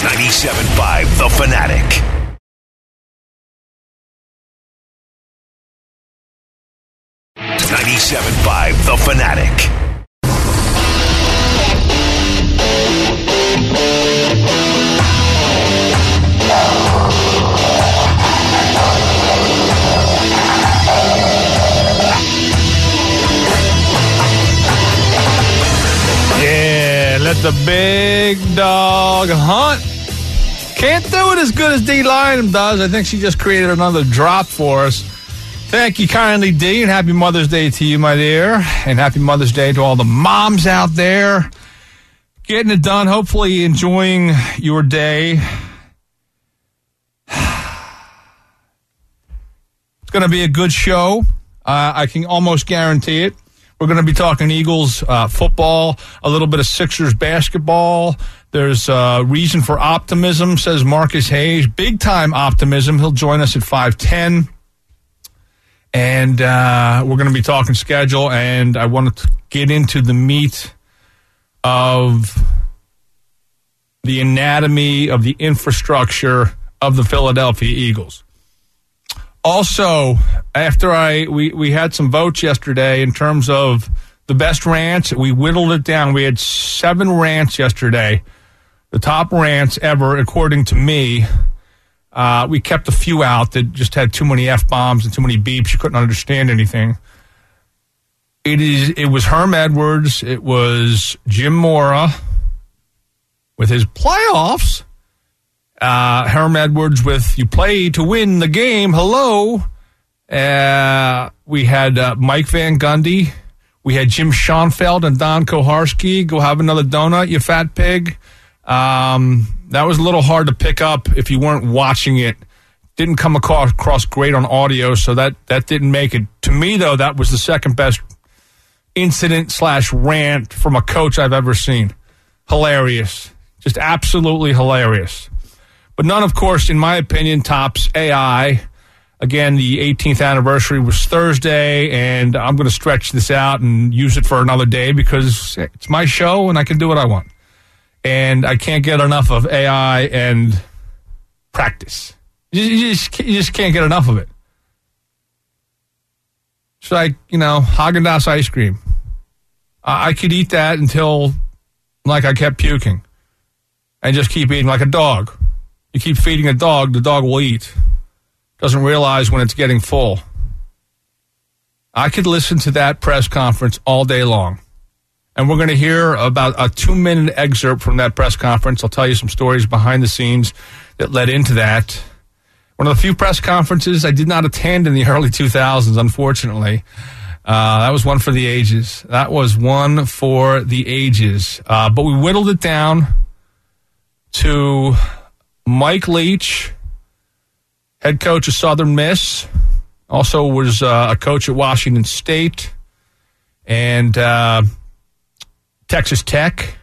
97.5 The Fanatic. .5 The Fanatic. Yeah, let the big dog hunt. Can't do it as good as Dee Lynam does. I think she just created another drop for us. Thank you kindly, Dee, and happy Mother's Day to you, my dear. And happy Mother's Day to all the moms out there. Getting it done, hopefully enjoying your day. It's going to be a good show. I can almost guarantee it. We're going to be talking Eagles football, a little bit of Sixers basketball. There's reason for optimism, says Marcus Hayes. Big-time optimism. He'll join us at 5:10. And we're going to be talking schedule, and I want to get into the meat of the anatomy of the infrastructure of the Philadelphia Eagles. Also, after we had some votes yesterday in terms of the best rants, we whittled it down. We had 7 rants yesterday, the top rants ever, according to me. We kept a few out that just had too many F-bombs and too many beeps. You couldn't understand anything. It was Herm Edwards. It was Jim Mora with his playoffs. Herm Edwards with you play to win the game. Hello. We had Mike Van Gundy. We had Jim Schoenfeld and Don Koharski. Go have another donut, you fat pig. That was a little hard to pick up if you weren't watching it. Didn't come across great on audio, so that didn't make it. To me, though, that was the second best incident/rant from a coach I've ever seen. Hilarious. Just absolutely hilarious. But none, of course, in my opinion, tops AI. Again, the 18th anniversary was Thursday, and I'm going to stretch this out and use it for another day because it's my show and I can do what I want. And I can't get enough of AI and practice. You just can't get enough of it. It's like, Haagen-Dazs ice cream. I could eat that until, I kept puking. And just keep eating like a dog. You keep feeding a dog, the dog will eat. Doesn't realize when it's getting full. I could listen to that press conference all day long. And we're going to hear about a 2-minute excerpt from that press conference. I'll tell you some stories behind the scenes that led into that. One of the few press conferences I did not attend in the early 2000s, unfortunately. That was one for the ages. But we whittled it down to Mike Leach, head coach of Southern Miss. Also was a coach at Washington State. And Texas Tech.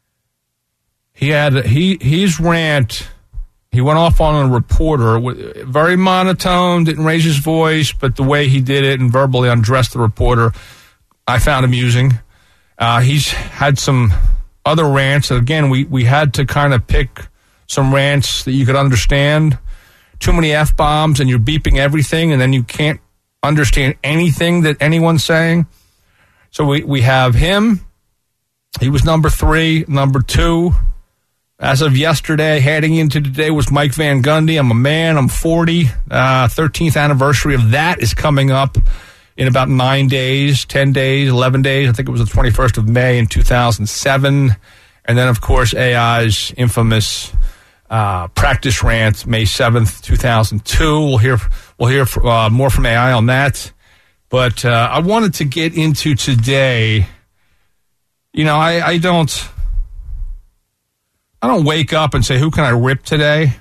His rant, he went off on a reporter, very monotone, didn't raise his voice, but the way he did it and verbally undressed the reporter, I found amusing. He's had some other rants. Again, we had to kind of pick some rants that you could understand. Too many F-bombs and you're beeping everything and then you can't understand anything that anyone's saying. So we have him. He was number 3. Number 2, as of yesterday, heading into today, was Mike Van Gundy. I'm a man. I'm 40. 13th anniversary of that is coming up in about 9 days, 10 days, 11 days. I think it was the 21st of May in 2007. And then, of course, AI's infamous practice rant, May 7th, 2002. We'll hear more from AI on that. But I wanted to get into today. I don't wake up and say, who can I rip today?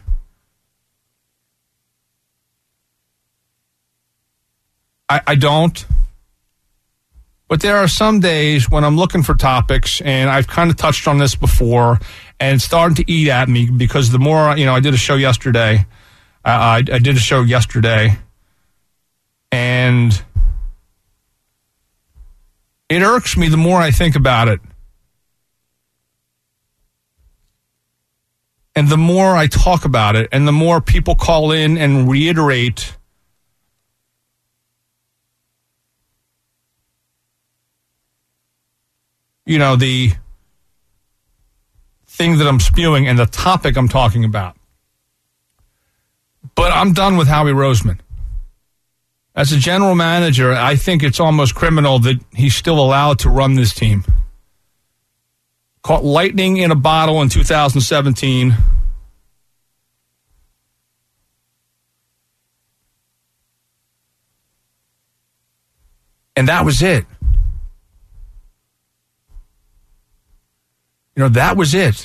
I don't. But there are some days when I'm looking for topics, and I've kind of touched on this before, and it's starting to eat at me because the more, I did a show yesterday. I did a show yesterday, and it irks me the more I think about it. And the more I talk about it, and the more people call in and reiterate the thing that I'm spewing and the topic I'm talking about. But I'm done with Howie Roseman. As a general manager, I think it's almost criminal that he's still allowed to run this team. Caught lightning in a bottle in 2017. And that was it. That was it.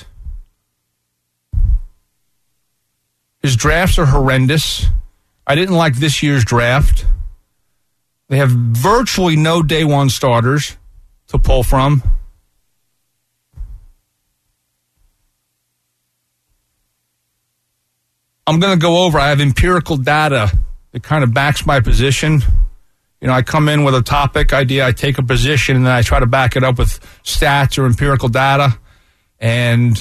His drafts are horrendous. I didn't like this year's draft. They have virtually no day one starters to pull from. I'm going to go over. I have empirical data that kind of backs my position. I come in with a topic idea, I take a position, and then I try to back it up with stats or empirical data. And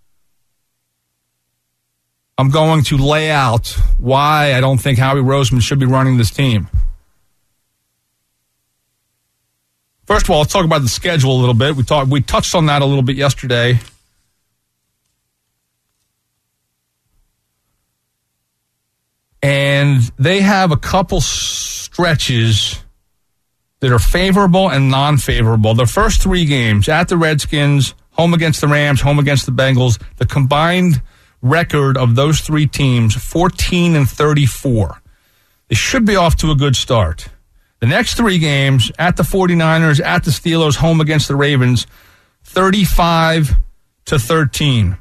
I'm going to lay out why I don't think Howie Roseman should be running this team. First of all, let's talk about the schedule a little bit. We touched on that a little bit yesterday. And they have a couple stretches that are favorable and non-favorable. The first three games, at the Redskins, home against the Rams, home against the Bengals, the combined record of those three teams, 14-34. They should be off to a good start. The next three games, at the 49ers, at the Steelers, home against the Ravens, 35-13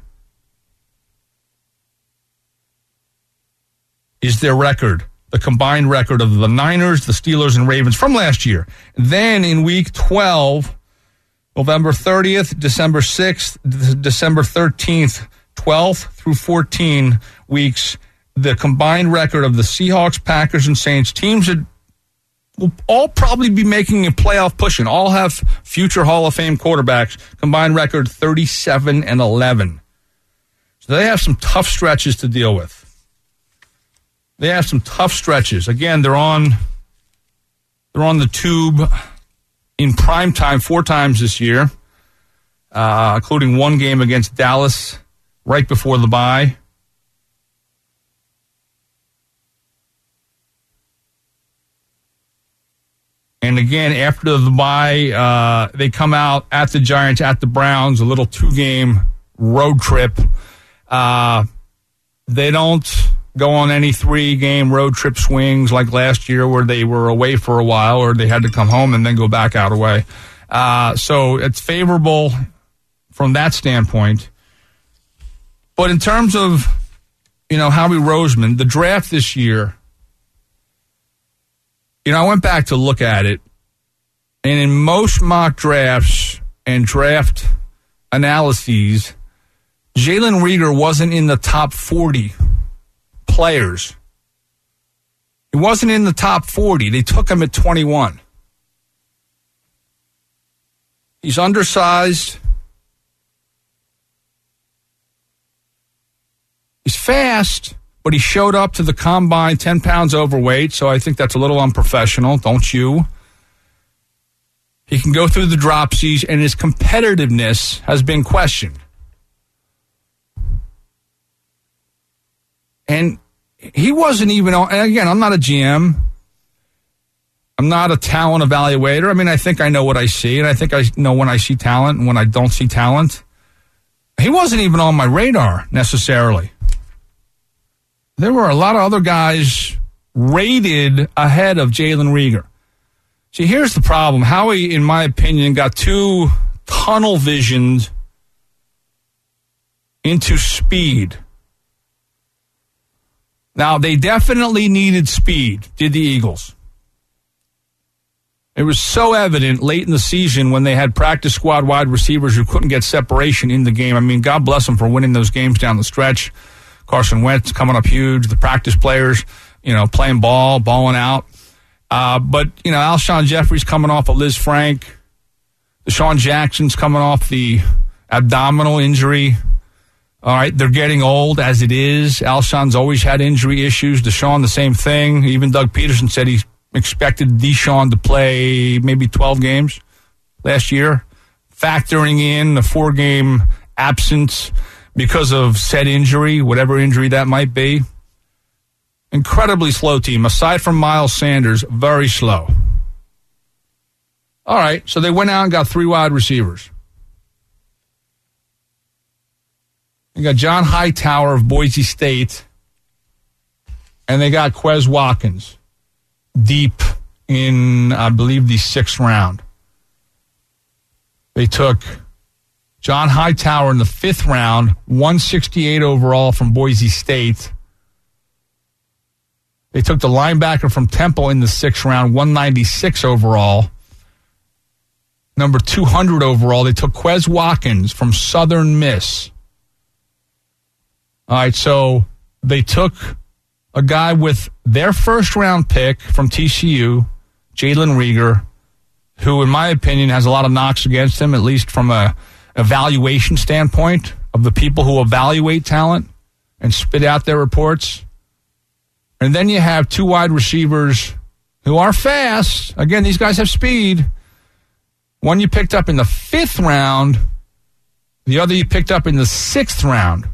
is their record, the combined record of the Niners, the Steelers, and Ravens from last year. Then in Week 12, November 30th, December 6th, December 13th, 12th through 14 weeks, the combined record of the Seahawks, Packers, and Saints, teams that will all probably be making a playoff push and all have future Hall of Fame quarterbacks, combined record 37-11. So they have some tough stretches to deal with. They have some tough stretches. Again, they're on the tube in prime time 4 times this year, including one game against Dallas right before the bye. And again, after the bye, they come out at the Giants, at the Browns, a little 2-game road trip. They don't go on any 3-game road trip swings like last year where they were away for a while or they had to come home and then go back out away. So it's favorable from that standpoint. But in terms of, Howie Roseman, the draft this year, I went back to look at it, and in most mock drafts and draft analyses, Jalen Reagor wasn't in the top 40 players. He wasn't in the top 40. They took him at 21. He's undersized. He's fast, but he showed up to the combine 10 pounds overweight, so I think that's a little unprofessional, don't you? He can go through the dropsies, and his competitiveness has been questioned. And he wasn't even on, and again, I'm not a GM. I'm not a talent evaluator. I mean, I think I know what I see, and I think I know when I see talent and when I don't see talent. He wasn't even on my radar necessarily. There were a lot of other guys rated ahead of Jalen Reagor. See, here's the problem. Howie, in my opinion, got too tunnel visioned into speed. Now, they definitely needed speed, did the Eagles. It was so evident late in the season when they had practice squad wide receivers who couldn't get separation in the game. I mean, God bless them for winning those games down the stretch. Carson Wentz coming up huge. The practice players, playing ball, balling out. But, Alshon Jeffrey's coming off a Liz Frank. Deshaun Jackson's coming off the abdominal injury. All right, they're getting old as it is. Alshon's always had injury issues. Deshaun, the same thing. Even Doug Peterson said he expected Deshaun to play maybe 12 games last year, factoring in the 4-game absence because of said injury, whatever injury that might be. Incredibly slow team. Aside from Miles Sanders, very slow. All right, so they went out and got 3 wide receivers. They got John Hightower of Boise State, and they got Quez Watkins deep in, I believe, the 6th round. They took John Hightower in the 5th round, 168 overall from Boise State. They took the linebacker from Temple in the 6th round, 196 overall. Number 200 overall, they took Quez Watkins from Southern Miss. All right, so they took a guy with their 1st-round pick from TCU, Jalen Reagor, who, in my opinion, has a lot of knocks against him, at least from a evaluation standpoint of the people who evaluate talent and spit out their reports. And then you have 2 wide receivers who are fast. Again, these guys have speed. One you picked up in the 5th round, the other you picked up in the 6th round.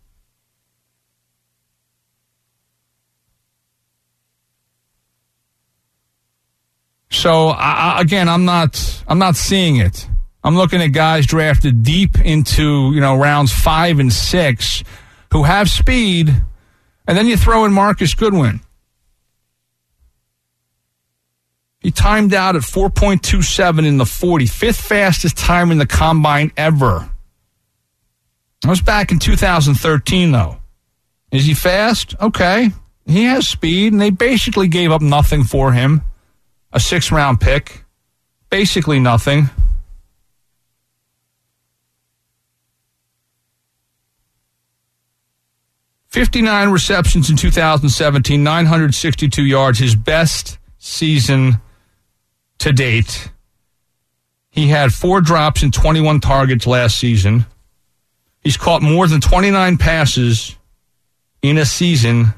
So again, I'm not seeing it. I'm looking at guys drafted deep into, rounds 5 and 6 who have speed, and then you throw in Marcus Goodwin. He timed out at 4.27 in the 40, 5th fastest time in the combine ever. That was back in 2013, though. Is he fast? Okay. He has speed, and they basically gave up nothing for him. A 6th-round pick. Basically nothing. $59 receptions in 2017, 962 yards, his best season to date. He had 4 drops and 21 targets last season. He's caught more than 29 passes in a season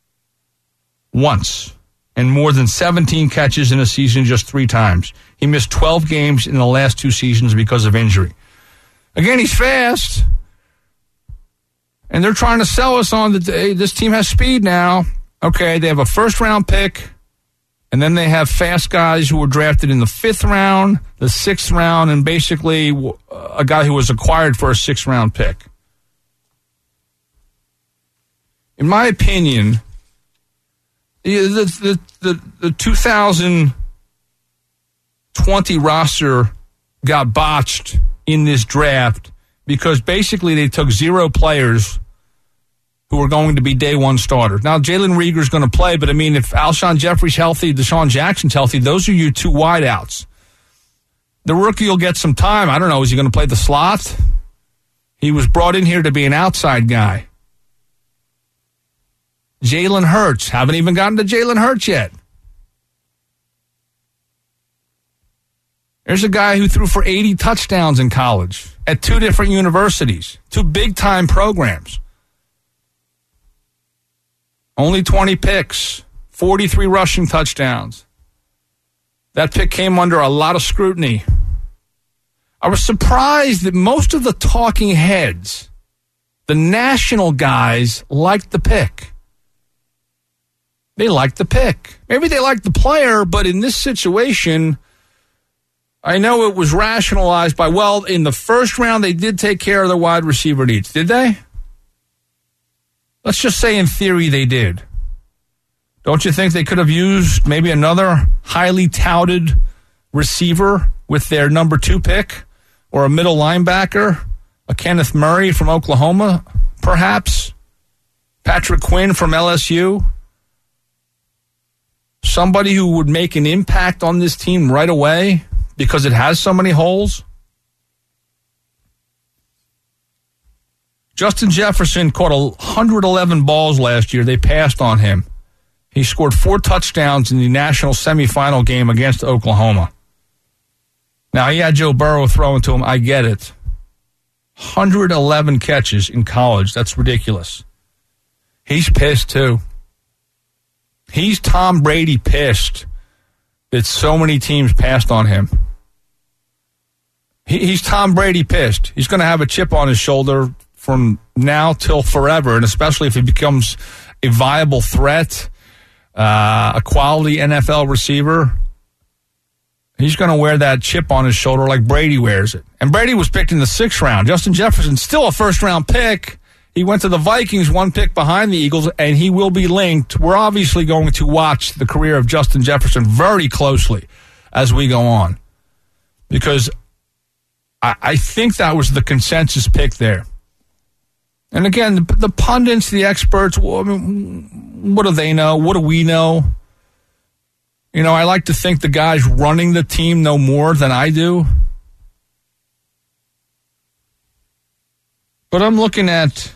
once, and more than 17 catches in a season just 3 times. He missed 12 games in the last 2 seasons because of injury. Again, he's fast. And they're trying to sell us on that this team has speed now. Okay, they have a 1st-round pick, and then they have fast guys who were drafted in the 5th round, the 6th round, and basically a guy who was acquired for a 6th-round pick. In my opinion, the 2020 roster got botched in this draft because basically they took 0 players who were going to be day 1 starters. Now, Jalen Reagor's going to play, but if Alshon Jeffrey's healthy, Deshaun Jackson's healthy, those are your 2 wideouts. The rookie will get some time. I don't know, is he going to play the slot? He was brought in here to be an outside guy. Jalen Hurts. Haven't even gotten to Jalen Hurts yet. There's a guy who threw for 80 touchdowns in college at 2 different universities, 2 big-time programs. Only 20 picks, 43 rushing touchdowns. That pick came under a lot of scrutiny. I was surprised that most of the talking heads, the national guys, liked the pick. They liked the pick. Maybe they liked the player, but in this situation, I know it was rationalized by, in the 1st round, they did take care of the wide receiver needs. Did they? Let's just say in theory they did. Don't you think they could have used maybe another highly touted receiver with their number 2 pick? Or a middle linebacker? A Kenneth Murray from Oklahoma, perhaps? Patrick Quinn from LSU? Somebody who would make an impact on this team right away because it has so many holes? Justin Jefferson caught 111 balls last year. They passed on him. He scored 4 touchdowns in the national semifinal game against Oklahoma. Now, he had Joe Burrow throwing to him. I get it. 111 catches in college. That's ridiculous. He's pissed, too. He's Tom Brady pissed that so many teams passed on him. He's Tom Brady pissed. He's going to have a chip on his shoulder from now till forever, and especially if he becomes a viable threat, a quality NFL receiver. He's going to wear that chip on his shoulder like Brady wears it. And Brady was picked in the 6th round. Justin Jefferson, still a first-round pick. He went to the Vikings, 1 pick behind the Eagles, and he will be linked. We're obviously going to watch the career of Justin Jefferson very closely as we go on, because I think that was the consensus pick there. And again, the pundits, the experts, well, I mean, what do they know? What do we know? You know, I like to think the guys running the team know more than I do. But I'm looking at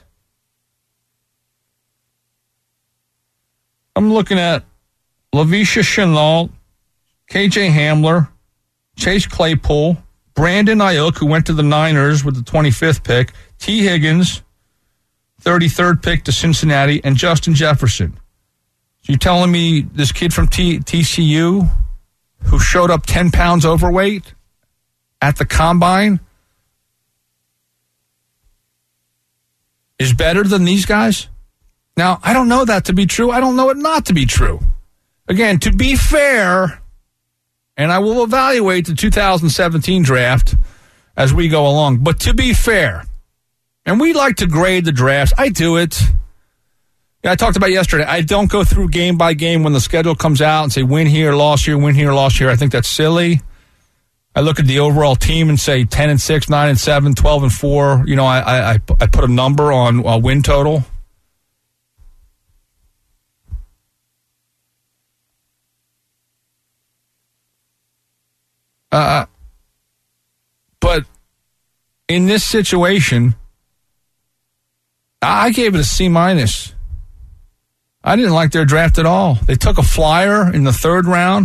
Laviska Shenault, KJ Hamler, Chase Claypool, Brandon Ayuk, who went to the Niners with the 25th pick, T. Higgins, 33rd pick to Cincinnati, and Justin Jefferson. So you're telling me this kid from TCU who showed up 10 pounds overweight at the combine is better than these guys? Now, I don't know that to be true. I don't know it not to be true. Again, to be fair, and I will evaluate the 2017 draft as we go along, but to be fair, and we like to grade the drafts. I do it. I talked about yesterday. I don't go through game by game when the schedule comes out and say win here, loss here, win here, loss here. I think that's silly. I look at the overall team and say 10-6, 9-7, 12-4. You know, I put a number on a win total. But in this situation, I gave it a C-. I didn't like their draft at all. They took a flyer in the 3rd round.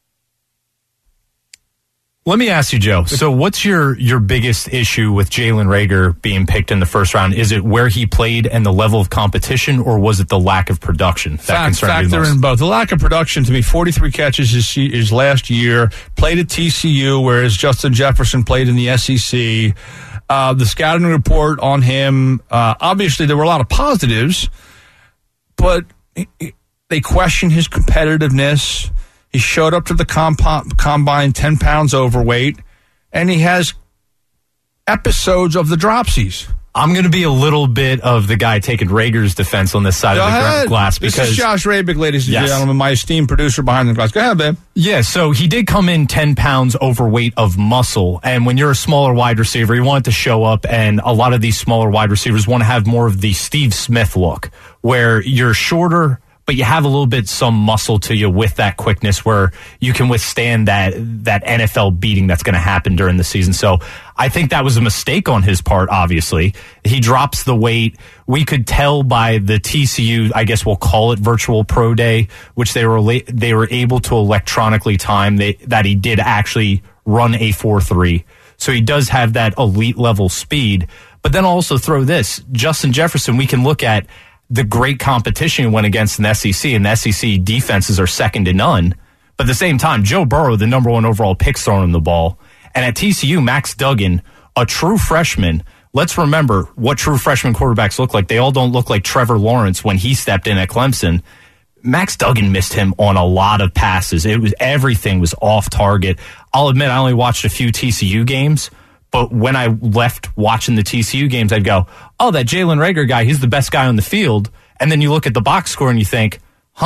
Let me ask you, Joe. So what's your biggest issue with Jalen Reagor being picked in the 1st round? Is it where he played and the level of competition, or was it the lack of production that concerned you most? Factor in both. The lack of production, to me, 43 catches his last year, played at TCU, whereas Justin Jefferson played in the SEC. The scouting report on him, obviously there were a lot of positives, but they questioned his competitiveness. He showed up to the combine 10 pounds overweight, and he has episodes of the dropsies. I'm going to be a little bit of the guy taking Reagor's defense on this side of the glass. Because this is Josh Rabick, ladies and gentlemen, my esteemed producer behind the glass. Go ahead, babe. Yeah, so he did come in 10 pounds overweight of muscle, and when you're a smaller wide receiver, you want it to show up, and a lot of these smaller wide receivers want to have more of the Steve Smith look, where you're shorter, but you have a little bit some muscle to you with that quickness where you can withstand that NFL beating that's going to happen during the season. So I think that was a mistake on his part, obviously. He drops the weight. We could tell by the TCU, I guess we'll call it virtual pro day, which they were able to electronically time that he did actually run a 4.3. So he does have that elite level speed. But then also throw this, Justin Jefferson, we can look at the great competition he went against in the SEC, and the SEC defenses are second to none. But at the same time, Joe Burrow, the number 1 overall pick, throwing him the ball. And at TCU, Max Duggan, a true freshman. Let's remember what true freshman quarterbacks look like. They all don't look like Trevor Lawrence when he stepped in at Clemson. Max Duggan missed him on a lot of passes. Everything was off target. I'll admit, I only watched a few TCU games. But when I left watching the TCU games, I'd go, oh, that Jalen Reagor guy, he's the best guy on the field. And then you look at the box score and you think,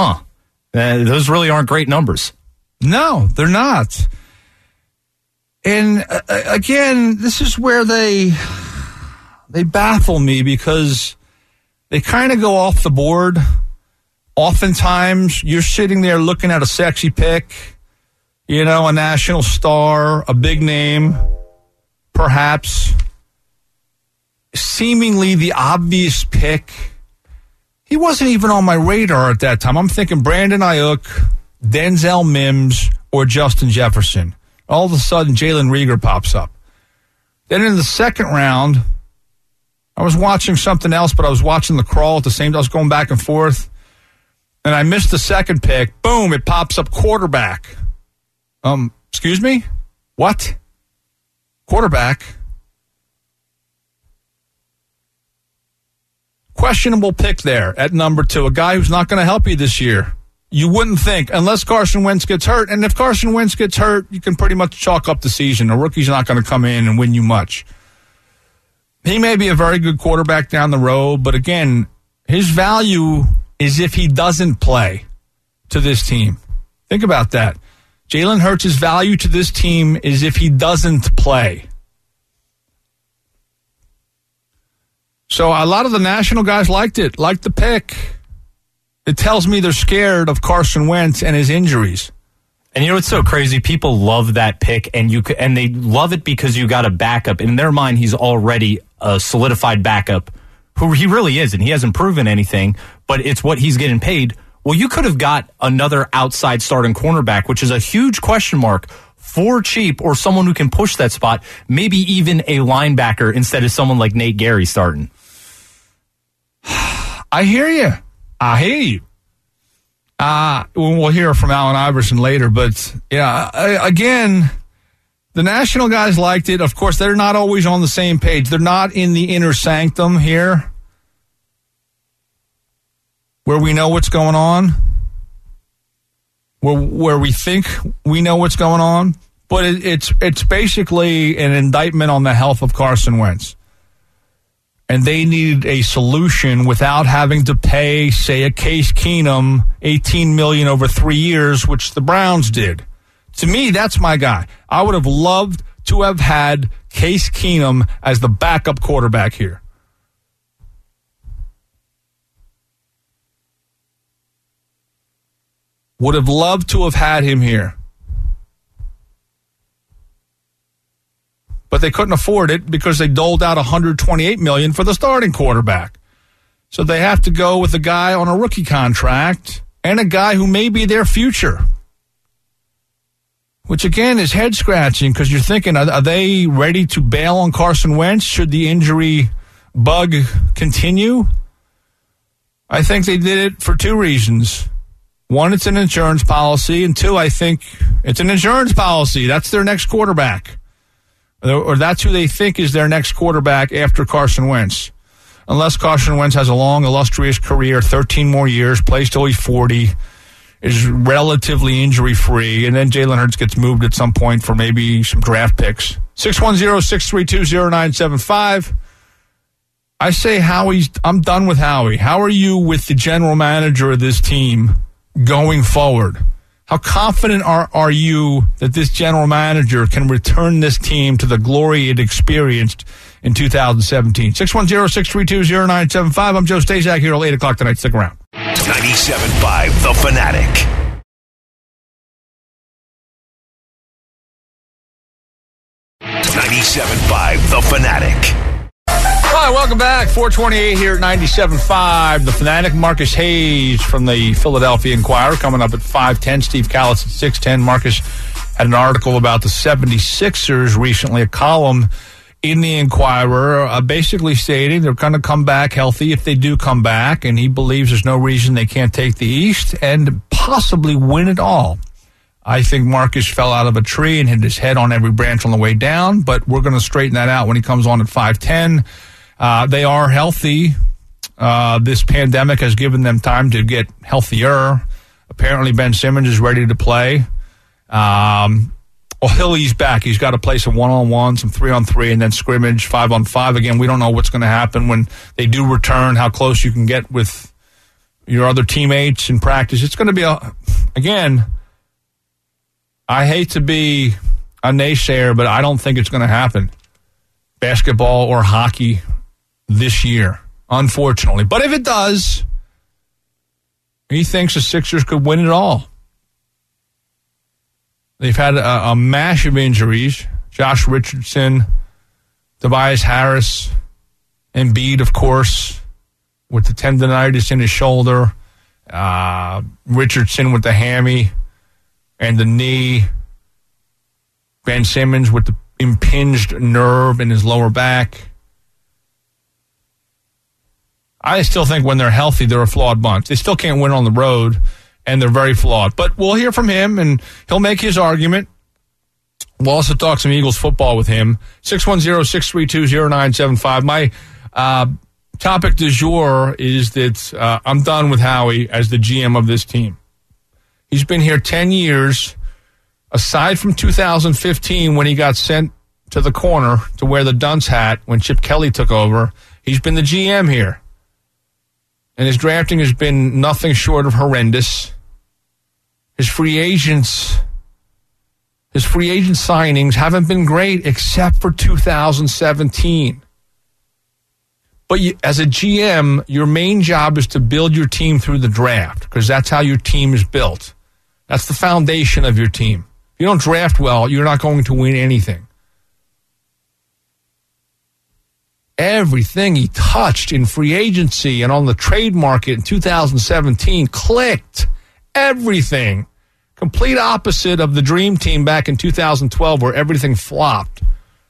those really aren't great numbers. No, they're not. And again, this is where they baffle me, because they kind of go off the board. Oftentimes, you're sitting there looking at a sexy pick, a national star, a big name, perhaps seemingly the obvious pick. He wasn't even on my radar at that time. I'm thinking Brandon Ayuk, Denzel Mims, or Justin Jefferson. All of a sudden, Jalen Reagor pops up. Then in the 2nd round, I was watching something else, but I was watching the crawl at the same time. I was going back and forth, and I missed the second pick. Boom, it pops up quarterback. Excuse me? What? Quarterback? Questionable pick there at number 2, a guy who's not going to help you this year. You wouldn't think, unless Carson Wentz gets hurt. And if Carson Wentz gets hurt, you can pretty much chalk up the season. A rookie's not going to come in and win you much. He may be a very good quarterback down the road, but again, his value is if he doesn't play to this team. Think about that. Jalen Hurts' value to this team is if he doesn't play. So a lot of the national guys liked the pick. It tells me they're scared of Carson Wentz and his injuries. And you know what's so crazy? People love that pick, and they love it because you got a backup. In their mind, he's already a solidified backup, who he really isn't. He hasn't proven anything, but it's what he's getting paid. Well, you could have got another outside starting cornerback, which is a huge question mark, for cheap, or someone who can push that spot, maybe even a linebacker instead of someone like Nate Gary starting. I hear you. We'll hear from Allen Iverson later, but yeah, again, the national guys liked it. Of course, they're not always on the same page. They're not in the inner sanctum here, where we know what's going on, where we think we know what's going on. But it's basically an indictment on the health of Carson Wentz. And they needed a solution without having to pay, say, a Case Keenum $18 million over 3 years, which the Browns did. To me, that's my guy. I would have loved to have had Case Keenum as the backup quarterback here. Would have loved to have had him here. But they couldn't afford it because they doled out $128 million for the starting quarterback. So they have to go with a guy on a rookie contract and a guy who may be their future. Which, again, is head-scratching because you're thinking, are they ready to bail on Carson Wentz should the injury bug continue? I think they did it for 2 reasons. 1, it's an insurance policy, and 2, I think it's an insurance policy. That's their next quarterback. Or that's who they think is their next quarterback after Carson Wentz. Unless Carson Wentz has a long, illustrious career, 13 more years, plays till he's 40, is relatively injury-free, and then Jalen Hurts gets moved at some point for maybe some draft picks. 610-632-0975. I say I'm done with Howie. How are you with the general manager of this team going forward? How confident are you that this general manager can return this team to the glory it experienced in 2017? 610-632-0975. I'm Joe Staszak here till 8 o'clock tonight. Stick around. 97.5 The Fanatic. The Fanatic. All right, welcome back. 428 here at 97.5 The Fanatic. Marcus Hayes from the Philadelphia Inquirer coming up at 5:10. Steve Callis at 6:10. Marcus had an article about the 76ers recently, a column in the Inquirer, basically stating they're going to come back healthy if they do come back, and he believes there's no reason they can't take the East and possibly win it all. I think Marcus fell out of a tree and hit his head on every branch on the way down, but we're going to straighten that out when he comes on at 5:10. They are healthy. This pandemic has given them time to get healthier. Apparently Ben Simmons is ready to play. Hilly's back. He's got to play some 1-on-1, some 3-on-3, and then scrimmage 5-on-5. Again, we don't know what's going to happen when they do return, how close you can get with your other teammates in practice. It's going to be, again, I hate to be a naysayer, but I don't think it's going to happen. Basketball or hockey this year, unfortunately. But if it does, he thinks the Sixers could win it all. They've had a mash of injuries. Josh Richardson, Tobias Harris, Embiid, of course, with the tendonitis in his shoulder. Richardson with the hammy and the knee. Ben Simmons with the impinged nerve in his lower back. I still think when they're healthy, they're a flawed bunch. They still can't win on the road, and they're very flawed. But we'll hear from him, and he'll make his argument. We'll also talk some Eagles football with him. 610-632-0975. My topic du jour is that I'm done with Howie as the GM of this team. He's been here 10 years, aside from 2015 when he got sent to the corner to wear the dunce hat when Chip Kelly took over. He's been the GM here. And his drafting has been nothing short of horrendous. His free agent signings haven't been great except for 2017. But as a GM, your main job is to build your team through the draft because that's how your team is built. That's the foundation of your team. If you don't draft well, you're not going to win anything. Everything he touched in free agency and on the trade market in 2017 clicked. Everything. Complete opposite of the dream team back in 2012 where everything flopped.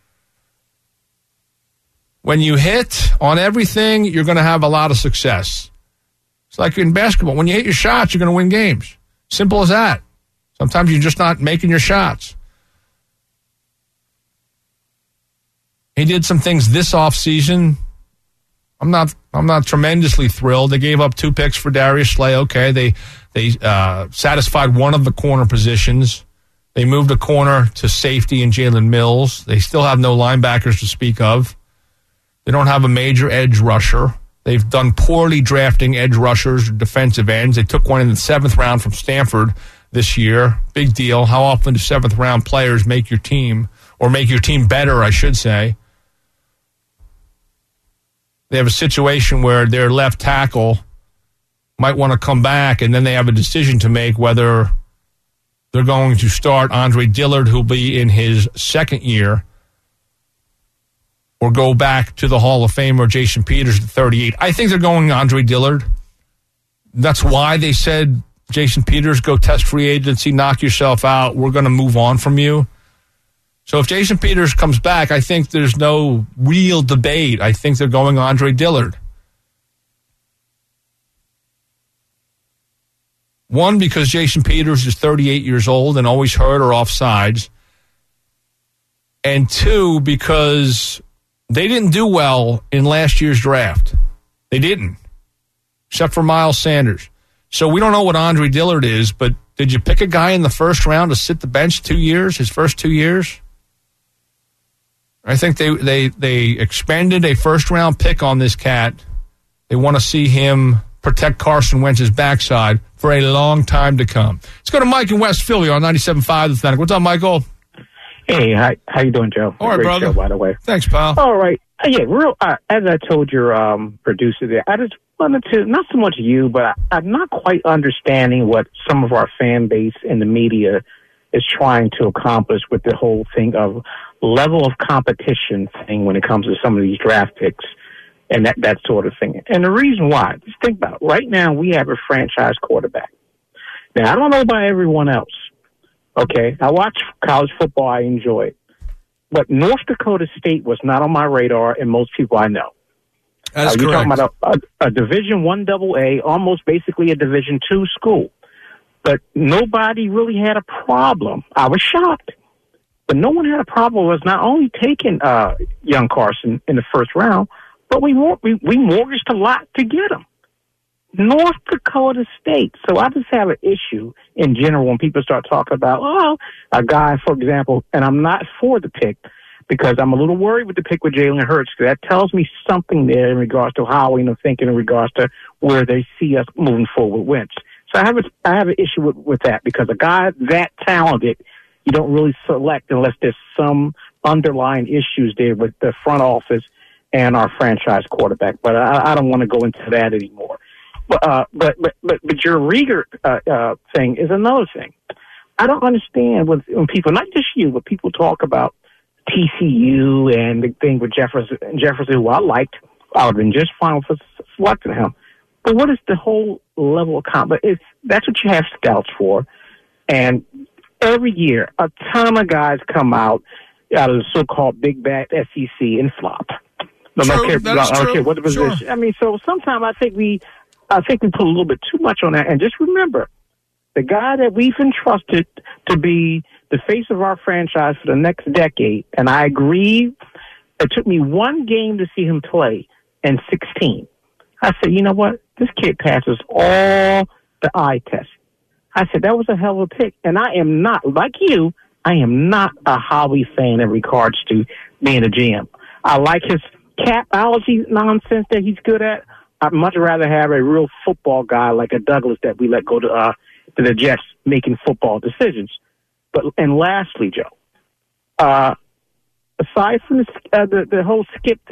When you hit on everything, you're going to have a lot of success. It's like in basketball. When you hit your shots, you're going to win games. Simple as that. Sometimes you're just not making your shots. He did some things this offseason. I'm not tremendously thrilled. They gave up 2 picks for Darius Slay. Okay, they satisfied one of the corner positions. They moved a corner to safety in Jalen Mills. They still have no linebackers to speak of. They don't have a major edge rusher. They've done poorly drafting edge rushers or defensive ends. They took one in the 7th round from Stanford this year. Big deal. How often do 7th round players make your team, or make your team better, I should say? They have a situation where their left tackle might want to come back, and then they have a decision to make whether they're going to start Andre Dillard, who'll be in his 2nd year, or go back to the Hall of Famer Jason Peters at 38. I think they're going Andre Dillard. That's why they said, Jason Peters, go test free agency, knock yourself out. We're going to move on from you. So if Jason Peters comes back, I think there's no real debate. I think they're going Andre Dillard. One, because Jason Peters is 38 years old and always hurt or offsides. And 2, because they didn't do well in last year's draft. They didn't, except for Miles Sanders. So we don't know what Andre Dillard is, but did you pick a guy in the 1st round to sit the bench 2 years, his first 2 years? I think they expended a 1st-round pick on this cat. They want to see him protect Carson Wentz's backside for a long time to come. Let's go to Mike in West Philly on 97.5 The Fanatic. What's up, Michael? Hey, how you doing, Joe? All right, Great brother. show, by the way. Thanks, pal. All right. Yeah, as I told your producer there, I just wanted to, not so much you, but I'm not quite understanding what some of our fan base in the media is trying to accomplish with the whole thing of level of competition thing when it comes to some of these draft picks and that sort of thing. And the reason why, just think about it. Right now, we have a franchise quarterback. Now, I don't know about everyone else. Okay, I watch college football. I enjoy it. But North Dakota State was not on my radar, and most people I know. That's you're correct. talking about a Division I AA, almost basically a Division II school. But nobody really had a problem. I was shocked. But no one had a problem with us not only taking young Carson in the 1st round, but we mortgaged a lot to get him. North Dakota State. So I just have an issue in general when people start talking about, a guy, for example, and I'm not for the pick because I'm a little worried with the pick with Jalen Hurts. That tells me something there in regards to how we thinking in regards to where they see us moving forward with Wentz. So I have an issue with that because a guy that talented, you don't really select unless there's some underlying issues there with the front office and our franchise quarterback. But I don't want to go into that anymore. But your Rieger thing is another thing. I don't understand when people, not just you, but people talk about TCU and the thing with Jefferson, who I liked. I would have been just fine for selecting him. But what is the whole level of competition? That's what you have scouts for. And every year, a ton of guys come out of the so-called big bad SEC and flop. No, True, I don't care what the position. Sure. I mean, so sometimes I think we put a little bit too much on that. And just remember, the guy that we've entrusted to be the face of our franchise for the next decade, and I agree, it took me one game to see him play in 16. I said, you know what? This kid passes all the eye tests. I said, that was a hell of a pick. And I am not, like you, I am not a Howie fan in regards to being a GM. I like his capology nonsense that he's good at. I'd much rather have a real football guy like a Douglas that we let go to the Jets making football decisions. And lastly, Joe, aside from the whole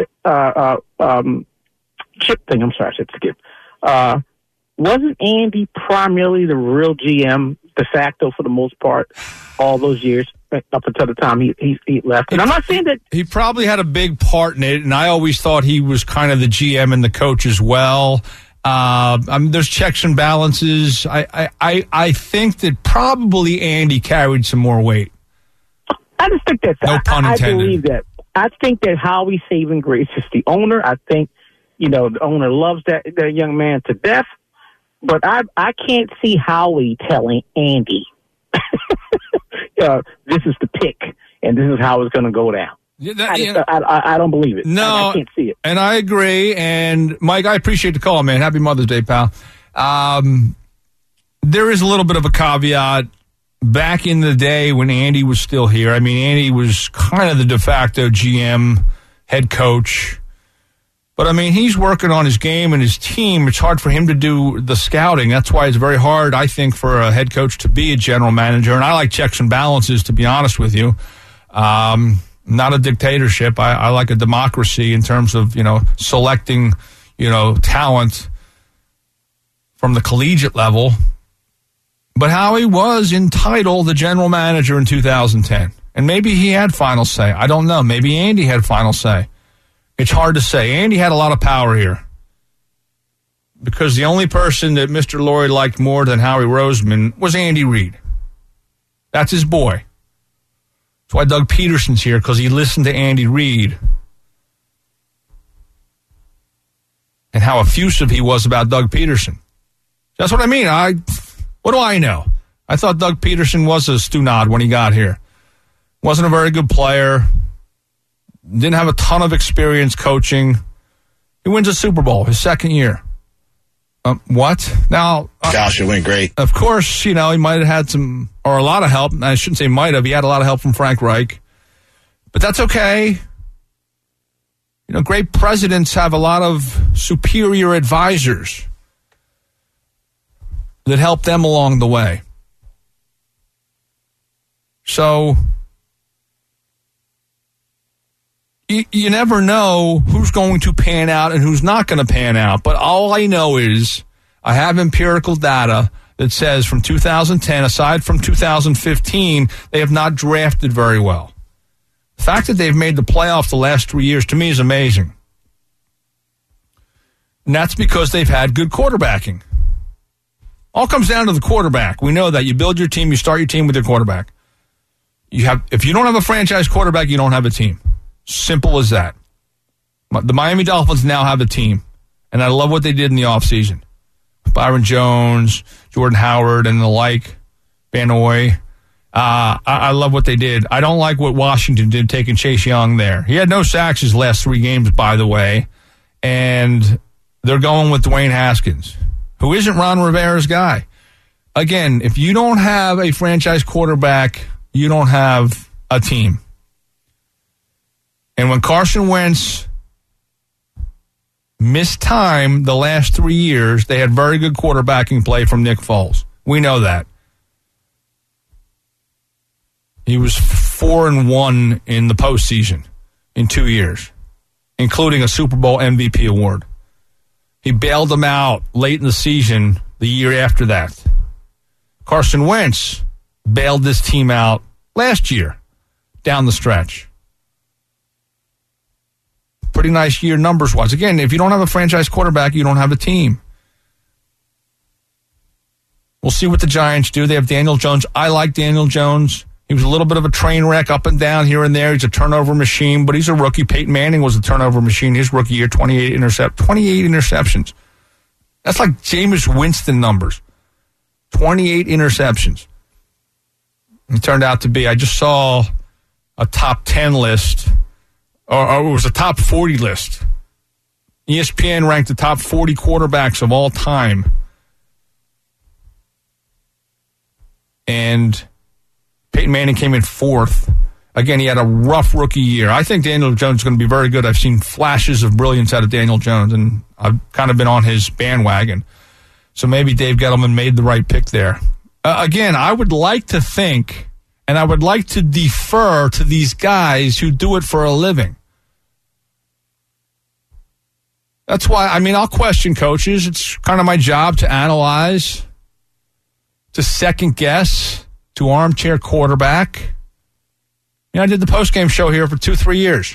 Chip thing, I'm sorry, I said Skip. Wasn't Andy primarily the real GM de facto for the most part all those years up until the time he left? And I'm not saying that he probably had a big part in it, and I always thought he was kind of the GM and the coach as well. There's checks and balances. I think that probably Andy carried some more weight. I just think that's no pun intended. I believe that. I think that Howie's saving grace is the owner. I think the owner loves that young man to death. But I can't see Howie telling Andy, this is the pick, and this is how it's going to go down. I don't believe it. No, I can't see it. And I agree. And, Mike, I appreciate the call, man. Happy Mother's Day, pal. There is a little bit of a caveat. Back in the day when Andy was still here, I mean, Andy was kind of the de facto GM, head coach. But, I mean, he's working on his game and his team. It's hard for him to do the scouting. That's why it's very hard, I think, for a head coach to be a general manager. And I like checks and balances, to be honest with you. Not a dictatorship. I like a democracy in terms of, selecting, talent from the collegiate level. But Howie was entitled the general manager in 2010. And maybe he had final say. I don't know. Maybe Andy had final say. It's hard to say. Andy had a lot of power here because the only person that Mr. Lurie liked more than Howie Roseman was Andy Reid. That's his boy. That's why Doug Peterson's here, because he listened to Andy Reid and how effusive he was about Doug Peterson. That's what I mean. What do I know? I thought Doug Peterson was a stunad when he got here. Wasn't a very good player. Didn't have a ton of experience coaching. He wins a Super Bowl his second year. What? Now, gosh, it went great. Of course, he might have had some, or a lot of help. I shouldn't say might have. He had a lot of help from Frank Reich. But that's okay. Great presidents have a lot of superior advisors that help them along the way. So you never know who's going to pan out and who's not going to pan out. But all I know is I have empirical data that says from 2010, aside from 2015, they have not drafted very well. The fact that they've made the playoffs the last 3 years, to me, is amazing. And that's because they've had good quarterbacking. All comes down to the quarterback. We know that. You build your team, you start your team with your quarterback. If you don't have a franchise quarterback, you don't have a team. Simple as that. The Miami Dolphins now have a team, and I love what they did in the offseason. Byron Jones, Jordan Howard, and the like, Banoy. I love what they did. I don't like what Washington did taking Chase Young there. He had no sacks his last 3 games, by the way, and they're going with Dwayne Haskins, who isn't Ron Rivera's guy. Again, if you don't have a franchise quarterback, you don't have a team. And when Carson Wentz missed time the last 3 years, they had very good quarterbacking play from Nick Foles. We know that. He was 4-1 in the postseason in 2 years, including a Super Bowl MVP award. He bailed them out late in the season the year after that. Carson Wentz bailed this team out last year down the stretch. Pretty nice year numbers-wise. Again, if you don't have a franchise quarterback, you don't have a team. We'll see what the Giants do. They have Daniel Jones. I like Daniel Jones. He was a little bit of a train wreck up and down here and there. He's a turnover machine, but he's a rookie. Peyton Manning was a turnover machine his rookie year, 28 interceptions. That's like Jameis Winston numbers. 28 interceptions. It turned out to be, I just saw a top 10 list, or it was a top 40 list. ESPN ranked the top 40 quarterbacks of all time. And Peyton Manning came in fourth. Again, he had a rough rookie year. I think Daniel Jones is going to be very good. I've seen flashes of brilliance out of Daniel Jones, and I've kind of been on his bandwagon. So maybe Dave Gettleman made the right pick there. Again, I would like to think, and I would like to defer to these guys who do it for a living. That's why, I'll question coaches. It's kind of my job to analyze, to second guess, to armchair quarterback. I did the postgame show here for 2-3 years.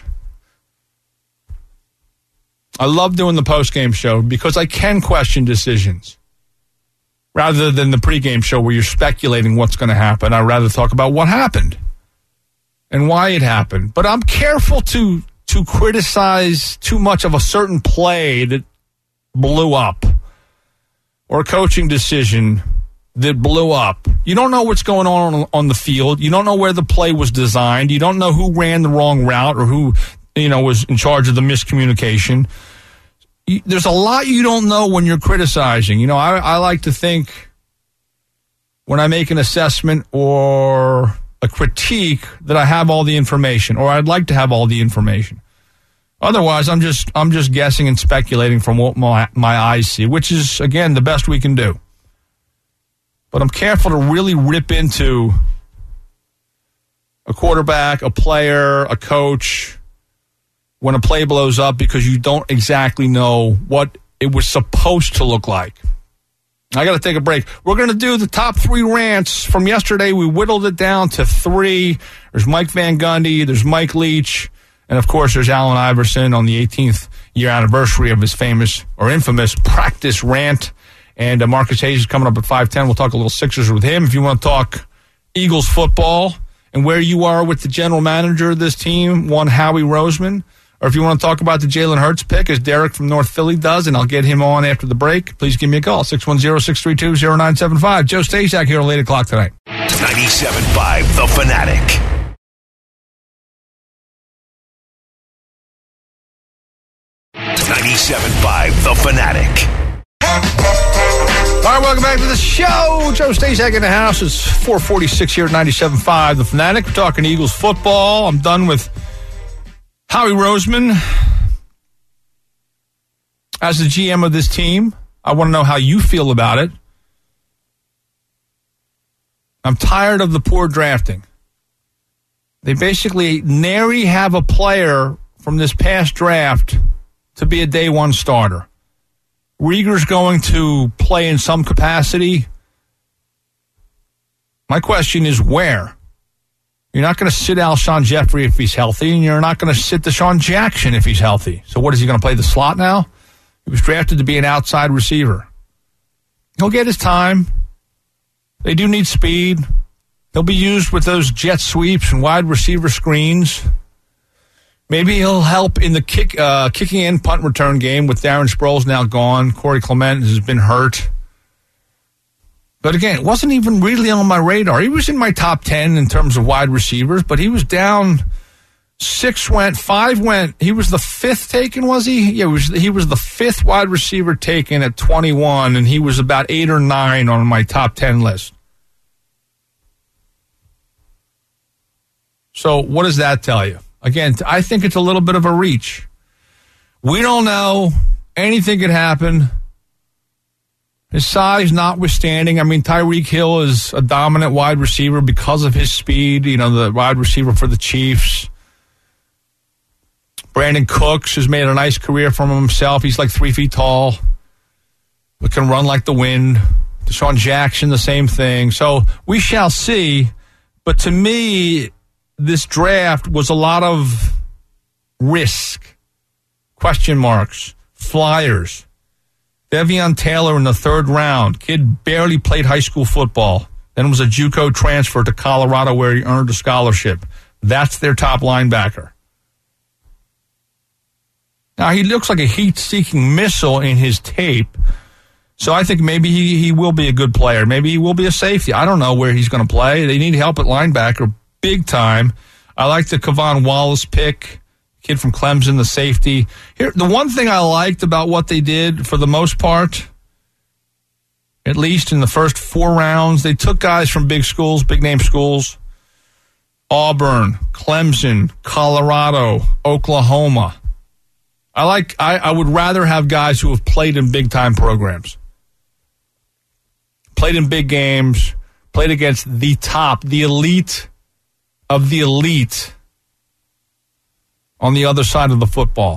I love doing the postgame show because I can question decisions rather than the pregame show where you're speculating what's going to happen. I'd rather talk about what happened and why it happened. But I'm careful to criticize too much of a certain play that blew up or a coaching decision that blew up. You don't know what's going on the field. You don't know where the play was designed. You don't know who ran the wrong route or who, was in charge of the miscommunication. There's a lot you don't know when you're criticizing. I like to think when I make an assessment or a critique that I have all the information, or I'd like to have all the information. Otherwise, I'm just guessing and speculating from what my eyes see, which is, again, the best we can do. But I'm careful to really rip into a quarterback, a player, a coach when a play blows up because you don't exactly know what it was supposed to look like. I got to take a break. We're going to do the top 3 rants from yesterday. We whittled it down to 3. There's Mike Van Gundy, there's Mike Leach, and of course there's Allen Iverson on the 18th year anniversary of his famous or infamous practice rant. And Marcus Hayes is coming up at 5:10. We'll talk a little Sixers with him. If you want to talk Eagles football and where you are with the general manager of this team, one Howie Roseman, or if you want to talk about the Jalen Hurts pick, as Derek from North Philly does, and I'll get him on after the break, please give me a call, 610-632-0975. Joe Staszak here at 8 o'clock tonight. 97.5 The Fanatic. The Fanatic. All right, welcome back to the show. Joe Staszak in the house. It's 4:46 here at 97.5 The Fanatic. We're talking Eagles football. I'm done with Howie Roseman as the GM of this team. I want to know how you feel about it. I'm tired of the poor drafting. They basically nary have a player from this past draft to be a day one starter. Rieger's going to play in some capacity. My question is where? You're not going to sit Alshon Jeffrey if he's healthy, and you're not going to sit Deshaun Jackson if he's healthy. So what, is he going to play the slot now? He was drafted to be an outside receiver. He'll get his time. They do need speed. He'll be used with those jet sweeps and wide receiver screens. Maybe he'll help in the kicking in punt return game with Darren Sproles now gone. Corey Clement has been hurt. But again, it wasn't even really on my radar. He was in my top 10 in terms of wide receivers, but he was down. 6 went, 5 went. He was the 5th taken, was he? Yeah, he was the 5th wide receiver taken at 21, and he was about 8 or 9 on my top 10 list. So what does that tell you? Again, I think it's a little bit of a reach. We don't know. Anything could happen. His size notwithstanding, Tyreek Hill is a dominant wide receiver because of his speed, the wide receiver for the Chiefs. Brandon Cooks has made a nice career for himself. He's like 3 feet tall, but can run like the wind. Deshaun Jackson, the same thing. So we shall see. But to me, this draft was a lot of risk, question marks, flyers. Devion Taylor in the 3rd round. Kid barely played high school football. then was a JUCO transfer to Colorado where he earned a scholarship. That's their top linebacker. Now, he looks like a heat-seeking missile in his tape, so I think maybe he will be a good player. Maybe he will be a safety. I don't know where he's going to play. They need help at linebacker big time. I like the Kevon Wallace pick, kid from Clemson, the safety. Here, the one thing I liked about what they did for the most part, at least in the first 4 rounds, they took guys from big schools, big-name schools, Auburn, Clemson, Colorado, Oklahoma. I would rather have guys who have played in big-time programs, played in big games, played against the top, the elite of the elite on the other side of the football.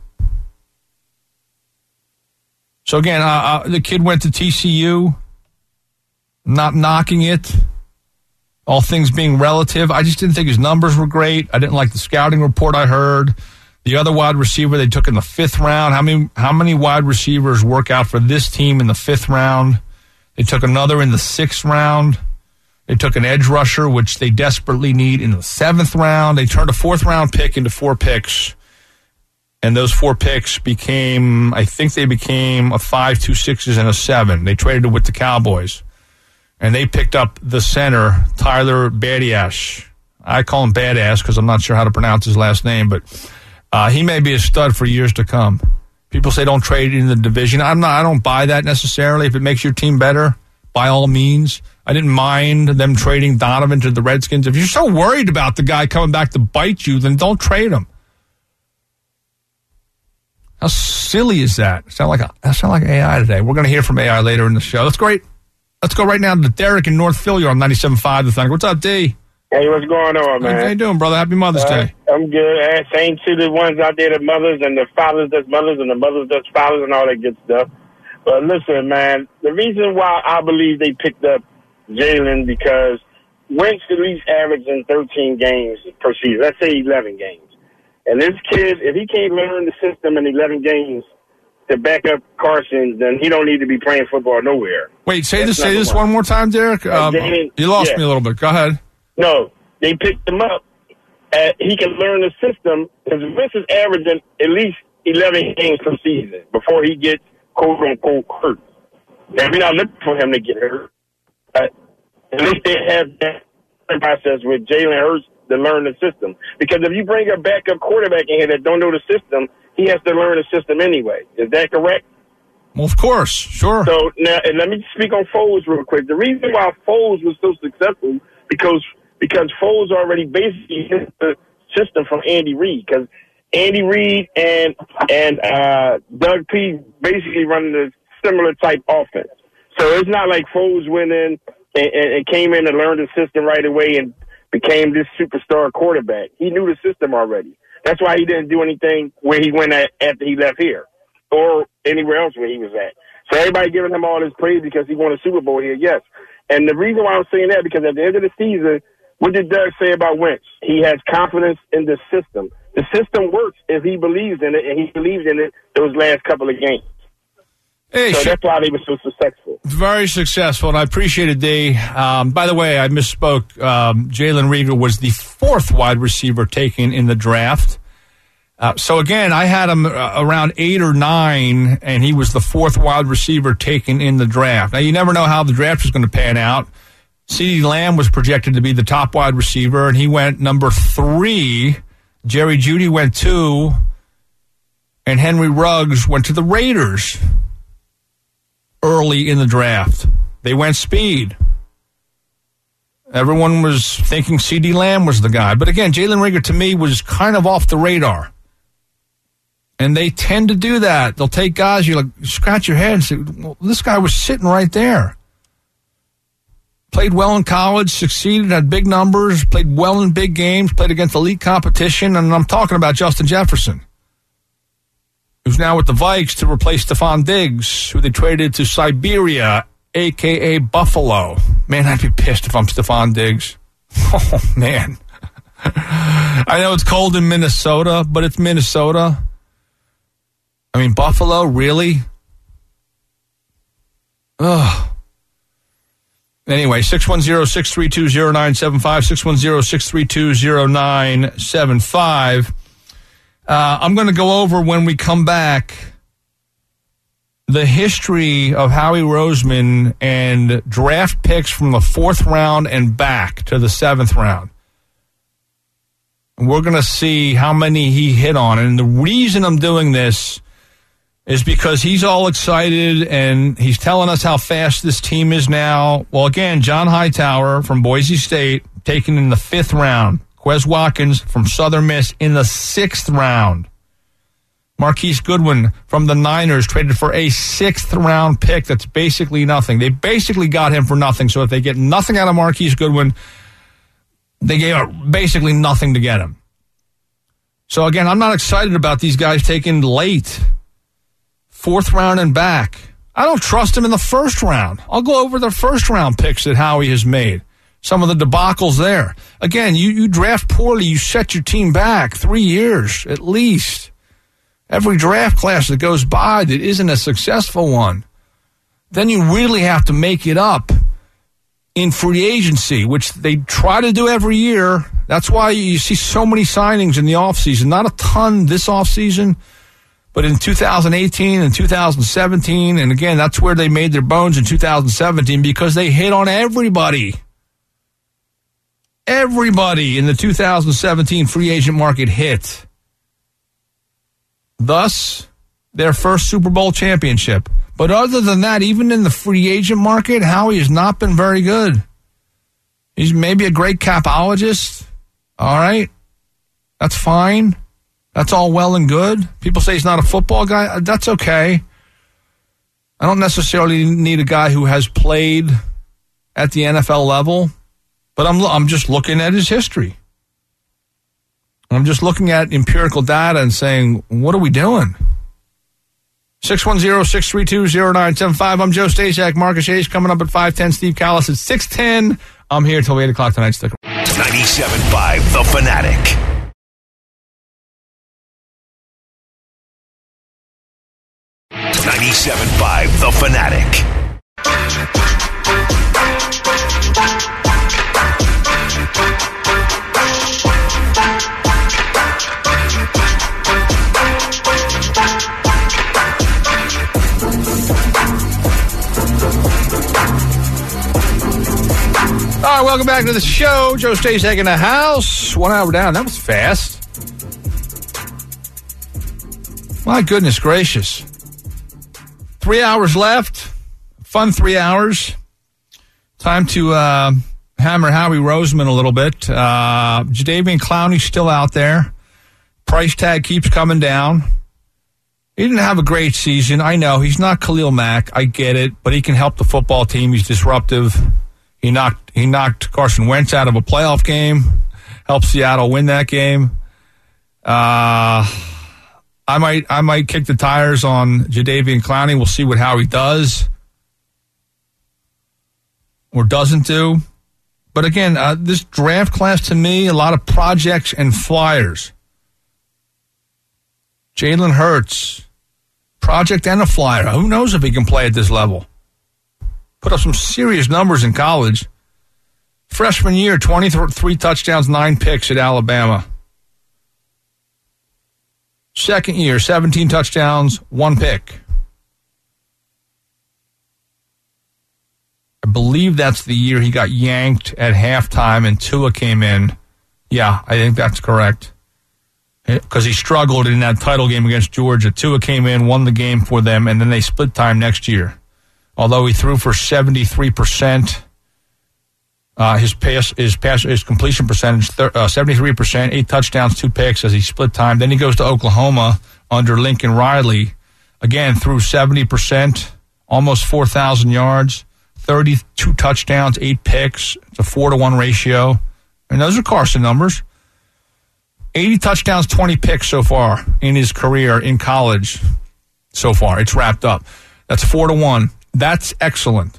So, again, the kid went to TCU, not knocking it, all things being relative. I just didn't think his numbers were great. I didn't like the scouting report I heard. The other wide receiver they took in the 5th round. How many wide receivers work out for this team in the 5th round? They took another in the 6th round. They took an edge rusher, which they desperately need, in the 7th round. They turned a 4th-round pick into 4 picks. And those 4 picks became a 5, 2 6s, and a 7. They traded it with the Cowboys. And they picked up the center, Tyler Badass. I call him Badass because I'm not sure how to pronounce his last name, but he may be a stud for years to come. People say don't trade in the division. I don't buy that necessarily. If it makes your team better, by all means. I didn't mind them trading Donovan to the Redskins. If you're so worried about the guy coming back to bite you, then don't trade him. How silly is that? Sound like AI today. We're going to hear from AI later in the show. Let's go right now to Derek in North Philly on 97.5 The Thunder. What's up, D? Hey, what's going on, man? How you doing, brother? Happy Mother's Day. I'm good. Same to the ones out there, the mothers and the fathers that's mothers and the mothers that's fathers and all that good stuff. But listen, man, the reason why I believe they picked up Jalen because Wentz at least averaging 13 games per season. Let's say 11 games. And this kid, if he can't learn the system in 11 games to back up Carson, then he don't need to be playing football nowhere. Wait, say this one more time, Derek. You lost me a little bit. Go ahead. No, they picked him up. He can learn the system because Wentz is averaging at least 11 games per season before he gets quote-unquote hurt. Now, we're not looking for him to get hurt. At least they have that process with Jalen Hurts to learn the system. Because if you bring a backup quarterback in here that don't know the system, he has to learn the system anyway. Is that correct? Well, of course. Sure. So, now, and let me speak on Foles real quick. The reason why Foles was so successful because Foles already basically hit the system from Andy Reid. Because Andy Reid and Doug P basically running a similar type offense. So it's not like Foles went in and came in and learned the system right away and became this superstar quarterback. He knew the system already. That's why he didn't do anything where he went at after he left here or anywhere else where he was at. So everybody giving him all this praise because he won a Super Bowl here, yes. And the reason why I'm saying that, because at the end of the season, what did Doug say about Wentz? He has confidence in the system. The system works if he believes in it, and he believes in it those last couple of games. Hey, so that's why they were so successful. Very successful, and I appreciate it, D. By the way, I misspoke. Jalen Reagor was the 4th wide receiver taken in the draft. So, again, I had him around 8 or 9, and he was the 4th wide receiver taken in the draft. Now, you never know how the draft is going to pan out. CeeDee Lamb was projected to be the top wide receiver, and he went number 3. Jerry Jeudy went 2, and Henry Ruggs went to the Raiders early in the draft. They went speed. Everyone was thinking CeeDee Lamb was the guy. But again, Jalen Reagor to me was kind of off the radar. And they tend to do that. They'll take guys, you scratch your head and say, well, this guy was sitting right there. Played well in college, succeeded, had big numbers, played well in big games, played against elite competition, and I'm talking about Justin Jefferson, who's now with the Vikes to replace Stephon Diggs, who they traded to Siberia, a.k.a. Buffalo. Man, I'd be pissed if I'm Stephon Diggs. Oh, man. I know it's cold in Minnesota, but it's Minnesota. I mean, Buffalo, really? Ugh. Anyway, 610-632-0975, 610-632-0975. I'm going to go over when we come back the history of Howie Roseman and draft picks from the 4th round and back to the 7th round. And we're going to see how many he hit on. And the reason I'm doing this is because he's all excited and he's telling us how fast this team is now. Well, again, John Hightower from Boise State, taken in the 5th round. Quez Watkins from Southern Miss in the 6th round. Marquise Goodwin from the Niners traded for a 6th round pick. That's basically nothing. They basically got him for nothing. So if they get nothing out of Marquise Goodwin, they gave basically nothing to get him. So again, I'm not excited about these guys taken late. 4th round and back. I don't trust him in the 1st round. I'll go over the 1st round picks that Howie has made. Some of the debacles there. Again, you draft poorly, you set your team back 3 years at least. Every draft class that goes by that isn't a successful one. Then you really have to make it up in free agency, which they try to do every year. That's why you see so many signings in the offseason. Not a ton this offseason, but in 2018 and 2017, and again, that's where they made their bones in 2017 because they hit on everybody. Everybody in the 2017 free agent market hit. Thus, their first Super Bowl championship. But other than that, even in the free agent market, Howie has not been very good. He's maybe a great capologist. All right. That's fine. That's all well and good. People say he's not a football guy. That's okay. I don't necessarily need a guy who has played at the NFL level, but I'm just looking at his history. I'm just looking at empirical data and saying, what are we doing? 610-632-0975. I'm Joe Stacek. Marcus Hayes coming up at 5:10. Steve Callis at 6:10. I'm here till 8 o'clock tonight. Stick around. 97.5 The Fanatic. .97.5 The Fanatic. All right, welcome back to the show. Joe Stacek in the house. 1 hour down. That was fast. My goodness gracious. 3 hours left. Fun 3 hours. Time to hammer Howie Roseman a little bit. Jadeveon Clowney's still out there. Price tag keeps coming down. He didn't have a great season. I know. He's not Khalil Mack. I get it. But he can help the football team. He's disruptive. He knocked Carson Wentz out of a playoff game. Helped Seattle win that game. I might kick the tires on Jadeveon Clowney. We'll see what Howie does or doesn't do. But again, this draft class to me, a lot of projects and flyers. Jalen Hurts, project and a flyer. Who knows if he can play at this level? Put up some serious numbers in college. Freshman year, 23 touchdowns, 9 picks at Alabama. Second year, 17 touchdowns, 1 pick. I believe that's the year he got yanked at halftime and Tua came in. Yeah, I think that's correct. Because he struggled in that title game against Georgia. Tua came in, won the game for them, and then they split time next year. Although he threw for 73%, his completion percentage 73%, 8 touchdowns, 2 picks as he split time. Then he goes to Oklahoma under Lincoln Riley, again threw 70%, almost 4,000 yards, 32 touchdowns, 8 picks. It's a 4-to-1 ratio, and those are Carson numbers. 80 touchdowns, 20 picks so far in his career in college. So far, it's wrapped up. That's 4-to-1. That's excellent.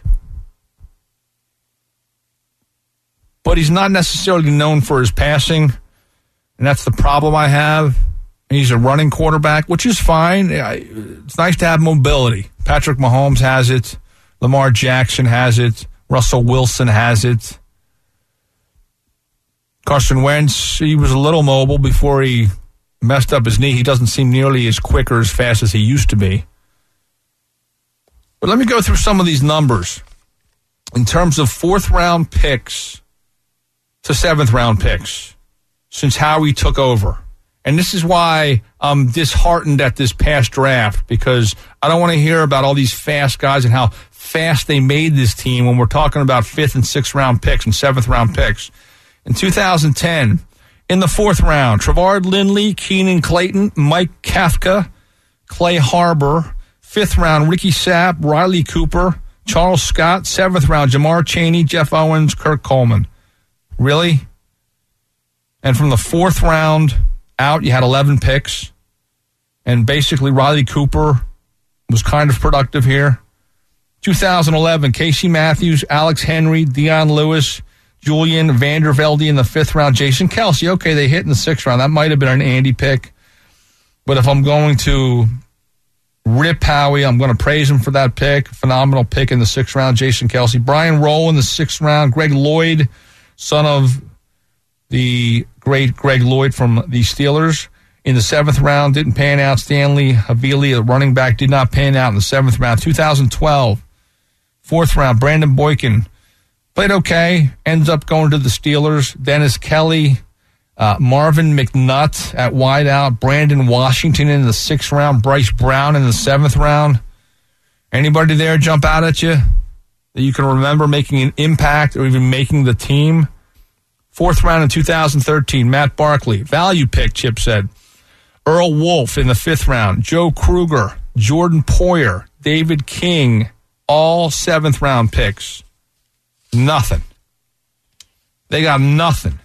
But he's not necessarily known for his passing, and that's the problem I have. He's a running quarterback, which is fine. It's nice to have mobility. Patrick Mahomes has it. Lamar Jackson has it. Russell Wilson has it. Carson Wentz, he was a little mobile before he messed up his knee. He doesn't seem nearly as quick or as fast as he used to be. But let me go through some of these numbers. In terms of fourth-round picks to seventh-round picks since Howie took over. And this is why I'm disheartened at this past draft, because I don't want to hear about all these fast guys and how fast they made this team when we're talking about fifth and sixth round picks and seventh round picks. In 2010, in the fourth round, Trevard Lindley, Keenan Clayton, Mike Kafka, Clay Harbor. Fifth round, Ricky Sapp, Riley Cooper, Charles Scott. Seventh round, Jamar Chaney, Jeff Owens, Kirk Coleman. Really? And from the fourth round out, you had 11 picks. And basically, Riley Cooper was kind of productive here. 2011, Casey Matthews, Alex Henry, Deion Lewis, Julian Vandervelde in the fifth round. Jason Kelsey, okay, they hit in the sixth round. That might have been an Andy pick. But if I'm going to rip Howie, I'm going to praise him for that pick. Phenomenal pick in the sixth round, Jason Kelsey. Brian Roll in the sixth round. Greg Lloyd, son of the great Greg Lloyd from the Steelers. In the seventh round, didn't pan out. Stanley Havili, a running back, did not pan out in the seventh round. 2012, fourth round, Brandon Boykin. Played okay, ends up going to the Steelers. Dennis Kelly, Marvin McNutt at wideout. Brandon Washington in the sixth round. Bryce Brown in the seventh round. Anybody there jump out at you that you can remember making an impact or even making the team? Fourth round in 2013, Matt Barkley. Value pick, Chip said. Earl Wolf in the fifth round. Joe Kruger, Jordan Poyer, David King, all seventh round picks. Nothing. They got nothing.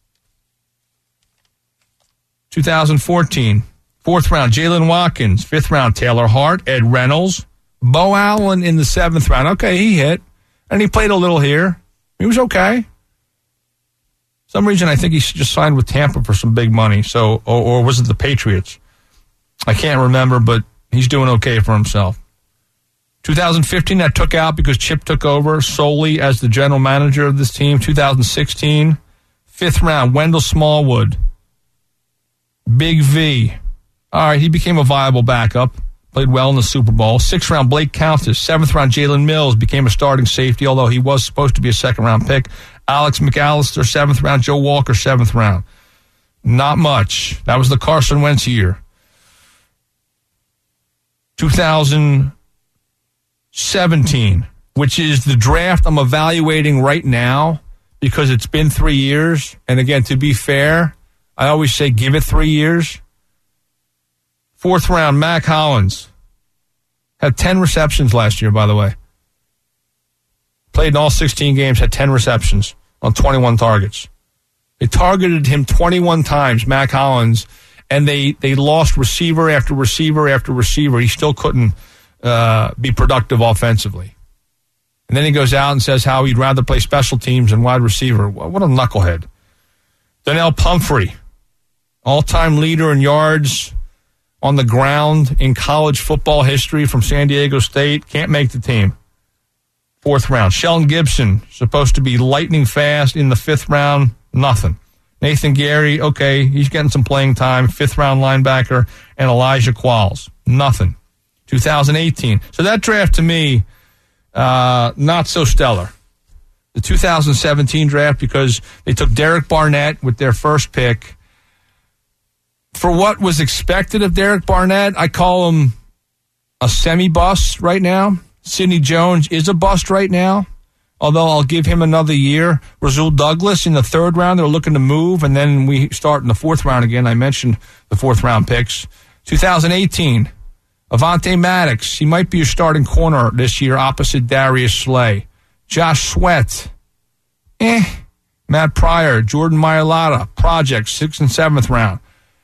2014, fourth round, Jalen Watkins. Fifth round, Taylor Hart, Ed Reynolds. Bo Allen in the seventh round. Okay, he hit. And he played a little here. He was okay. Some reason I think he just signed with Tampa for some big money. So, or was it the Patriots? I can't remember, but he's doing okay for himself. 2015, that took out because Chip took over solely as the general manager of this team. 2016, fifth round, Wendell Smallwood. Big V. All right, he became a viable backup. Played well in the Super Bowl. Sixth round, Blake Countess. Seventh round, Jalen Mills. Became a starting safety, although he was supposed to be a second round pick. Alex McAllister, seventh round. Joe Walker, seventh round. Not much. That was the Carson Wentz year. 2017, which is the draft I'm evaluating right now because it's been 3 years. And again, to be fair, I always say give it 3 years. Fourth round, Mac Hollins. Had 10 receptions last year, by the way. Played in all 16 games, had 10 receptions on 21 targets. They targeted him 21 times, Mac Hollins, and they lost receiver after receiver after receiver. He still couldn't be productive offensively. And then he goes out and says how he'd rather play special teams than wide receiver. What a knucklehead. Donnell Pumphrey, all-time leader in yards on the ground in college football history from San Diego State. Can't make the team. Fourth round. Sheldon Gibson, supposed to be lightning fast in the fifth round. Nothing. Nathan Gary, okay, he's getting some playing time. Fifth round linebacker. And Elijah Qualls. Nothing. 2018. So that draft to me, not so stellar. The 2017 draft, because they took Derek Barnett with their first pick. For what was expected of Derek Barnett, I call him a semi-bust right now. Sidney Jones is a bust right now, although I'll give him another year. Rasul Douglas in the third round, they're looking to move, and then we start in the fourth round again. I mentioned the fourth round picks. 2018, Avonte Maddox. He might be your starting corner this year opposite Darius Slay. Josh Sweat. Matt Pryor, Jordan Mailata, project, 6th and 7th round.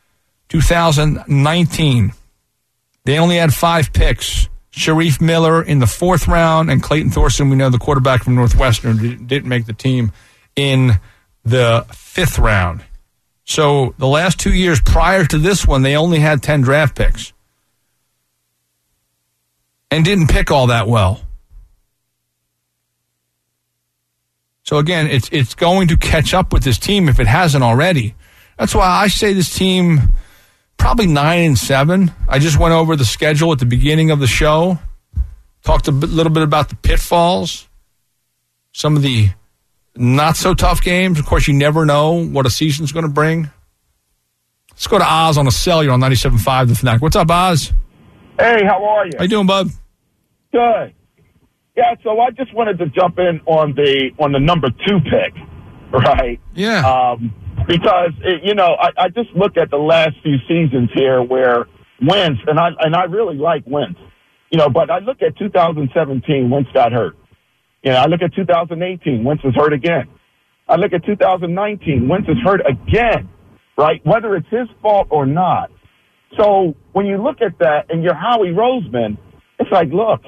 2019, they only had 5 picks. Sharif Miller in the 4th round, and Clayton Thorson, we know the quarterback from Northwestern, didn't make the team in the 5th round. So the last 2 years prior to this one, they only had 10 draft picks and didn't pick all that well. So again, it's going to catch up with this team if it hasn't already. That's why I say this team probably 9-7. I just went over the schedule at the beginning of the show, talked a little bit about the pitfalls, some of the not so tough games. Of course, you never know what a season's going to bring. Let's go to Oz on a cellular on 97.5 The Fanatic. What's up, Oz? Hey, how are you? How you doing, bud? Good. Yeah, so I just wanted to jump in on the number 2 pick, right? Yeah. Because I just look at the last few seasons here where Wentz, and I really like Wentz, but I look at 2017, Wentz got hurt. I look at 2018, Wentz is hurt again. I look at 2019, Wentz is hurt again, right? Whether it's his fault or not. So when you look at that and you're Howie Roseman, it's like, look,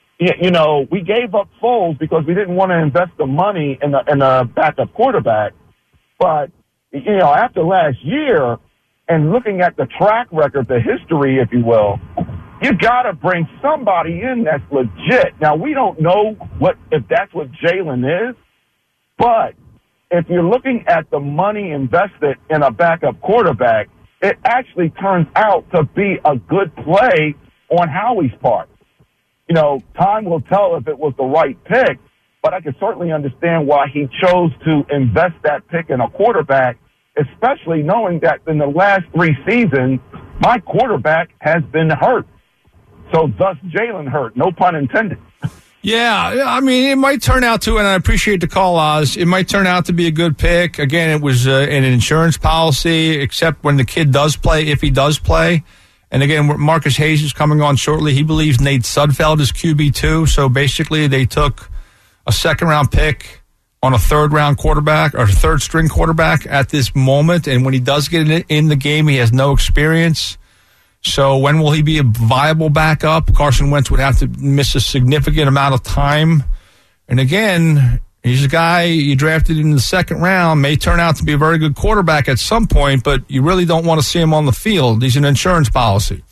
we gave up Foles because we didn't want to invest the money in a backup quarterback. But, after last year and looking at the track record, the history, if you will, you got to bring somebody in that's legit. Now, we don't know if that's what Jalen is, but if you're looking at the money invested in a backup quarterback, it actually turns out to be a good play on Howie's part. Time will tell if it was the right pick, but I can certainly understand why he chose to invest that pick in a quarterback, especially knowing that in the last 3 seasons, my quarterback has been hurt. So thus Jalen hurt, no pun intended. Yeah, I mean, it might turn out to, and I appreciate the call, Oz, it might turn out to be a good pick. Again, it was an insurance policy, except when the kid does play, if he does play. And again, Marcus Hayes is coming on shortly. He believes Nate Sudfeld is QB2. So basically, they took a second-round pick on a third-round quarterback or third-string quarterback at this moment. And when he does get in the game, he has no experience. So when will he be a viable backup? Carson Wentz would have to miss a significant amount of time. And again, he's a guy you drafted in the second round, may turn out to be a very good quarterback at some point, but you really don't want to see him on the field. He's an insurance policy.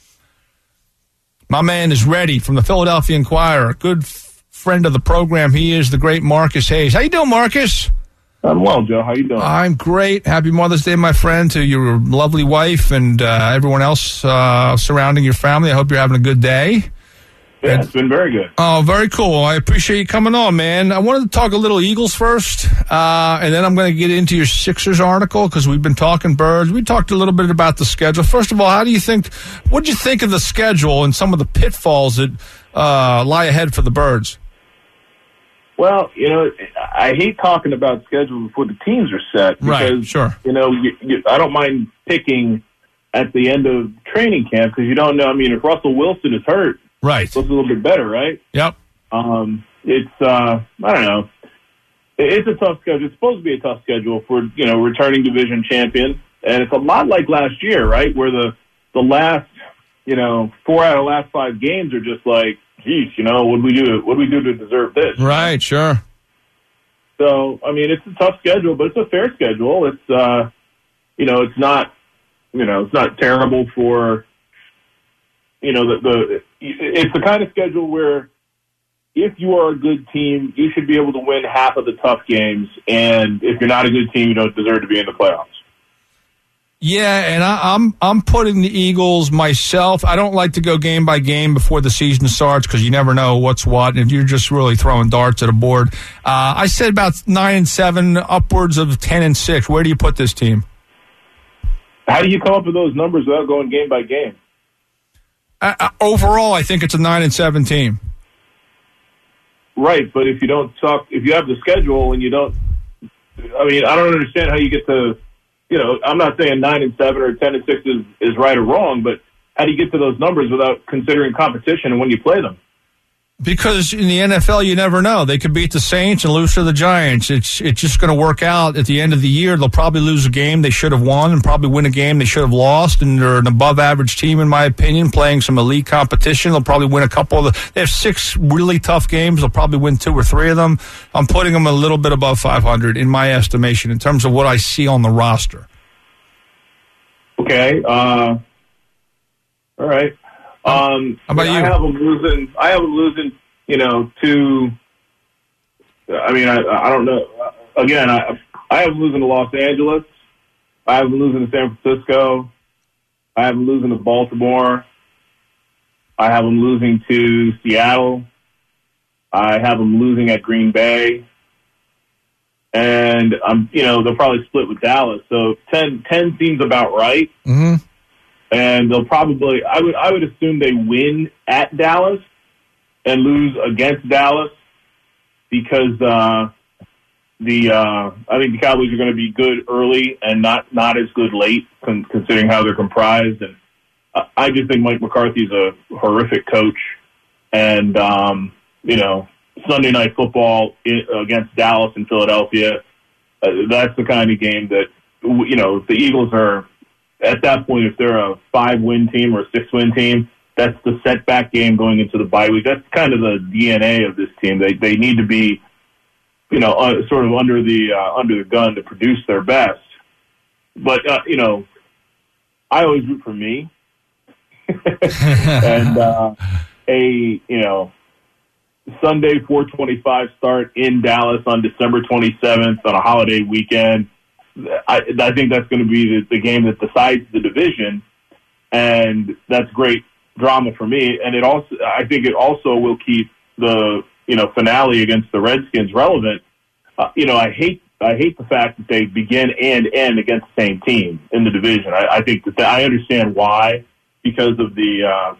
My man is ready from the Philadelphia Inquirer. Good friend of the program. He is the great Marcus Hayes. How you doing, Marcus? I'm well, Joe. How you doing? I'm great. Happy Mother's Day, my friend, to your lovely wife and everyone else surrounding your family. I hope you're having a good day. Yeah, it's been very good. Oh, very cool. I appreciate you coming on, man. I wanted to talk a little Eagles first, and then I'm going to get into your Sixers article because we've been talking Birds. We talked a little bit about the schedule. First of all, what did you think of the schedule and some of the pitfalls that lie ahead for the Birds? Well, I hate talking about schedule before the teams are set because, right, sure. I don't mind picking at the end of training camp because you don't know. I mean, if Russell Wilson is hurt, right, it's a little bit better, right? Yep. It's I don't know. It's a tough schedule. It's supposed to be a tough schedule for returning division champion, and it's a lot like last year, right, where the last 4 out of the last 5 games are just like, geez, what do we do to deserve this? Right, sure. So, I mean, it's a tough schedule, but it's a fair schedule. It's, it's not terrible for, it's the kind of schedule where if you are a good team, you should be able to win half of the tough games. And if you're not a good team, you don't deserve to be in the playoffs. Yeah, and I'm putting the Eagles myself. I don't like to go game by game before the season starts because you never know what's what, and you're just really throwing darts at a board. I said about 9-7, upwards of 10-6. Where do you put this team? How do you come up with those numbers without going game by game? Overall, I think it's a 9-7 team. Right, but if you have the schedule and you don't, I mean, I don't understand how you get to. I'm not saying 9-7 or 10-6 is right or wrong, but how do you get to those numbers without considering competition and when you play them? Because in the NFL, you never know. They could beat the Saints and lose to the Giants. It's just going to work out at the end of the year. They'll probably lose a game they should have won and probably win a game they should have lost. And they're an above-average team, in my opinion, playing some elite competition. They'll probably win a couple of They have 6 really tough games. They'll probably win 2 or 3 of them. I'm putting them a little bit above 500 in my estimation in terms of what I see on the roster. Okay. All right. How about you? I have them losing. To. I mean, I don't know. again, I have them losing to Los Angeles. I have them losing to San Francisco. I have them losing to Baltimore. I have them losing to Seattle. I have them losing at Green Bay. And they'll probably split with Dallas. So 10 seems about right. Mm-hmm. And they'll probably, I would assume they win at Dallas and lose against Dallas because I think the Cowboys are going to be good early and not as good late, considering how they're comprised. And I just think Mike McCarthy's a horrific coach. And Sunday Night Football against Dallas and Philadelphia, that's the kind of game that the Eagles are. At that point, if they're a 5-win team or a 6-win team, that's the setback game going into the bye week. That's kind of the DNA of this team. They need to be, sort of under the gun to produce their best. But I always root for me, and Sunday 4:25 start in Dallas on December 27th on a holiday weekend. I think that's going to be the game that decides the division, and that's great drama for me. And I think it also will keep the finale against the Redskins relevant. I hate the fact that they begin and end against the same team in the division. I think that I understand why, because of the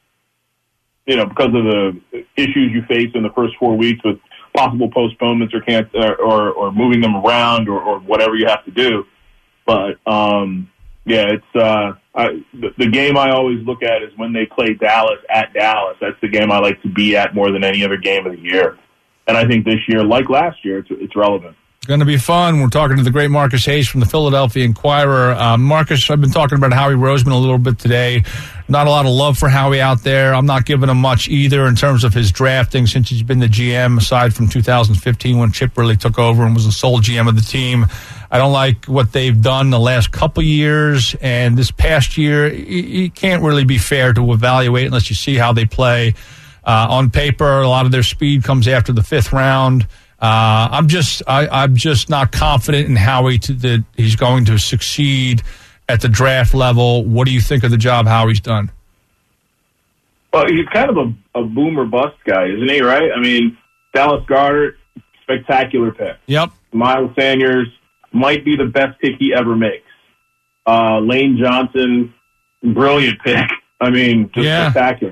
issues you face in the first 4 weeks with possible postponements or moving them around or whatever you have to do. But it's the game I always look at is when they play Dallas at Dallas. That's the game I like to be at more than any other game of the year. And I think this year, like last year, it's relevant. Going to be fun. We're talking to the great Marcus Hayes from the Philadelphia Inquirer. Marcus, I've been talking about Howie Roseman a little bit today. Not a lot of love for Howie out there. I'm not giving him much either in terms of his drafting since he's been the GM, aside from 2015 when Chip really took over and was the sole GM of the team. I don't like what they've done the last couple years, and this past year, you can't really be fair to evaluate unless you see how they play. On paper, a lot of their speed comes after the 5th round. I'm just not confident in Howie that he's going to succeed at the draft level. What do you think of the job Howie's done? Well, he's kind of a boomer bust guy, isn't he? Right? I mean, Dallas Goedert, spectacular pick. Yep. Miles Sanders might be the best pick he ever makes. Lane Johnson, brilliant pick. I mean, just spectacular.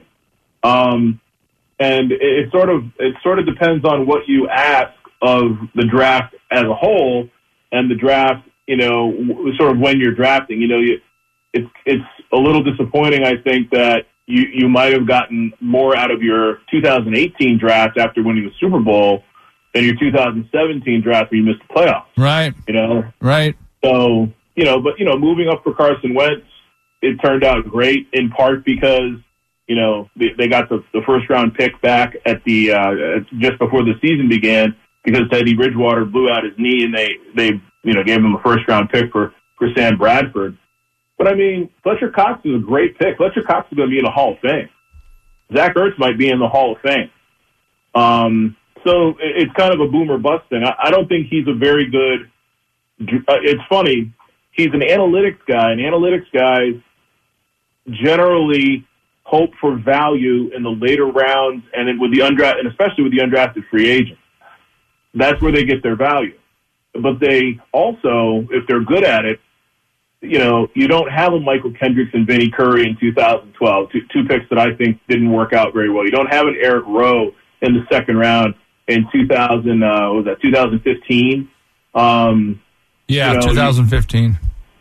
And it sort of depends on what you ask of the draft as a whole, and the draft, sort of when you're drafting. It's a little disappointing, I think, that you might have gotten more out of your 2018 draft after winning the Super Bowl than your 2017 draft when you missed the playoffs. Right. Right. So, moving up for Carson Wentz, it turned out great in part because they got the first round pick back at the just before the season began because Teddy Bridgewater blew out his knee, and they gave him a first round pick for Sam Bradford. But I mean, Fletcher Cox is a great pick. Fletcher Cox is going to be in the Hall of Fame. Zach Ertz might be in the Hall of Fame. So it's kind of a boomer bust thing. I don't think he's a very good. It's funny. He's an analytics guy, and analytics guys generally hope for value in the later rounds and with the undrafted, and especially with the undrafted free agents. That's where they get their value. But they also, if they're good at it, you don't have a Michael Kendricks and Vinnie Curry in 2012, two picks that I think didn't work out very well. You don't have an Eric Rowe in the second round in 2015? 2015.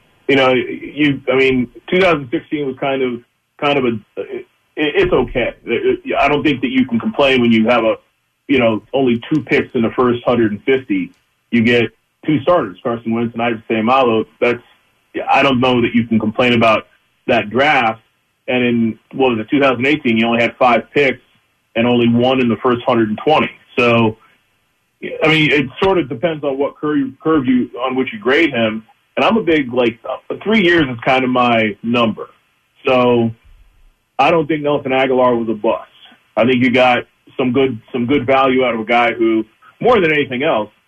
2016 was kind of it's okay. I don't think that you can complain when you have only 2 picks in the first 150. You get 2 starters, Carson Wentz and Isaac Seumalo. I don't know that you can complain about that draft. And in 2018, you only had 5 picks and only 1 in the first 120. So, I mean, it sort of depends on what curve on which you grade him. And I'm a big 3 years is kind of my number. So I don't think Nelson Aguilar was a bust. I think you got some good value out of a guy who, more than anything else,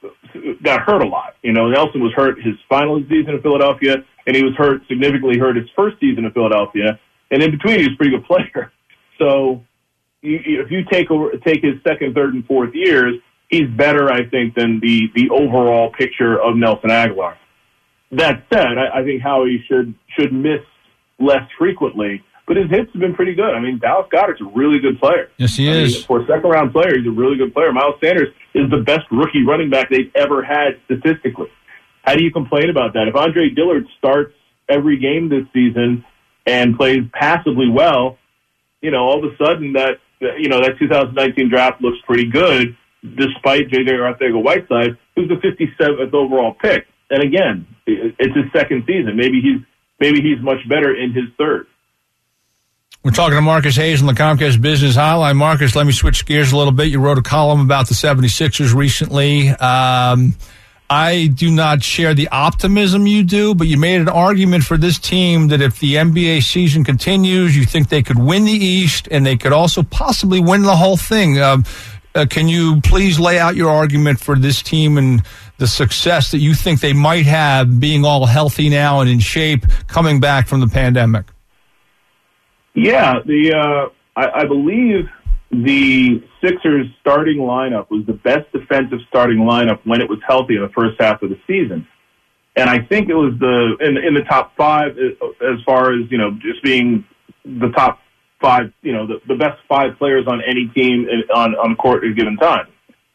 got hurt a lot. Nelson was hurt his final season in Philadelphia, and he was significantly hurt his first season in Philadelphia. And in between, he was a pretty good player. So if you take his second, third, and fourth years, he's better, I think, than the overall picture of Nelson Aguilar. That said, I think Howie should miss less frequently, but his hits have been pretty good. I mean, Dallas Goedert's a really good player. Yes, he is. For a second-round player, he's a really good player. Miles Sanders is the best rookie running back they've ever had statistically. How do you complain about that? If Andre Dillard starts every game this season and plays passively well, all of a sudden that 2019 draft looks pretty good, despite J.J. Arcega-Whiteside, who's the 57th overall pick. And again, it's his second season. Maybe he's much better in his third. We're talking to Marcus Hayes on the Comcast Business Hotline. Marcus, let me switch gears a little bit. You wrote a column about the 76ers recently. I do not share the optimism you do, but you made an argument for this team that if the NBA season continues, you think they could win the East and they could also possibly win the whole thing. Can you please lay out your argument for this team and the success that you think they might have being all healthy now and in shape coming back from the pandemic? Yeah, I believe the Sixers starting lineup was the best defensive starting lineup when it was healthy in the first half of the season. And I think it was in the top five as far as, just being the top five, the best five players on any team on the court at a given time.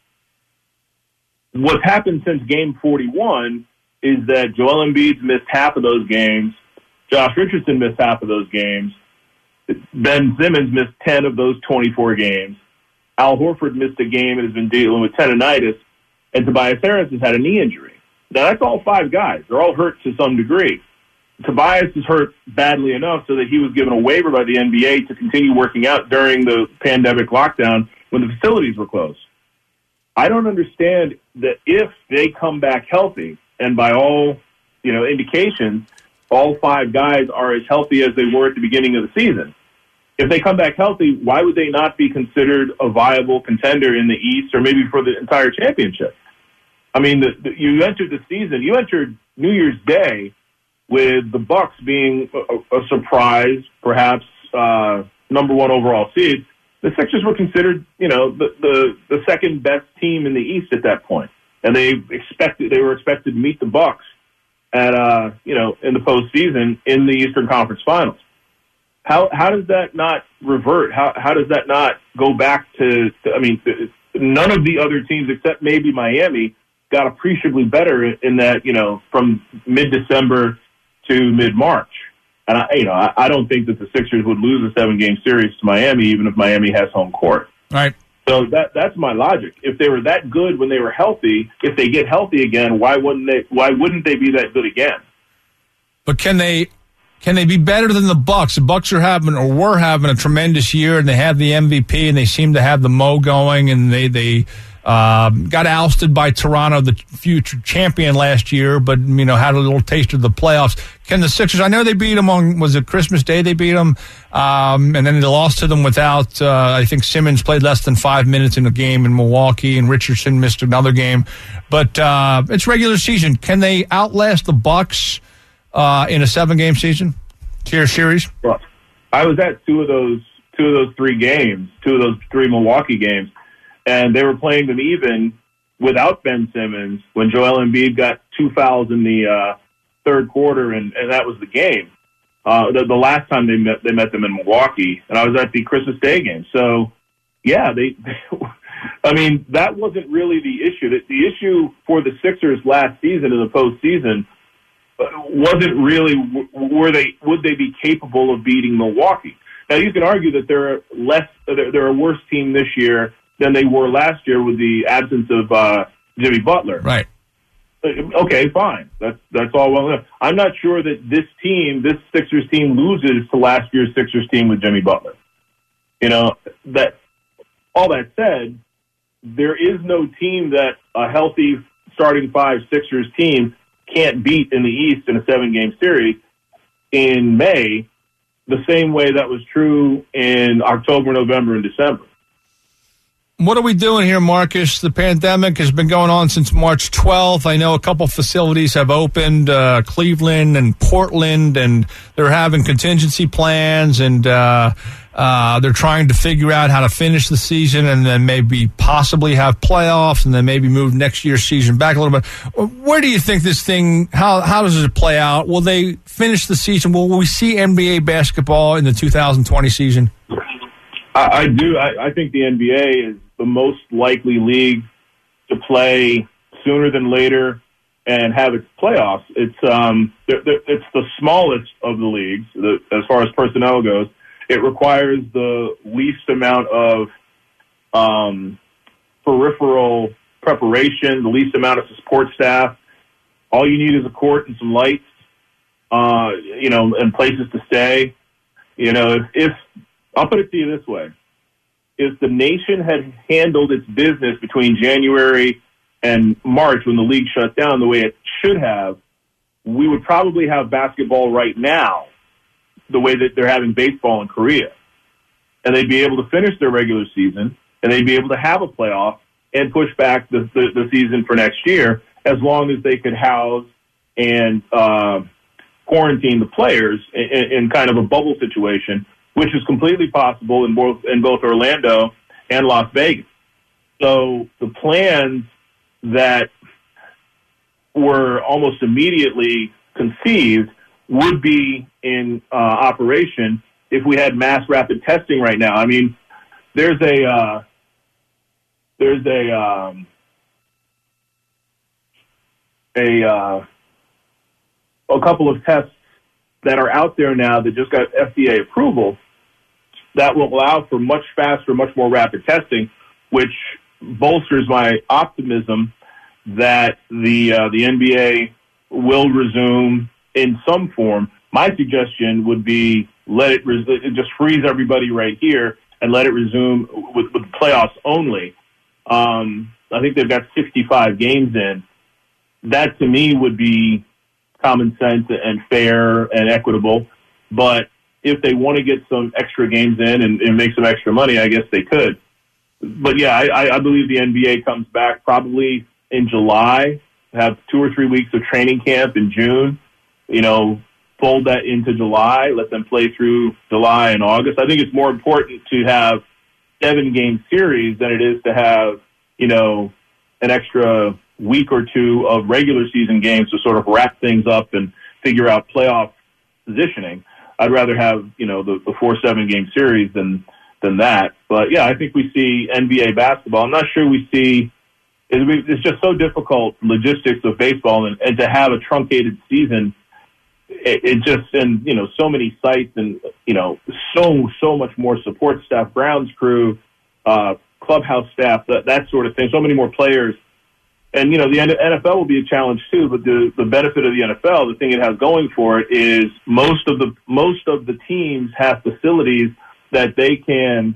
What's happened since game 41 is that Joel Embiid's missed half of those games. Josh Richardson missed half of those games. Ben Simmons missed 10 of those 24 games. Al Horford missed a game and has been dealing with tendonitis. And Tobias Harris has had a knee injury. Now, that's all five guys. They're all hurt to some degree. Tobias is hurt badly enough so that he was given a waiver by the NBA to continue working out during the pandemic lockdown when the facilities were closed. I don't understand that if they come back healthy, and by all indications, all five guys are as healthy as they were at the beginning of the season. If they come back healthy, why would they not be considered a viable contender in the East or maybe for the entire championship? I mean, you entered the season, you entered New Year's Day with the Bucks being a surprise, perhaps number one overall seed. The Sixers were considered, the second best team in the East at that point, and they were expected to meet the Bucks at in the postseason in the Eastern Conference Finals. How does that not revert? How does that not go back to none of the other teams except maybe Miami got appreciably better in that from mid-December to mid-March. And I don't think that the Sixers would lose a 7-game series to Miami even if Miami has home court. Right. So that's my logic. If they were that good when they were healthy, if they get healthy again, why wouldn't they be that good again? But can they be better than the Bucks? The Bucks were having a tremendous year, and they have the MVP, and they seem to have the mo going, and they got ousted by Toronto, the future champion last year, but had a little taste of the playoffs. Can the Sixers? I know they beat them was it Christmas Day? They beat them, and then they lost to them without. I think Simmons played less than 5 minutes in a game in Milwaukee, and Richardson missed another game. But it's regular season. Can they outlast the Bucks in a 7-game season series? Well, I was at two of those 3 games, 2 of those 3 Milwaukee games. And they were playing them even without Ben Simmons when Joel Embiid got 2 fouls in the third quarter, and that was the game. The last time they met them in Milwaukee, and I was at the Christmas Day game. So, yeah, that wasn't really the issue. The issue for the Sixers last season in the postseason wasn't really would they be capable of beating Milwaukee. Now, you can argue that they're a worse team this year than they were last year with the absence of Jimmy Butler. Right. Okay, fine. That's all well enough. I'm not sure that this Sixers team loses to last year's Sixers team with Jimmy Butler. That all that said, there is no team that a healthy starting 5 Sixers team can't beat in the East in a 7-game series in May, the same way that was true in October, November, and December. What are we doing here, Marcus? The pandemic has been going on since March 12th. I know a couple facilities have opened, Cleveland and Portland, and they're having contingency plans, and they're trying to figure out how to finish the season and then maybe possibly have playoffs and then maybe move next year's season back a little bit. Where do you think this thing, how does it play out? Will they finish the season? Will we see NBA basketball in the 2020 season? I do. I think the NBA is the most likely league to play sooner than later and have its playoffs. It's the smallest of the leagues as far as personnel goes. It requires the least amount of peripheral preparation, the least amount of support staff. All you need is a court and some lights, and places to stay. If I'll put it to you this way. If the nation had handled its business between January and March when the league shut down the way it should have, we would probably have basketball right now the way that they're having baseball in Korea. And they'd be able to finish their regular season, and they'd be able to have a playoff and push back the season for next year as long as they could house and quarantine the players in kind of a bubble situation, which is completely possible in both Orlando and Las Vegas. So the plans that were almost immediately conceived would be in operation if we had mass rapid testing right now. I mean, there's a couple of tests that are out there now that just got FDA approval that will allow for much faster, much more rapid testing, which bolsters my optimism that the NBA will resume in some form. My suggestion would be just freeze everybody right here and let it resume with playoffs only. I think they've got 65 games in. That to me would be common sense and fair and equitable. But if they want to get some extra games in and make some extra money, I guess they could. But yeah, I believe the NBA comes back probably in July, have 2 or 3 weeks of training camp in June, fold that into July, let them play through July and August. I think it's more important to have 7-game series than it is to have, an extra week or two of regular season games to sort of wrap things up and figure out playoff positioning. I'd rather have, the 4-7-game series than that. But yeah, I think we see NBA basketball. I'm not sure we see, it's just so difficult, logistics of baseball, and to have a truncated season, it just, and, so many sites and, so much more support staff, grounds crew, clubhouse staff, that sort of thing, so many more players. And, the NFL will be a challenge too, but the benefit of the NFL, the thing it has going for it is most of the teams have facilities that they can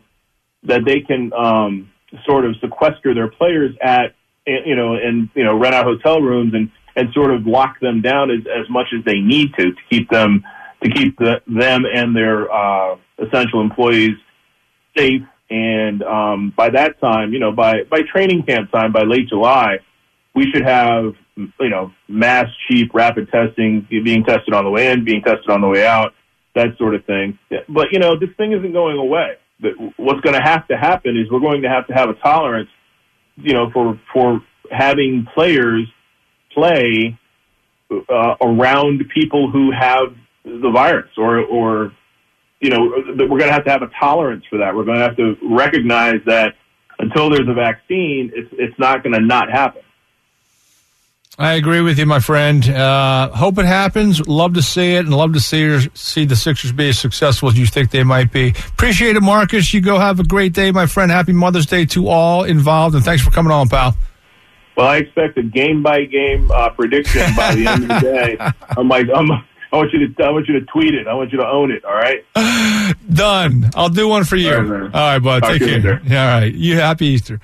sort of sequester their players at, and rent out hotel rooms and sort of lock them down as much as they need to keep them and their essential employees safe. And by that time, by training camp time, by late July, we should have, mass, cheap, rapid testing, being tested on the way in, being tested on the way out, that sort of thing. But, this thing isn't going away. What's going to have to happen is we're going to have a tolerance, for having players play around people who have the virus or we're going to have a tolerance for that. We're going to have to recognize that until there's a vaccine, it's not going to not happen. I agree with you, my friend. Hope it happens. Love to see it, and love to see the Sixers be as successful as you think they might be. Appreciate it, Marcus. You go have a great day, my friend. Happy Mother's Day to all involved, and thanks for coming on, pal. Well, I expect a game-by-game prediction by the end of the day. I want you to tweet it. I want you to own it. All right. Done. I'll do one for you. All right, bud. Take care. Yeah, all right. You happy Easter.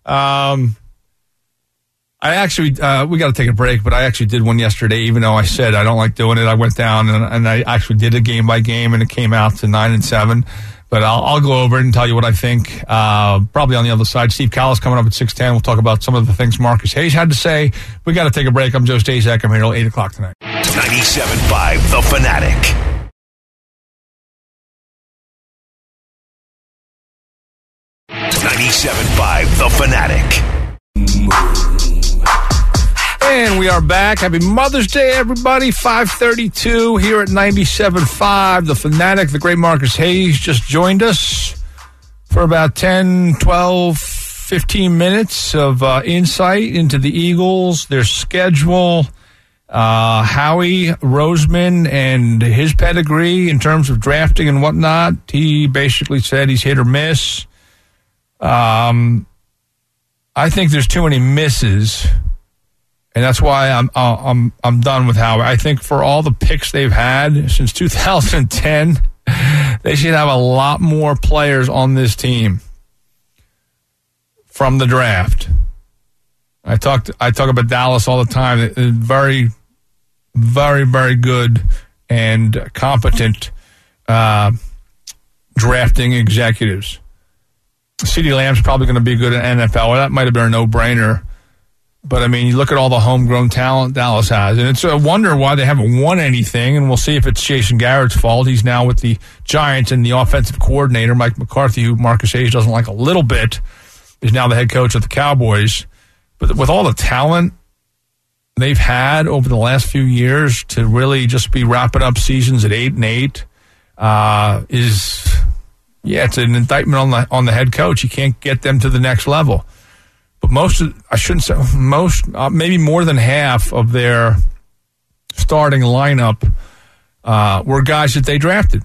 I actually, we got to take a break, but I actually did one yesterday, even though I said I don't like doing it. I went down and I actually did a game by game, and it came out to 9-7. But I'll go over it and tell you what I think. Probably on the other side. Steve Callis coming up at 6:10. We'll talk about some of the things Marcus Hayes had to say. We got to take a break. I'm Joe Stazak. I'm here till 8 o'clock tonight. 97.5 The Fanatic. The Fanatic. And we are back. Happy Mother's Day, everybody. 5:32 here at 97.5 The Fanatic. The great Marcus Hayes just joined us for about 10, 12, 15 minutes of insight into the Eagles, their schedule, Howie Roseman and his pedigree in terms of drafting and whatnot. He basically said he's hit or miss. I think there's too many misses, and that's why I'm done with Howie. I think for all the picks they've had since 2010, they should have a lot more players on this team from the draft. I talk about Dallas all the time. Very, very, very good and competent drafting executives. CeeDee Lamb's probably going to be good at NFL. Well, that might have been a no-brainer. But, I mean, you look at all the homegrown talent Dallas has, and it's a wonder why they haven't won anything, and we'll see if it's Jason Garrett's fault. He's now with the Giants, and the offensive coordinator, Mike McCarthy, who Marcus Hayes doesn't like a little bit, is now the head coach of the Cowboys. But with all the talent they've had over the last few years to really just be wrapping up seasons at 8-8 it's an indictment on the head coach. You can't get them to the next level. But maybe more than half of their starting lineup were guys that they drafted.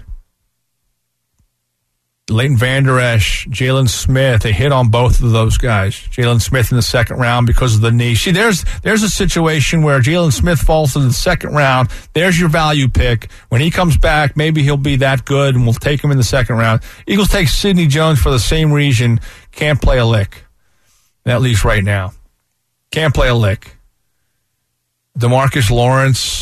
Leighton Vander Esch, Jalen Smith, they hit on both of those guys. Jalen Smith in the second round because of the knee. See, there's a situation where Jalen Smith falls in the second round. There's your value pick. When he comes back, maybe he'll be that good, and we'll take him in the second round. Eagles take Sidney Jones for the same reason. Can't play a lick, at least right now. Can't play a lick. DeMarcus Lawrence,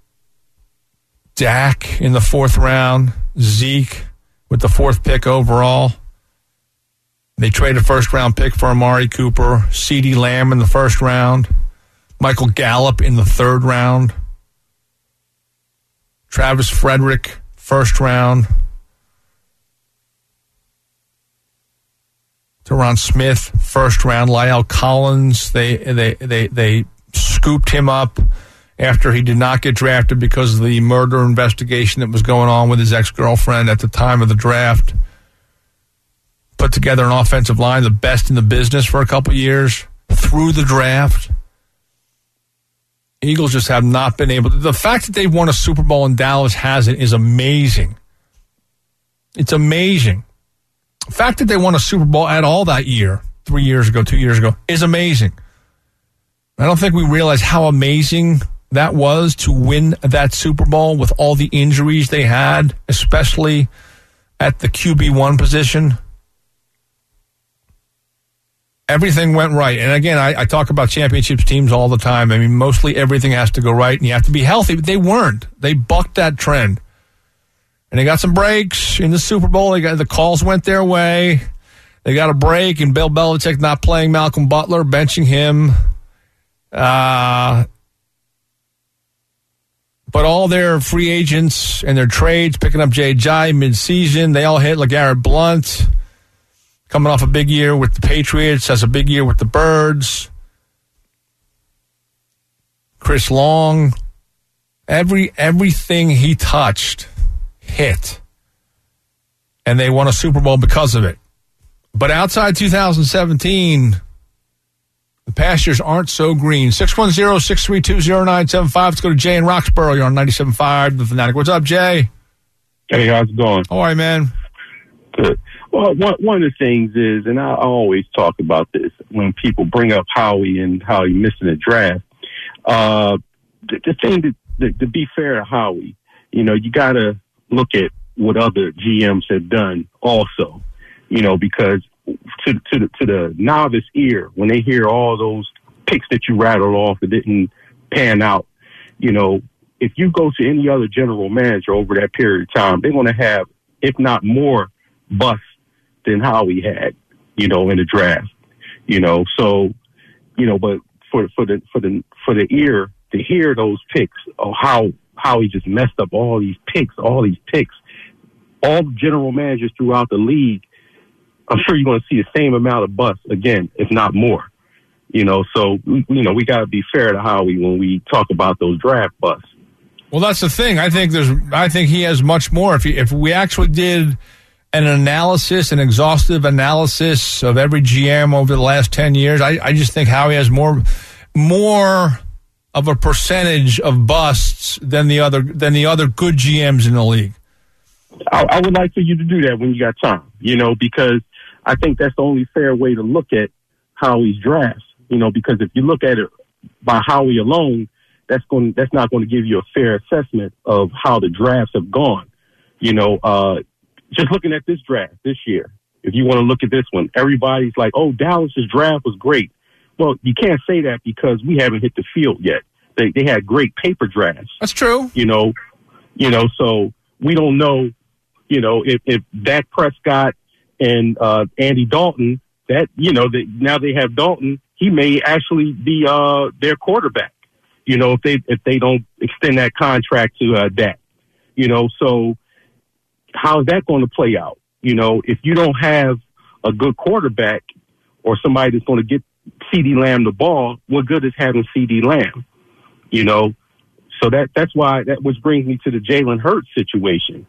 Dak in the fourth round, Zeke with the fourth pick overall. They traded a first-round pick for Amari Cooper, CeeDee Lamb in the first round, Michael Gallup in the third round, Travis Frederick, first round, Tyron Smith, first round, La'el Collins, they scooped him up after he did not get drafted because of the murder investigation that was going on with his ex-girlfriend at the time of the draft. Put together an offensive line, the best in the business for a couple years, through the draft. Eagles just have not been able to. The fact that they've won a Super Bowl and Dallas hasn't is amazing. It's amazing. The fact that they won a Super Bowl at all that year, 2 years ago, is amazing. I don't think we realize how amazing that was to win that Super Bowl with all the injuries they had, especially at the QB1 position. Everything went right. And again, I talk about championships teams all the time. I mean, mostly everything has to go right and you have to be healthy, but they weren't. They bucked that trend. And they got some breaks in the Super Bowl. The calls went their way. They got a break, and Bill Belichick not playing Malcolm Butler, benching him. But all their free agents and their trades, picking up J.J. mid-season, they all hit. LeGarrette Blount, coming off a big year with the Patriots, has a big year with the Birds. Chris Long, everything he touched hit. And they won a Super Bowl because of it. But outside 2017, the pastures aren't so green. 610-632-0975. Let's go to Jay in Roxborough. You're on 97.5 The Fanatic. What's up, Jay? Hey, how's it going? All right, man. Good. Well, one of the things is, and I always talk about this when people bring up Howie and how he missed in the draft. The thing to be fair to Howie, you got to look at what other GMs have done also, because to the novice ear, when they hear all those picks that you rattled off that didn't pan out, if you go to any other general manager over that period of time, they're going to have, if not more busts than Howie had, in the draft. So, but for the ear to hear those picks, or how he just messed up all these picks, all the general managers throughout the league, I'm sure you're going to see the same amount of busts again, if not more. So we got to be fair to Howie when we talk about those draft busts. Well, that's the thing. I think he has much more. If we actually did an exhaustive analysis of every GM over the last 10 years, I just think Howie has more of a percentage of busts than the other good GMs in the league. I would like for you to do that when you got time, because I think that's the only fair way to look at Howie's drafts, because if you look at it by Howie alone, that's not going to give you a fair assessment of how the drafts have gone. Just looking at this draft this year, if you want to look at this one, everybody's like, oh, Dallas's draft was great. Well, you can't say that because we haven't hit the field yet. They had great paper drafts. That's true. So we don't know, if Dak Prescott and Andy Dalton, now they have Dalton, he may actually be their quarterback. If they don't extend that contract to Dak. So how is that going to play out? If you don't have a good quarterback or somebody that's going to get CeeDee Lamb the ball, what good is having CeeDee Lamb? So that's why which brings me to the Jalen Hurts situation.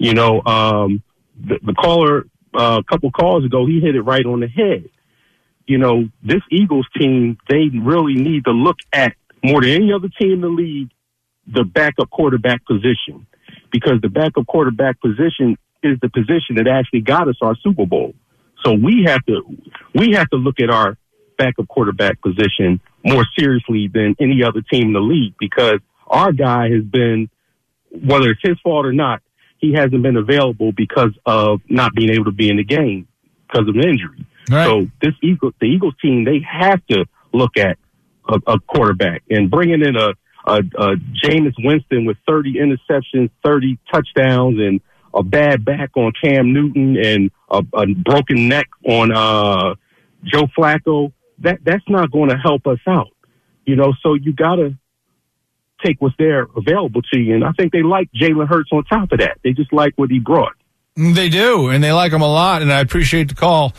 The caller a couple calls ago, he hit it right on the head. This Eagles team, they really need to look at more than any other team in the league, the backup quarterback position, because the backup quarterback position is the position that actually got us our Super Bowl. So we have to look at our backup quarterback position more seriously than any other team in the league, because our guy has been, whether it's his fault or not, he hasn't been available because of not being able to be in the game because of an injury. Right. So the Eagles team, they have to look at a quarterback, and bringing in a Jameis Winston with 30 interceptions, 30 touchdowns, and a bad back on Cam Newton and a broken neck on Joe Flacco, that's not going to help us out. So you got to take what's there available to you. And I think they like Jalen Hurts on top of that. They just like what he brought. They do, and they like him a lot, and I appreciate the call.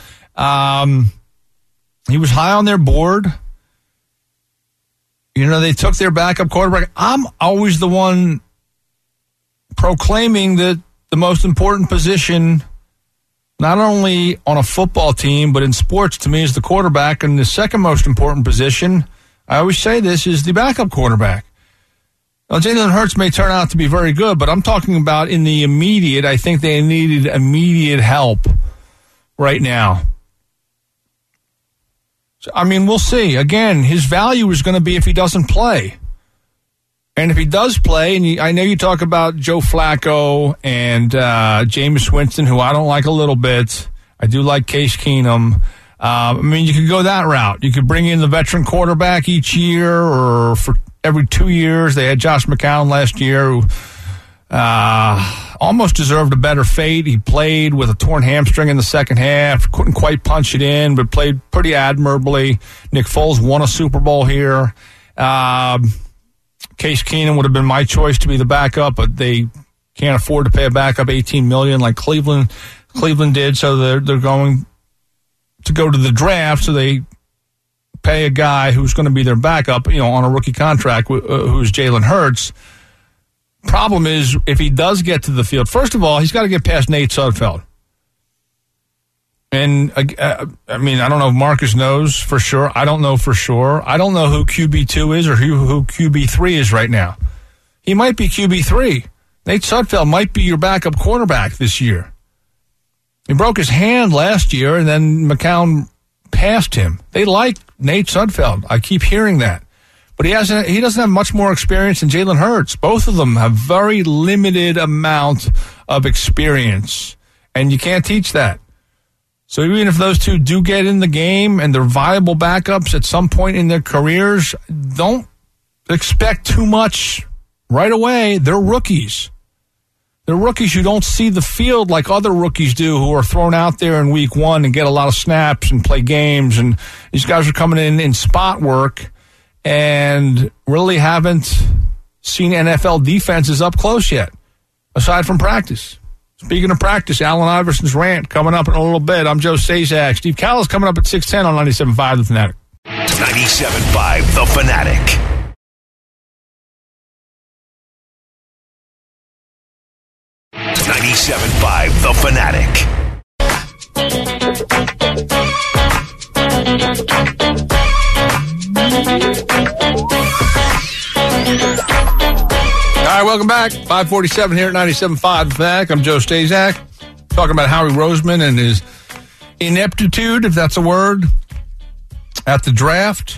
He was high on their board. They took their backup quarterback. I'm always the one proclaiming that the most important position, not only on a football team, but in sports, to me, is the quarterback. And the second most important position, I always say this, is the backup quarterback. Now, Jalen Hurts may turn out to be very good, but I'm talking about in the immediate. I think they needed immediate help right now. So, we'll see. Again, his value is going to be if he doesn't play. And if he does play, and I know you talk about Joe Flacco and Jameis Winston, who I don't like a little bit. I do like Case Keenum. You could go that route. You could bring in the veteran quarterback each year, or for every 2 years. They had Josh McCown last year, who almost deserved a better fate. He played with a torn hamstring in the second half, couldn't quite punch it in, but played pretty admirably. Nick Foles won a Super Bowl here. Case Keenum would have been my choice to be the backup, but they can't afford to pay a backup $18 million like Cleveland did, so they're going to go to the draft, so they pay a guy who's going to be their backup, on a rookie contract, who's Jalen Hurts. Problem is, if he does get to the field, first of all, he's got to get past Nate Sudfeld. And, I don't know if Marcus knows for sure. I don't know for sure. I don't know who QB2 is or who QB3 is right now. He might be QB3. Nate Sudfeld might be your backup quarterback this year. He broke his hand last year, and then McCown passed him. They like Nate Sudfeld. I keep hearing that. But he doesn't have much more experience than Jalen Hurts. Both of them have very limited amount of experience, and you can't teach that. So even if those two do get in the game and they're viable backups at some point in their careers, don't expect too much right away. They're rookies. They're rookies who don't see the field like other rookies do, who are thrown out there in week one and get a lot of snaps and play games. And these guys are coming in spot work and really haven't seen NFL defenses up close yet, aside from practice. Speaking of practice, Allen Iverson's rant coming up in a little bit. I'm Joe Stazak. Steve Callis coming up at 6:10 on 97.5 The Fanatic. 97.5 The Fanatic. .97.5 The Fanatic. All right, welcome back. 547 here at 97.5 The Fanatic. I'm Joe Stazak. Talking about Howie Roseman and his ineptitude, if that's a word, at the draft.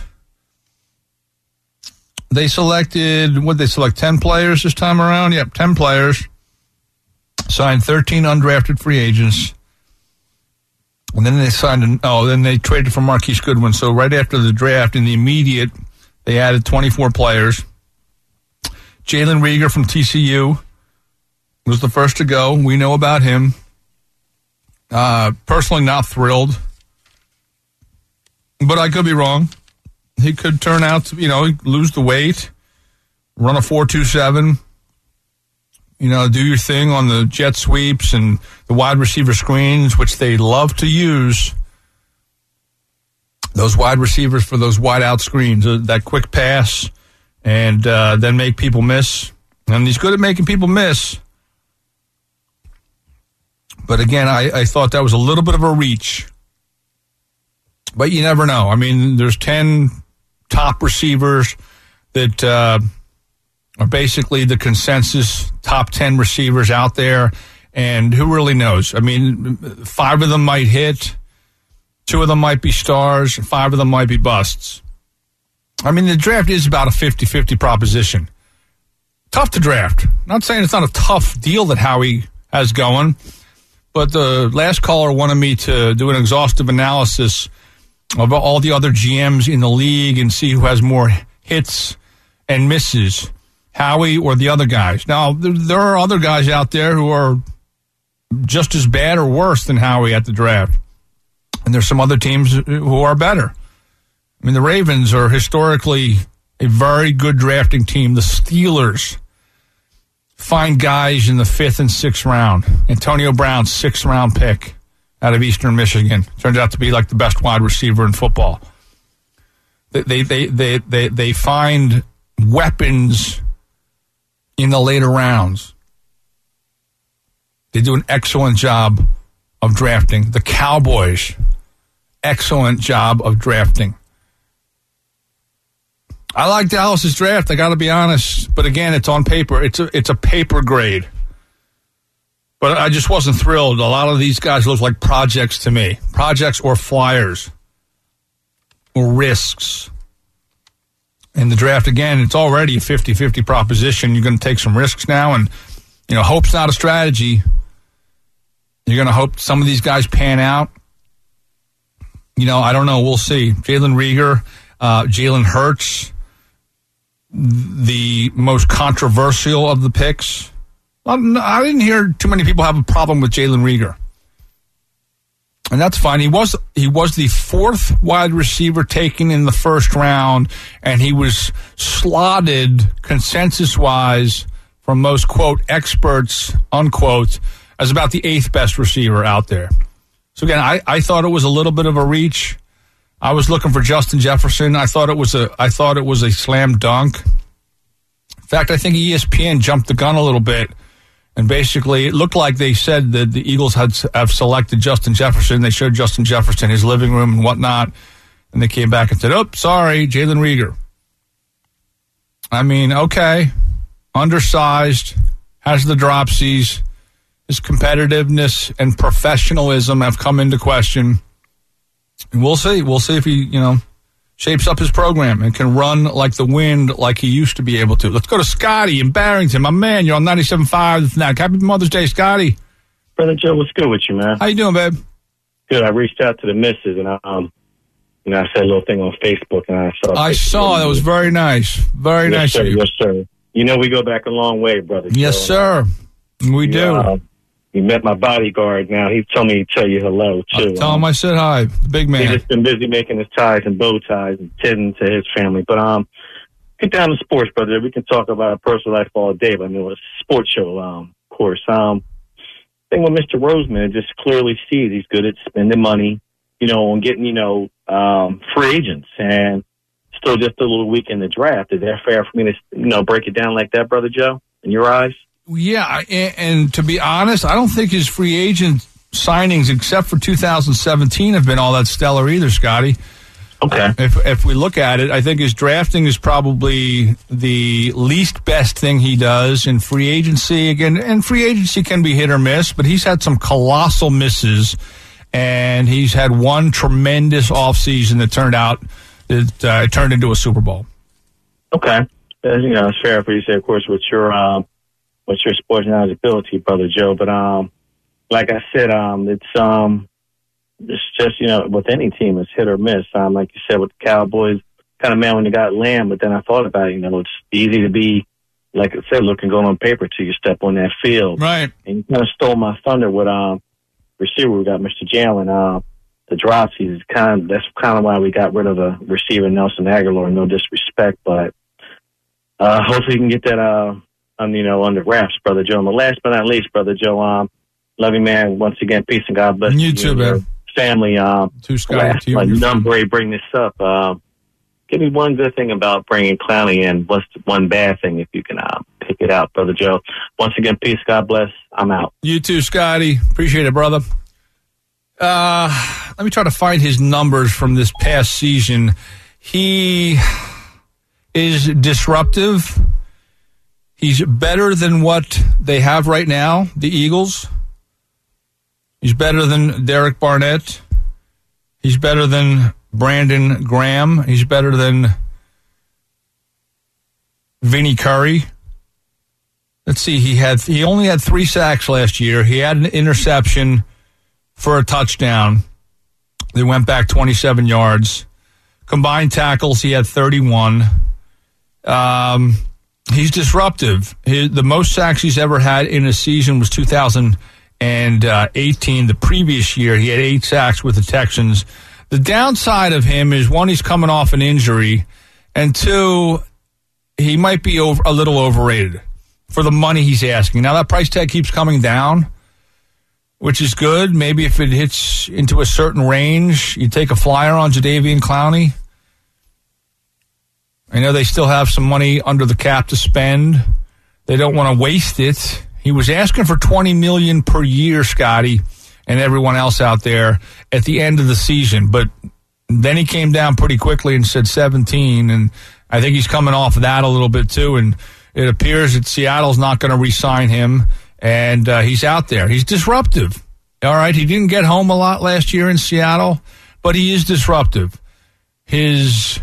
They selected, what did they select, 10 players this time around? Yep, 10 players. Signed 13 undrafted free agents. And then they then they traded for Marquise Goodwin. So right after the draft, in the immediate, they added 24 players. Jalen Reagor from TCU was the first to go. We know about him. Personally not thrilled. But I could be wrong. He could turn out to, lose the weight, run a 4.27, do your thing on the jet sweeps and the wide receiver screens, which they love to use. Those wide receivers for those wide out screens, that quick pass, and then make people miss. And he's good at making people miss. But again, I thought that was a little bit of a reach. But you never know. I mean, there's 10 top receivers that are basically the consensus top 10 receivers out there. And who really knows? I mean, 5 of them might hit. 2 of them might be stars. 5 of them might be busts. I mean, the draft is about a 50-50 proposition. Tough to draft. Not saying it's not a tough deal that Howie has going, but the last caller wanted me to do an exhaustive analysis of all the other GMs in the league and see who has more hits and misses, Howie or the other guys. Now, there are other guys out there who are just as bad or worse than Howie at the draft. And there's some other teams who are better. I mean, the Ravens are historically a very good drafting team. The Steelers find guys in the 5th and 6th round. Antonio Brown, 6th round pick out of Eastern Michigan. Turns out to be like the best wide receiver in football. They find weapons in the later rounds. They do an excellent job of drafting. The Cowboys, excellent job of drafting. I like Dallas's draft, I got to be honest. But again, it's on paper. It's a paper grade. But I just wasn't thrilled. A lot of these guys look like projects to me. Projects or flyers or risks. In the draft, again, it's already a 50-50 proposition. You're going to take some risks now. And, hope's not a strategy. You're going to hope some of these guys pan out. I don't know. We'll see. Jalen Reagor, Jalen Hurts, the most controversial of the picks. I didn't hear too many people have a problem with Jalen Reagor. And that's fine. He was the 4th wide receiver taken in the first round, and he was slotted consensus-wise from most, quote, experts, unquote, as about the 8th best receiver out there. So again, I thought it was a little bit of a reach. I was looking for Justin Jefferson. I thought it was a slam dunk. In fact, I think ESPN jumped the gun a little bit. And basically, it looked like they said that the Eagles have selected Justin Jefferson. They showed Justin Jefferson his living room and whatnot. And they came back and said, sorry, Jalen Reagor. I mean, okay, undersized, has the dropsies. His competitiveness and professionalism have come into question. And we'll see. We'll see if he, shapes up his program and can run like the wind like he used to be able to. Let's go to Scotty in Barrington. My man, you're on 97.5 The Fanatic. Happy Mother's Day, Scotty. Brother Joe, what's good with you, man? How you doing, babe? Good. I reached out to the missus, and I said a little thing on Facebook, and I saw that was very nice. Very nice sir, of you. Yes, sir. We go back a long way, brother. Yes, Joe. sir. We do. You met my bodyguard now. He told me to tell you hello, too. Tell him I said hi, the big man. He's just been busy making his ties and bow ties and tending to his family. But get down to sports, brother. We can talk about our personal life all day, but I mean, it's a sports show, of course. Thing with Mr. Roseman, it just clearly sees he's good at spending money, on getting, free agents. And still just a little weak in the draft. Is that fair for me to, break it down like that, Brother Joe, in your eyes? Yeah, and to be honest, I don't think his free agent signings, except for 2017, have been all that stellar either, Scotty. Okay. If we look at it, I think his drafting is probably the least best thing he does in free agency. Again, and free agency can be hit or miss, but he's had some colossal misses, and he's had one tremendous offseason that turned into a Super Bowl. Okay. It's fair for you to say, of course, with your sports knowledgeability, Brother Joe. But like I said, it's just with any team, it's hit or miss. Like you said, with the Cowboys, kind of mad when you got Lamb. But then I thought about it. It's easy to be, like I said, looking good on paper till you step on that field. Right. And you kind of stole my thunder with receiver. We got Mr. Jalen. The dropsy is that's kind of why we got rid of a receiver, Nelson Aguilar. No disrespect, but hopefully you can get that under wraps, Brother Joe. And the last but not least, Brother Joe, love you, man. Once again, peace and God bless you too, man. Family. To Scotty, to you. Like Numbre, bring this up. Give me one good thing about bringing Clowney in. What's one bad thing if you can pick it out, Brother Joe? Once again, peace, God bless. I'm out. You too, Scotty. Appreciate it, brother. Let me try to find his numbers from this past season. He is disruptive. He's better than what they have right now, the Eagles. He's better than Derek Barnett. He's better than Brandon Graham. He's better than Vinny Curry. Let's see, he only had 3 sacks last year. He had an interception for a touchdown. They went back 27 yards. Combined tackles, he had 31. He's disruptive. The most sacks he's ever had in a season was 2018. The previous year, he had 8 sacks with the Texans. The downside of him is, 1, he's coming off an injury, and 2, he might be a little overrated for the money he's asking. Now, that price tag keeps coming down, which is good. Maybe if it hits into a certain range, you take a flyer on Jadeveon Clowney. I know they still have some money under the cap to spend. They don't want to waste it. He was asking for $20 million per year, Scotty, and everyone else out there at the end of the season. But then he came down pretty quickly and said 17, and I think he's coming off of that a little bit too. And it appears that Seattle's not going to re-sign him, and he's out there. He's disruptive. All right, he didn't get home a lot last year in Seattle, but he is disruptive. His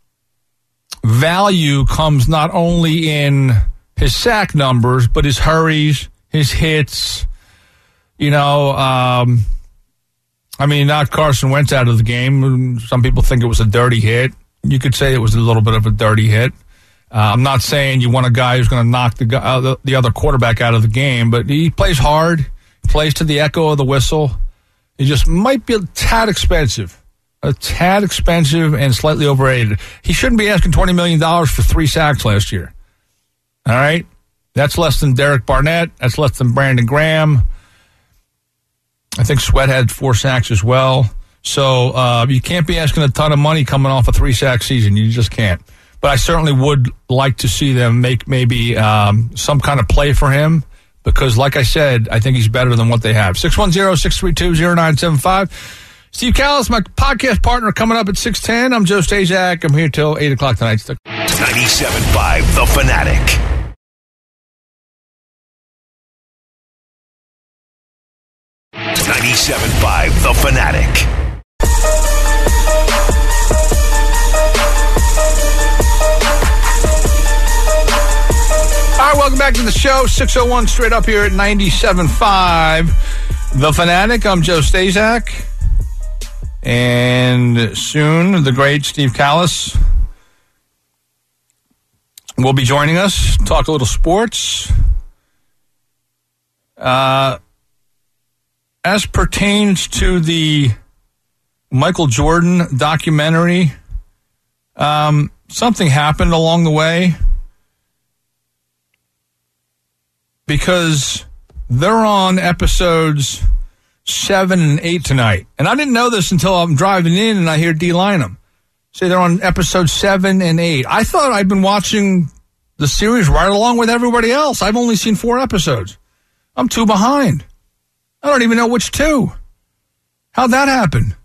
value comes not only in his sack numbers, but his hurries, his hits. Not Carson Wentz out of the game. Some people think it was a dirty hit. You could say it was a little bit of a dirty hit. I'm not saying you want a guy who's going to knock the other quarterback out of the game, but he plays hard, plays to the echo of the whistle. He just might be a tad expensive and slightly overrated. He shouldn't be asking $20 million for 3 sacks last year. All right? That's less than Derek Barnett. That's less than Brandon Graham. I think Sweat had 4 sacks as well. So you can't be asking a ton of money coming off a 3-sack season. You just can't. But I certainly would like to see them make maybe some kind of play for him because, like I said, I think he's better than what they have. 610-632-0975. Steve Callis, my podcast partner, coming up at 6:10. I'm Joe Stazak. I'm here till 8 o'clock tonight. 97.5 The Fanatic. .97.5 The Fanatic. All right, welcome back to the show. 6:01 straight up here at 97.5 The Fanatic. I'm Joe Stazak. And soon, the great Steve Callis will be joining us, talk a little sports. As pertains to the Michael Jordan documentary, something happened along the way because they're on episodes 7 and 8 tonight. And I didn't know this until I'm driving in and I hear D. Lynam say they're on episode 7 and 8. I thought I'd been watching the series right along with everybody else. I've only seen 4 episodes. I'm 2 behind. I don't even know which 2. How'd that happen?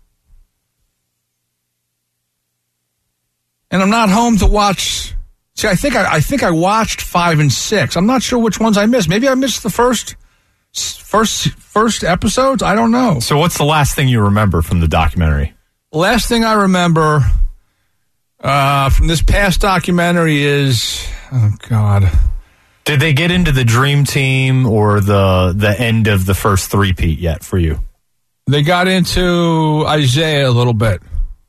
And I'm not home to watch. See, I think I watched 5 and 6. I'm not sure which ones I missed. Maybe I missed the first episodes. I don't know. So what's the last thing you remember from the documentary? Last thing I remember from this past documentary is, oh God. Did they get into the Dream Team or the end of the first three-peat yet for you? They got into Isaiah a little bit.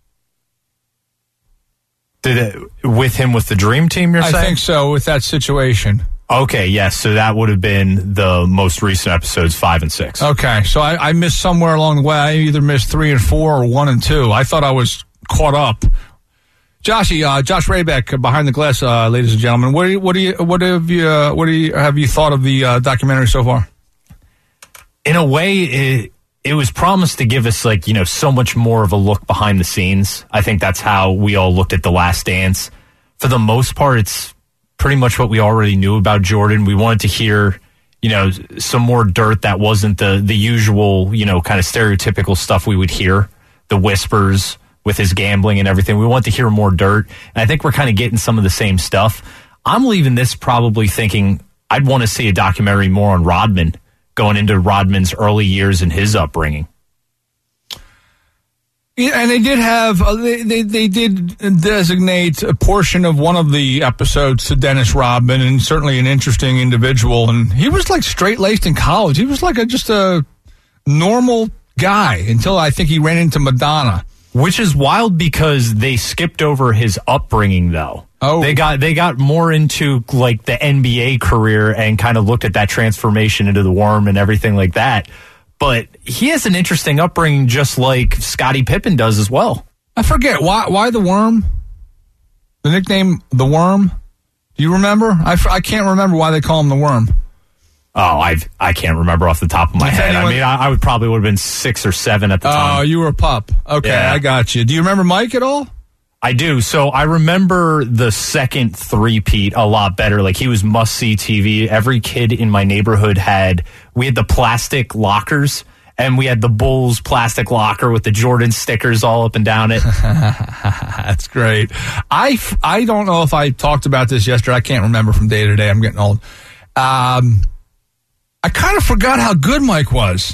Did it with him with the Dream Team, you're saying? I think so, with that situation. Okay, yes. So that would have been the most recent episodes, 5 and 6. Okay, so I missed somewhere along the way. I either missed 3 and 4 or 1 and 2. I thought I was caught up. Josh Raybeck behind the glass, ladies and gentlemen. What have you thought of the documentary so far? In a way, it was promised to give us so much more of a look behind the scenes. I think that's how we all looked at The Last Dance. For the most part, it's pretty much what we already knew about Jordan. We wanted to hear, some more dirt that wasn't the usual, kind of stereotypical stuff we would hear, the whispers with his gambling and everything. We want to hear more dirt. And I think we're kind of getting some of the same stuff. I'm leaving this probably thinking I'd want to see a documentary more on Rodman, going into Rodman's early years and his upbringing. Yeah, and they did have they did designate a portion of one of the episodes to Dennis Rodman, and certainly an interesting individual. And he was straight-laced in college. He was just a normal guy until I think he ran into Madonna. Which is wild because they skipped over his upbringing, though. Oh, they got more into the NBA career and kind of looked at that transformation into the Worm and everything like that. But he has an interesting upbringing, just like Scottie Pippen does as well. I forget why the Worm. The nickname the Worm. Do you remember? I can't remember why they call him the Worm. Oh, I can't remember off the top of my head. I would probably would have been 6 or 7 at the time. Oh, you were a pup. Okay, yeah. I got you. Do you remember Mike at all? I do. So I remember the second three-peat a lot better. He was must-see TV. Every kid in my neighborhood we had the plastic lockers, and we had the Bulls plastic locker with the Jordan stickers all up and down it. That's great. I don't know if I talked about this yesterday. I can't remember from day to day. I'm getting old. I kind of forgot how good Mike was.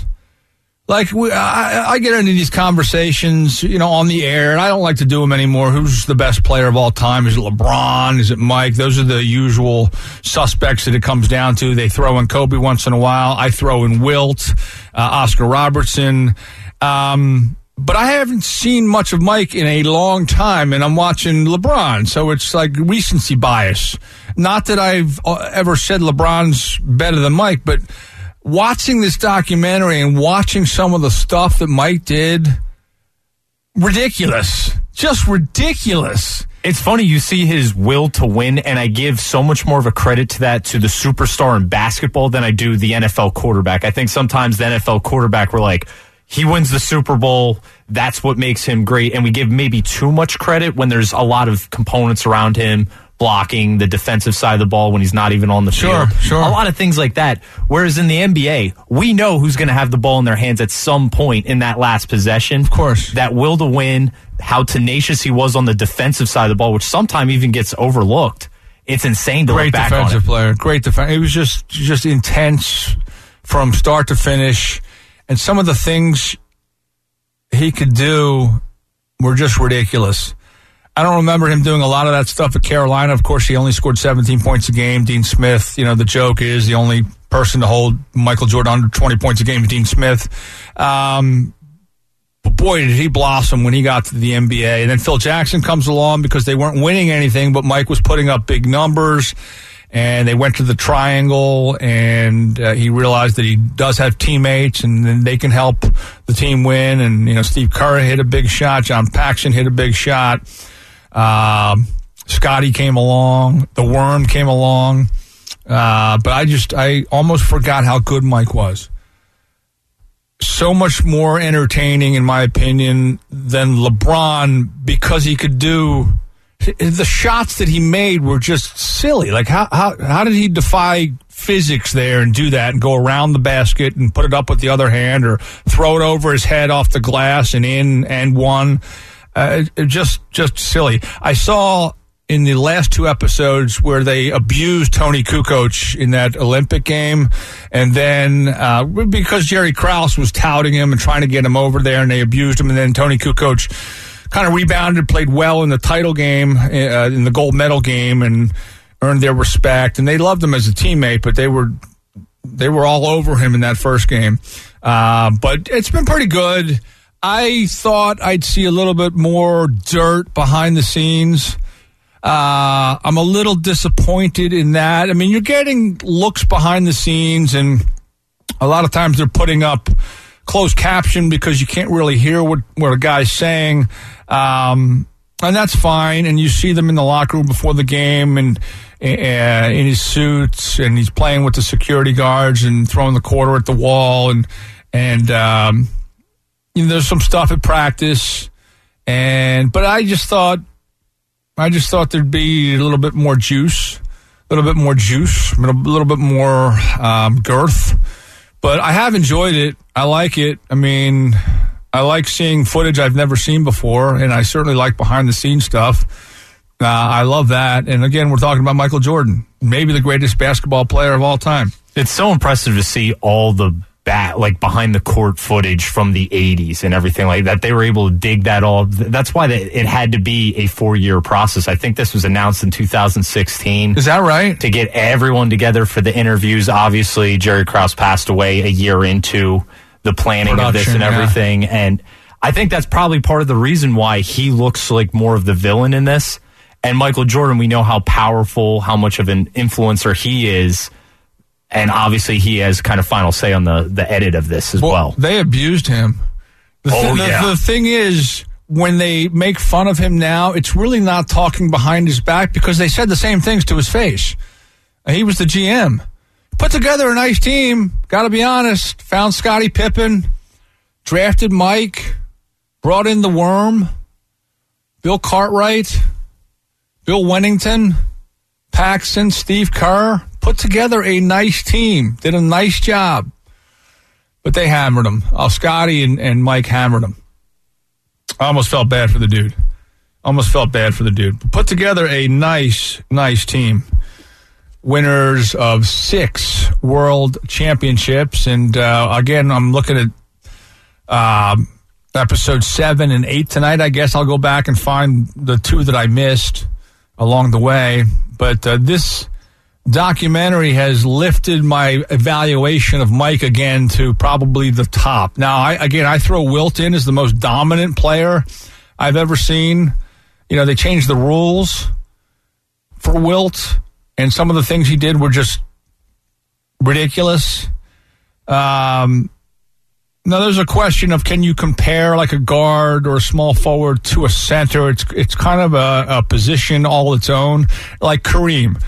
I get into these conversations, on the air, and I don't like to do them anymore. Who's the best player of all time? Is it LeBron? Is it Mike? Those are the usual suspects that it comes down to. They throw in Kobe once in a while. I throw in Wilt, Oscar Robertson. But I haven't seen much of Mike in a long time, and I'm watching LeBron, so it's recency bias. Not that I've ever said LeBron's better than Mike, but watching this documentary and watching some of the stuff that Mike did, ridiculous. Just ridiculous. It's funny, you see his will to win, and I give so much more of a credit to that to the superstar in basketball than I do the NFL quarterback. I think sometimes the NFL quarterback, we're he wins the Super Bowl, that's what makes him great, and we give maybe too much credit when there's a lot of components around him, blocking, the defensive side of the ball when he's not even on the field. Sure. A lot of things like that. Whereas in the NBA, we know who's going to have the ball in their hands at some point in that last possession. Of course. That will to win, how tenacious he was on the defensive side of the ball, which sometimes even gets overlooked. It's insane to look back on it. Great defensive player. Great defense. It was just intense from start to finish. And some of the things he could do were just ridiculous. I don't remember him doing a lot of that stuff at Carolina. Of course, he only scored 17 points a game. Dean Smith, the joke is the only person to hold Michael Jordan under 20 points a game is Dean Smith. But boy, did he blossom when he got to the NBA. And then Phil Jackson comes along because they weren't winning anything, but Mike was putting up big numbers. and they went to the triangle, and he realized that he does have teammates, and then they can help the team win. And, Steve Kerr hit a big shot. John Paxson hit a big shot. Scotty came along. The Worm came along. But I almost forgot how good Mike was. So much more entertaining, in my opinion, than LeBron, because he could do the shots that he made were just silly. Like how did he defy physics there and do that and go around the basket and put it up with the other hand or throw it over his head off the glass and in and one? Just silly. I saw in the last two episodes where they abused Tony Kukoc in that Olympic game, and then because Jerry Krause was touting him and trying to get him over there, and they abused him, and then Tony Kukoc kind of rebounded, played well in the title game, in the gold medal game, and earned their respect. And they loved him as a teammate, but they were all over him in that first game. But it's been pretty good. I thought I'd see a little bit more dirt behind the scenes. I'm a little disappointed in that. I mean, you're getting looks behind the scenes, and a lot of times they're putting up closed caption because you can't really hear what a guy's saying. And that's fine. And you see them in the locker room before the game and in his suits, and he's playing with the security guards and throwing the quarter at the wall. And there's some stuff at practice. But I just thought there'd be a little bit more juice, a little bit more girth. But I have enjoyed it. I like it. I mean, I like seeing footage I've never seen before, and I certainly like behind-the-scenes stuff. I love that. And, again, we're talking about Michael Jordan, maybe the greatest basketball player of all time. It's so impressive to see all the behind-the-court footage from the 80s and everything like that. They were able to dig that all. That's why it had to be a 4-year process. I think this was announced in 2016. Is that right? To get everyone together for the interviews. Obviously, Jerry Krause passed away a year into the planning of this and everything. Yeah. And I think that's probably part of the reason why he looks like more of the villain in this. And Michael Jordan, we know how powerful, how much of an influencer he is. And obviously he has kind of final say on the edit of this as well. They abused him. The thing is, when they make fun of him now, it's really not talking behind his back, because they said the same things to his face. He was the GM. Put together a nice team, got to be honest. Found Scottie Pippen, drafted Mike, brought in the Worm, Bill Cartwright, Bill Wennington, Paxson, Steve Kerr. Put together a nice team, did a nice job. But they hammered him. Scotty and Mike hammered him. I almost felt bad for the dude. But put together a nice team. Winners of 6 world championships. And again, I'm looking at episode 7 and 8 tonight. I guess I'll go back and find the 2 that I missed along the way. But this documentary has lifted my evaluation of Mike again to probably the top. Now, I throw Wilt in as the most dominant player I've ever seen. They changed the rules for Wilt, and some of the things he did were just ridiculous. Now, there's a question of, can you compare like a guard or a small forward to a center? It's kind of a position all its own, like Kareem.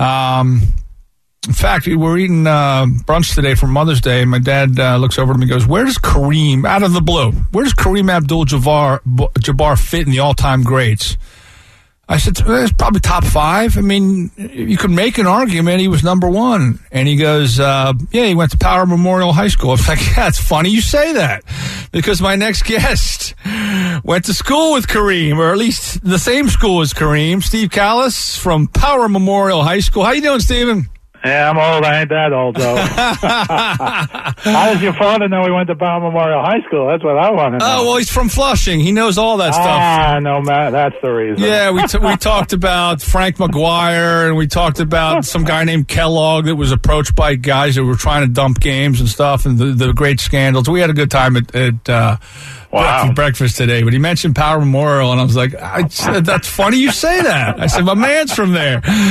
In fact, we were eating brunch today for Mother's Day, and my dad looks over to me and goes, where does Kareem, out of the blue, where does Kareem Abdul-Jabbar fit in the all-time greats? I said, it's probably top 5. I mean, you could make an argument he was number 1. And he goes, he went to Power Memorial High School. I was like, yeah, it's funny you say that, because my next guest went to school with Kareem, or at least the same school as Kareem. Steve Callis from Power Memorial High School. How you doing, Steven? Yeah, I'm old. I ain't that old, though. How does your father know he went to Power Memorial High School? That's what I want to know. Oh, well, he's from Flushing. He knows all that stuff. No, Matt, that's the reason. Yeah, we talked about Frank McGuire, and we talked about some guy named Kellogg that was approached by guys that were trying to dump games and stuff, and the great scandals. We had a good time at breakfast today, but he mentioned Power Memorial, and I was like, that's funny you say that. I said, my man's from there.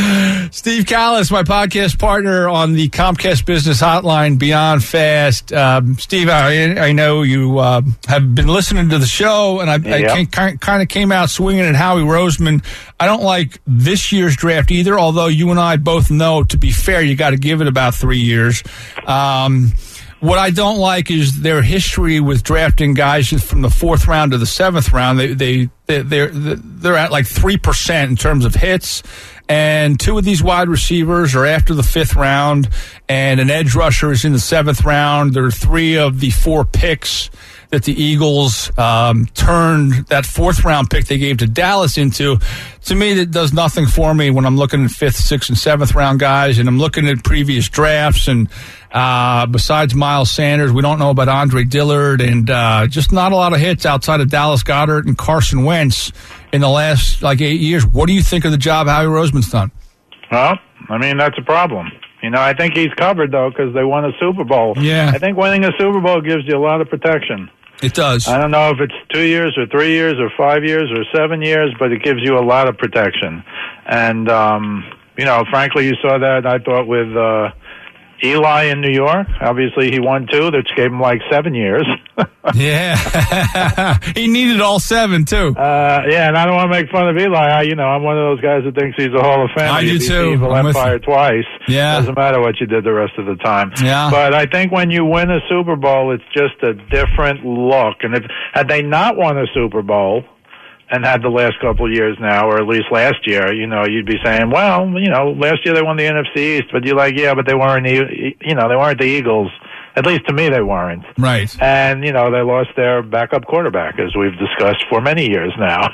Steve Callis, my podcast partner on the Comcast Business Hotline, Beyond Fast. Steve, I know you have been listening to the show, and I kind of came out swinging at Howie Roseman. I don't like this year's draft either, although you and I both know, to be fair, you got to give it about 3 years. What I don't like is their history with drafting guys from the 4th round to the 7th round. They're at like 3% in terms of hits, and 2 of these wide receivers are after the 5th round, and an edge rusher is in the 7th round. There are 3 of the 4 picks that the Eagles turned that 4th round pick they gave to Dallas into. To me, that does nothing for me when I'm looking at 5th, 6th, and 7th round guys, and I'm looking at previous drafts. And besides Miles Sanders, we don't know about Andre Dillard, and just not a lot of hits outside of Dallas Goedert and Carson Wentz in the last 8 years. What do you think of the job Howie Roseman's done? Well, I mean, that's a problem. I think he's covered, though, because they won a Super Bowl. Yeah. I think winning a Super Bowl gives you a lot of protection. It does. I don't know if it's 2 years or 3 years or 5 years or 7 years, but it gives you a lot of protection. And, frankly, you saw that, I thought, with Eli in New York. Obviously, he won 2, which gave him 7 years. Yeah. He needed all 7, too. And I don't want to make fun of Eli. I'm one of those guys that thinks he's a Hall of Famer. I do, too. Evil Empire twice. Yeah. Doesn't matter what you did the rest of the time. Yeah. But I think when you win a Super Bowl, it's just a different look. And had they not won a Super Bowl and had the last couple of years now, or at least last year, you'd be saying, well, last year they won the NFC East, but you're like, yeah, but they weren't, they weren't the Eagles. At least to me, they weren't. Right. And, they lost their backup quarterback, as we've discussed for many years now.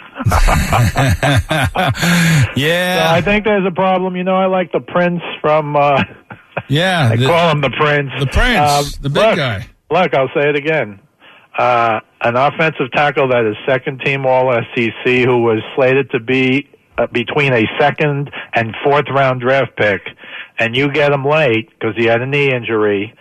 Yeah. So I think there's a problem. I like the Prince from, yeah. I call him the Prince. The Prince, the big guy. Look, I'll say it again. An offensive tackle that is second-team All-SEC, who was slated to be between a 2nd and 4th round draft pick, and you get him late because he had a knee injury.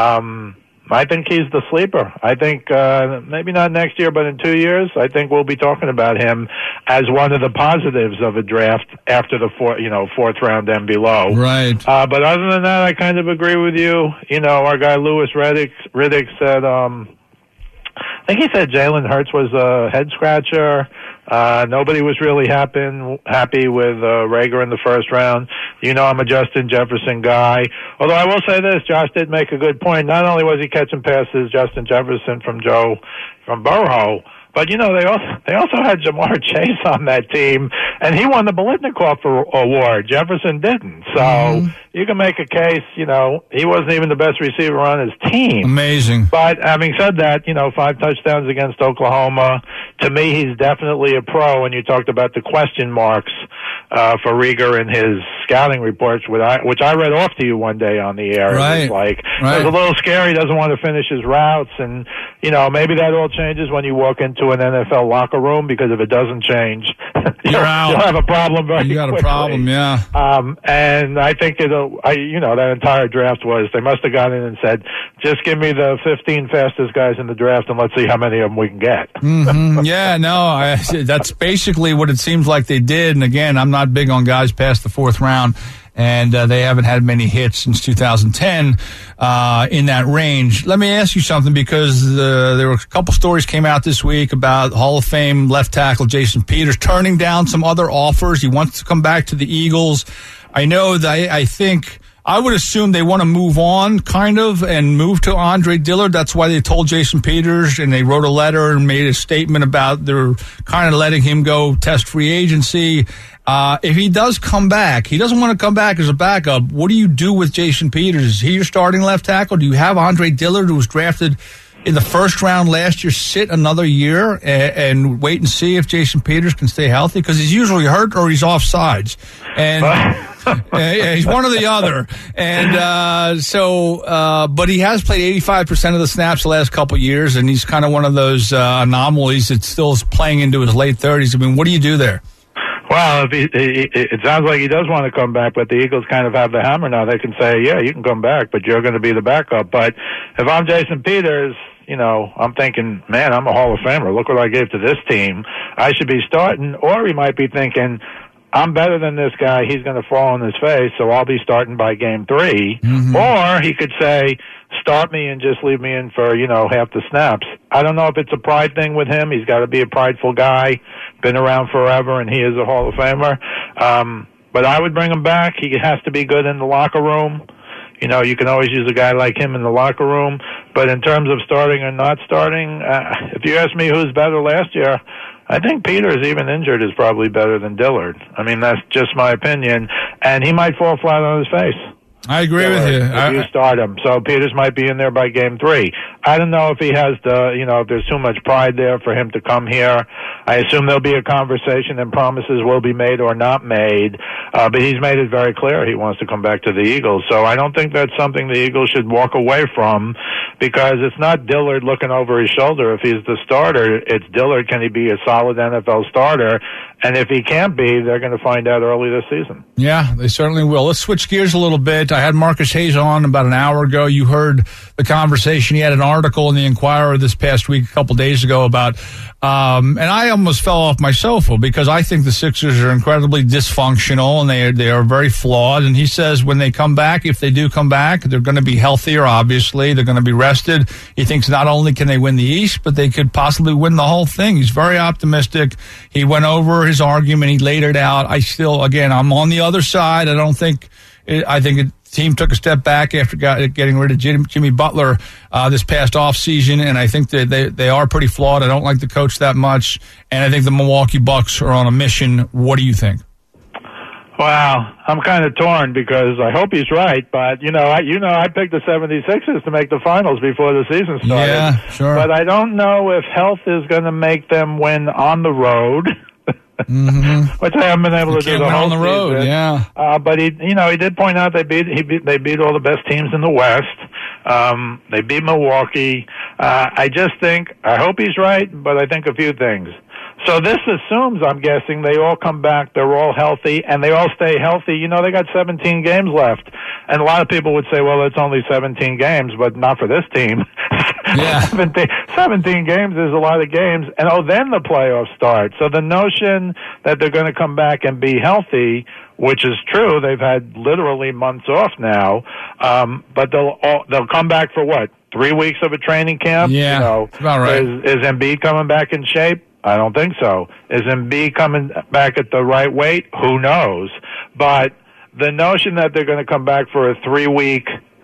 I think he's the sleeper. I think maybe not next year, but in 2 years, I think we'll be talking about him as one of the positives of a draft after the 4th round and below. Right. But other than that, I kind of agree with you. Our guy Louis Riddick said, I think he said Jalen Hurts was a head scratcher. Nobody was really happy with Rager in the 1st round. I'm a Justin Jefferson guy. Although I will say this, Josh did make a good point. Not only was he catching passes, Justin Jefferson from Burrow, but they also had Jamar Chase on that team, and he won the Biletnikoff Award. Jefferson didn't. So you can make a case, he wasn't even the best receiver on his team. Amazing. But having said that, 5 touchdowns against Oklahoma. To me, he's definitely a pro. And you talked about the question marks for Rieger in his scouting reports, which I read off to you one day on the air. Right. It was it was a little scary. He doesn't want to finish his routes. And, maybe that all changes when you walk into an NFL locker room, because if it doesn't change, you'll have a problem very quickly. You got a problem, yeah. And I think that entire draft they must have gone in and said, just give me the 15 fastest guys in the draft and let's see how many of them we can get. Mm-hmm. Yeah, no, that's basically what it seems like they did. And again, I'm not big on guys past the 4th round. And they haven't had many hits since 2010 in that range. Let me ask you something, because there were a couple stories came out this week about Hall of Fame left tackle Jason Peters turning down some other offers. He wants to come back to the Eagles. I know that I would assume they want to move on, kind of, and move to Andre Dillard. That's why they told Jason Peters, and they wrote a letter and made a statement about they're kind of letting him go test free agency. If he does come back, he doesn't want to come back as a backup. What do you do with Jason Peters? Is he your starting left tackle? Do you have Andre Dillard, who was drafted in the 1st round last year, sit another year and wait and see if Jason Peters can stay healthy? Because he's usually hurt or he's off sides. And he's one or the other. And but he has played 85% of the snaps the last couple of years, and he's kind of one of those anomalies that still is playing into his late 30s. I mean, what do you do there? Well, it sounds like he does want to come back, but the Eagles kind of have the hammer now. They can say, yeah, you can come back, but you're going to be the backup. But if I'm Jason Peters, I'm thinking, man, I'm a Hall of Famer. Look what I gave to this team. I should be starting. Or he might be thinking, I'm better than this guy. He's going to fall on his face, so I'll be starting by game 3. Mm-hmm. Or he could say, start me and just leave me in for, half the snaps. I don't know if it's a pride thing with him. He's got to be a prideful guy, been around forever, and he is a Hall of Famer. But I would bring him back. He has to be good in the locker room. You can always use a guy like him in the locker room. But in terms of starting or not starting, if you ask me who's better last year, I think Peters, even injured, is probably better than Dillard. I mean, that's just my opinion. And he might fall flat on his face. I agree with you. If you start him. So Peters might be in there by game 3. I don't know if he has if there's too much pride there for him to come here. I assume there'll be a conversation and promises will be made or not made. But he's made it very clear he wants to come back to the Eagles. So I don't think that's something the Eagles should walk away from, because it's not Dillard looking over his shoulder. If he's the starter, it's Dillard. Can he be a solid NFL starter? And if he can't be, they're going to find out early this season. Yeah, they certainly will. Let's switch gears a little bit. I had Marcus Hayes on about an hour ago. You heard the conversation. He had an article in the Inquirer this past week, a couple days ago, about and I almost fell off my sofa because I think the Sixers are incredibly dysfunctional and they are very flawed. And he says when they come back, if they do come back, they're going to be healthier, obviously. They're going to be rested. He thinks not only can they win the East, but they could possibly win the whole thing. He's very optimistic. He went over his argument. He laid it out. I'm on the other side. I think the team took a step back after getting rid of Jimmy Butler this past offseason, and I think that they are pretty flawed. I don't like the coach that much, and I think the Milwaukee Bucks are on a mission. What do you think? Wow, I'm kind of torn because I hope he's right, but I picked the 76ers to make the finals before the season started. Yeah, sure. But I don't know if health is going to make them win on the road. Mm-hmm. Which I haven't been able to do the whole on the road, season. yeah. But he did point out they beat all the best teams in the West. They beat Milwaukee. I hope he's right, but I think a few things. So this assumes, I'm guessing, they all come back, they're all healthy, and they all stay healthy. They got 17 games left. And a lot of people would say, well, it's only 17 games, but not for this team. Yeah. 17 games is a lot of games. And, then the playoffs start. So the notion that they're going to come back and be healthy, which is true, they've had literally months off now, but they'll come back for what? 3 weeks of a training camp? Yeah, about right. Is Embiid coming back in shape? I don't think so. Is Embiid coming back at the right weight? Who knows? But the notion that they're going to come back for a 3-week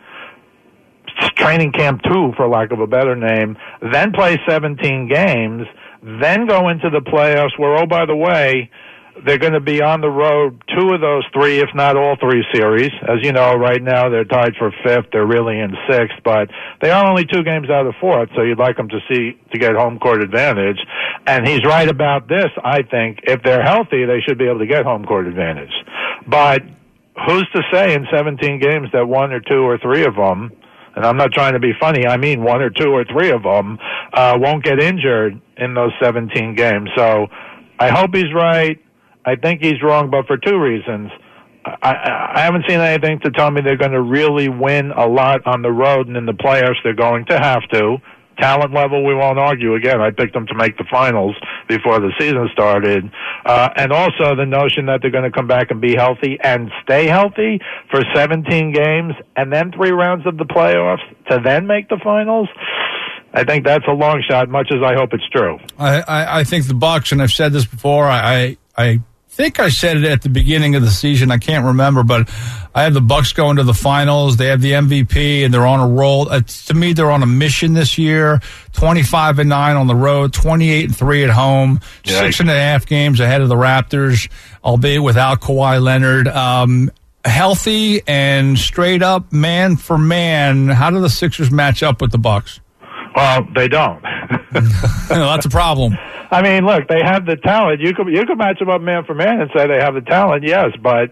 training camp 2, for lack of a better name, then play 17 games, then go into the playoffs where, oh, by the way, they're going to be on the road 2 of those 3, if not all 3 series. As you know, right now they're tied for 5th. They're really in 6th, but they are only 2 games out of 4th, so you'd like them to get home court advantage. And he's right about this, I think. If they're healthy, they should be able to get home court advantage. But who's to say in 17 games that 1 or 2 or 3 of them, and I'm not trying to be funny, I mean 1 or 2 or 3 of them, won't get injured in those 17 games. So I hope he's right. I think he's wrong, but for 2 reasons. I haven't seen anything to tell me they're going to really win a lot on the road, and in the playoffs they're going to have to. Talent level, we won't argue. Again, I picked them to make the finals before the season started. And also the notion that they're going to come back and be healthy and stay healthy for 17 games and then 3 rounds of the playoffs to then make the finals. I think that's a long shot, much as I hope it's true. I think the Bucks, and I've said this before, I think I said it at the beginning of the season. I can't remember, but I have the Bucks going to the finals. They have the MVP, and they're on a roll. To me, they're on a mission this year. 25-9 on the road, 28-3 at home, 6.5 games ahead of the Raptors, albeit without Kawhi Leonard. Healthy and straight up, man for man. How do the Sixers match up with the Bucks? Well, they don't. That's a problem. I mean, look, they have the talent. You could match them up man for man and say they have the talent, yes, but,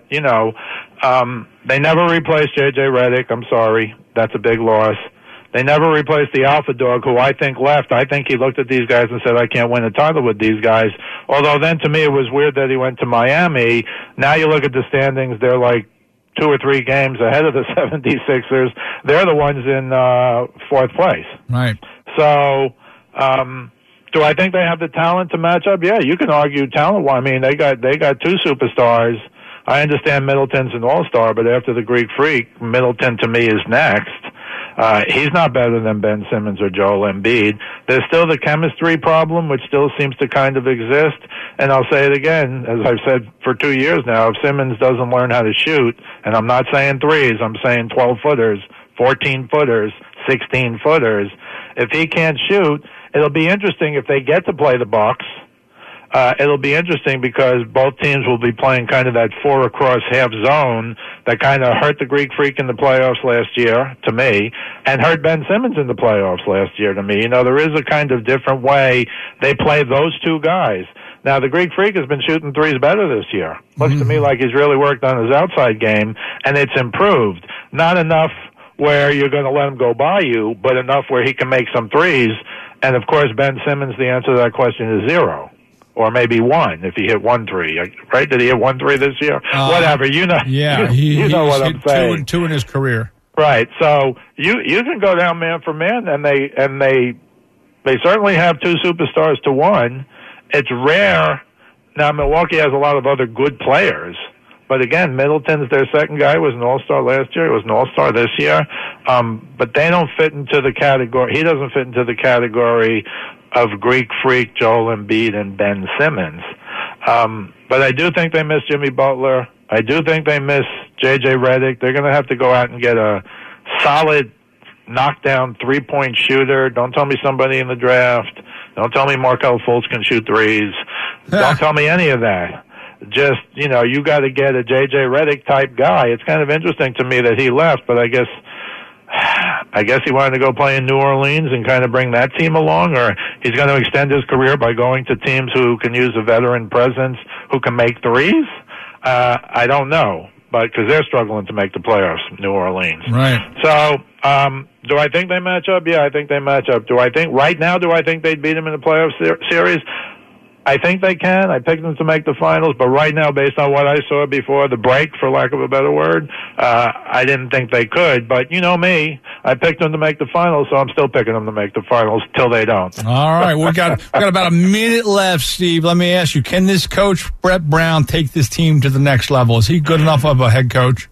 they never replaced J.J. Redick. I'm sorry. That's a big loss. They never replaced the alpha dog, who I think left. I think he looked at these guys and said, I can't win a title with these guys. Although then, to me, it was weird that he went to Miami. Now you look at the standings, they're like 2 or 3 games ahead of the 76ers. They're the ones in 4th place. Right. So, Do I think they have the talent to match up? Yeah, you can argue talent. I mean, they got 2 superstars. I understand Middleton's an all-star, but after the Greek Freak, Middleton to me is next. He's not better than Ben Simmons or Joel Embiid. There's still the chemistry problem, which still seems to kind of exist. And I'll say it again, as I've said for 2 years now, if Simmons doesn't learn how to shoot, and I'm not saying threes, I'm saying 12-footers, 14-footers, 16-footers. If he can't shoot, it'll be interesting if they get to play the Bucks. It'll be interesting because both teams will be playing kind of that 4 across half zone that kind of hurt the Greek Freak in the playoffs last year, to me, and hurt Ben Simmons in the playoffs last year, to me. You know, there is a kind of different way they play those 2 guys. Now, the Greek Freak has been shooting threes better this year. Looks to me like he's really worked on his outside game, and it's improved. Not enough where you're going to let him go by you, but enough where he can make some threes. And, of course, Ben Simmons, the answer to that question is 0. Or maybe 1 if he hit 1 3, right? Did he hit 1 3 this year? Whatever, you know. Yeah, you know what I'm saying. 2 in his career. Right. So you can go down man for man, and they certainly have 2 superstars to 1. It's rare. Now Milwaukee has a lot of other good players, but again, Middleton's their second guy. Was an all-star last year. He was an all-star this year. But they don't fit into the category. He doesn't fit into the category of Greek Freak, Joel Embiid, and Ben Simmons. But I do think they miss Jimmy Butler. I do think they miss J.J. Redick. They're going to have to go out and get a solid knockdown 3-point shooter. Don't tell me somebody in the draft. Don't tell me Markelle Fultz can shoot threes. Don't tell me any of that. Just, you know, you got to get a J.J. Redick type guy. It's kind of interesting to me that he left, but I guess he wanted to go play in New Orleans and kind of bring that team along, or he's going to extend his career by going to teams who can use a veteran presence who can make threes. I don't know, but because they're struggling to make the playoffs, New Orleans. Right. So, do I think they match up? Yeah, I think they match up. Do I think they'd beat them in the playoff series? I think they can. I picked them to make the finals, but right now, based on what I saw before the break, for lack of a better word, I didn't think they could. But you know me, I picked them to make the finals, so I'm still picking them to make the finals till they don't. All right, we got about a minute left, Steve. Let me ask you: can this coach Brett Brown take this team to the next level? Is he good enough of a head coach?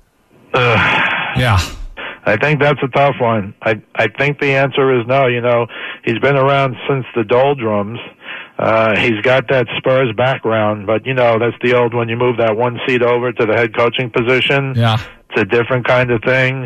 Yeah. I think that's a tough one. I think the answer is no. You know, he's been around since the doldrums. He's got that Spurs background, but, you know, that's the old when you move that 1 seat over to the head coaching position. Yeah. It's a different kind of thing.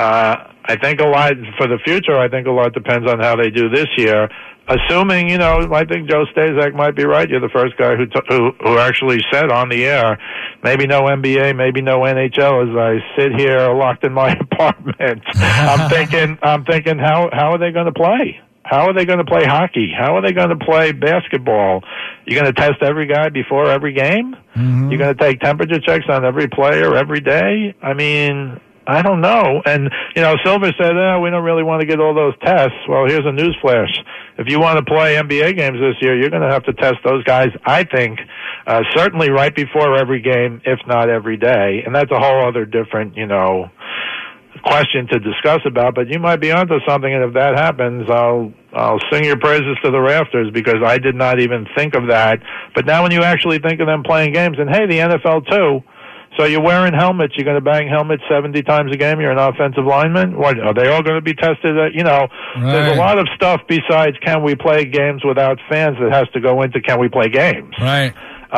I think a lot, for the future, I think a lot depends on how they do this year. Assuming, you know, I think Joe Staszak might be right. You're the first guy who actually said on the air, maybe no NBA, maybe no NHL. As I sit here locked in my apartment, I'm thinking, how are they going to play? How are they going to play hockey? How are they going to play basketball? You're going to test every guy before every game? Mm-hmm. You're going to take temperature checks on every player every day? I mean, I don't know. And, you know, Silver said, we don't really want to get all those tests. Well, here's a news flash. If you want to play NBA games this year, you're going to have to test those guys, I think, certainly right before every game, if not every day. And that's a whole other different, you know, question to discuss about, but you might be onto something, and if that happens, I'll sing your praises to the rafters, because I did not even think of that. But now when you actually think of them playing games, and hey, the NFL too, so you're wearing helmets, you're going to bang helmets 70 times a game, you're an offensive lineman, what, are they all going to be tested? You know, right. There's a lot of stuff besides can we play games without fans that has to go into can we play games. Right.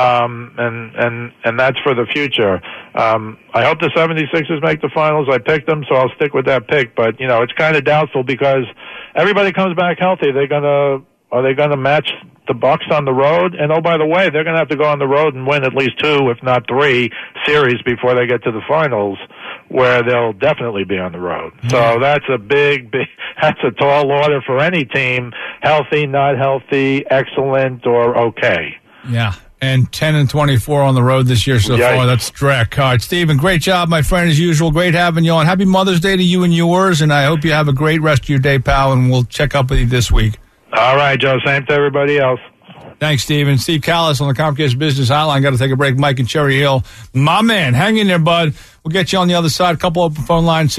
And that's for the future. I hope the 76ers make the finals. I picked them, so I'll stick with that pick. But, you know, it's kind of doubtful because everybody comes back healthy. Are they going to match the Bucks on the road? And, oh, by the way, they're going to have to go on the road and win at least 2, if not 3, series before they get to the finals, where they'll definitely be on the road. Mm-hmm. So that's a big, that's a tall order for any team, healthy, not healthy, excellent, or okay. Yeah. And 10-24 on the road this year so far. That's direct. All right, Stephen, great job, my friend, as usual. Great having you on. Happy Mother's Day to you and yours, and I hope you have a great rest of your day, pal, and we'll check up with you this week. All right, Joe. Same to everybody else. Thanks, Steven. Steve Callis on the Comcast Business Hotline. Got to take a break. Mike in Cherry Hill. My man, hang in there, bud. We'll get you on the other side. A couple open phone lines,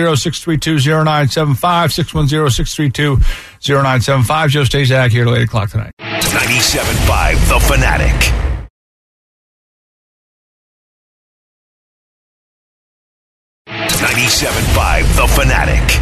610-632-0975, 610-632-0975. Joe Stazak here till 8 o'clock tonight. 97.5 The Fanatic. The Fanatic.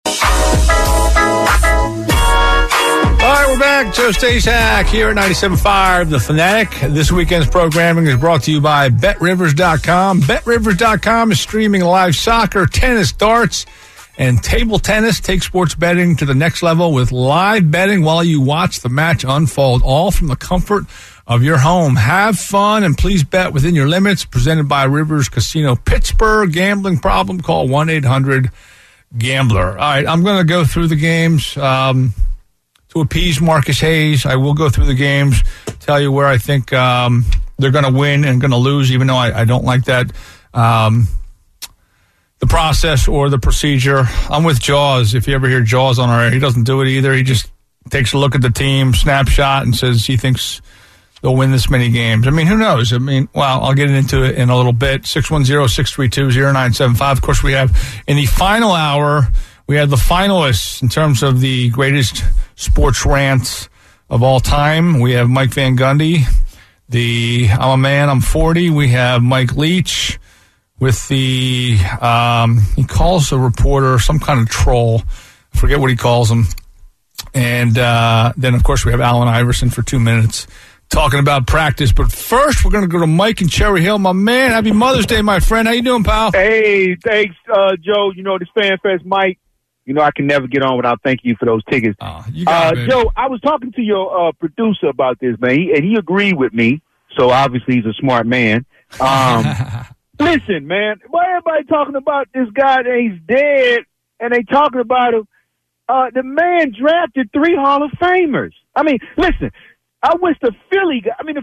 All right, we're back. Joe Stazak here at 97.5 The Fanatic. This weekend's programming is brought to you by BetRivers.com. BetRivers.com is streaming live soccer, tennis, darts, and table tennis. Take sports betting to the next level with live betting while you watch the match unfold, all from the comfort of your home. Have fun and please bet within your limits. Presented by Rivers Casino Pittsburgh. Gambling problem? Call 1-800-GAMBLER. All right, I'm going to go through the games to appease Marcus Hayes. I will go through the games, tell you where I think they're going to win and going to lose, even though I don't like that, the process or the procedure. I'm with Jaws. If you ever hear Jaws on our air, he doesn't do it either. He just takes a look at the team, snapshot, and says he thinks they'll win this many games. I mean, who knows? I mean, well, I'll get into it in a little bit. 610-632-0975. Of course, we have in the final hour, we have the finalists in terms of the greatest sports rants of all time. We have Mike Van Gundy, I'm a Man, I'm 40. We have Mike Leach with the, he calls a reporter some kind of troll. I forget what he calls him. And then, of course, we have Allen Iverson for 2 minutes talking about practice. But first, we're going to go to Mike in Cherry Hill. My man, happy Mother's Day, my friend. How you doing, pal? Hey, thanks, Joe. You know, this Fan Fest, Mike, you know I can never get on without thanking you for those tickets. You got it, Joe, I was talking to your producer about this, man, and he agreed with me. So, obviously, he's a smart man. Listen, man, why everybody talking about this guy that he's dead, and they talking about him? The man drafted 3 Hall of Famers. I mean, listen, I wish the Philly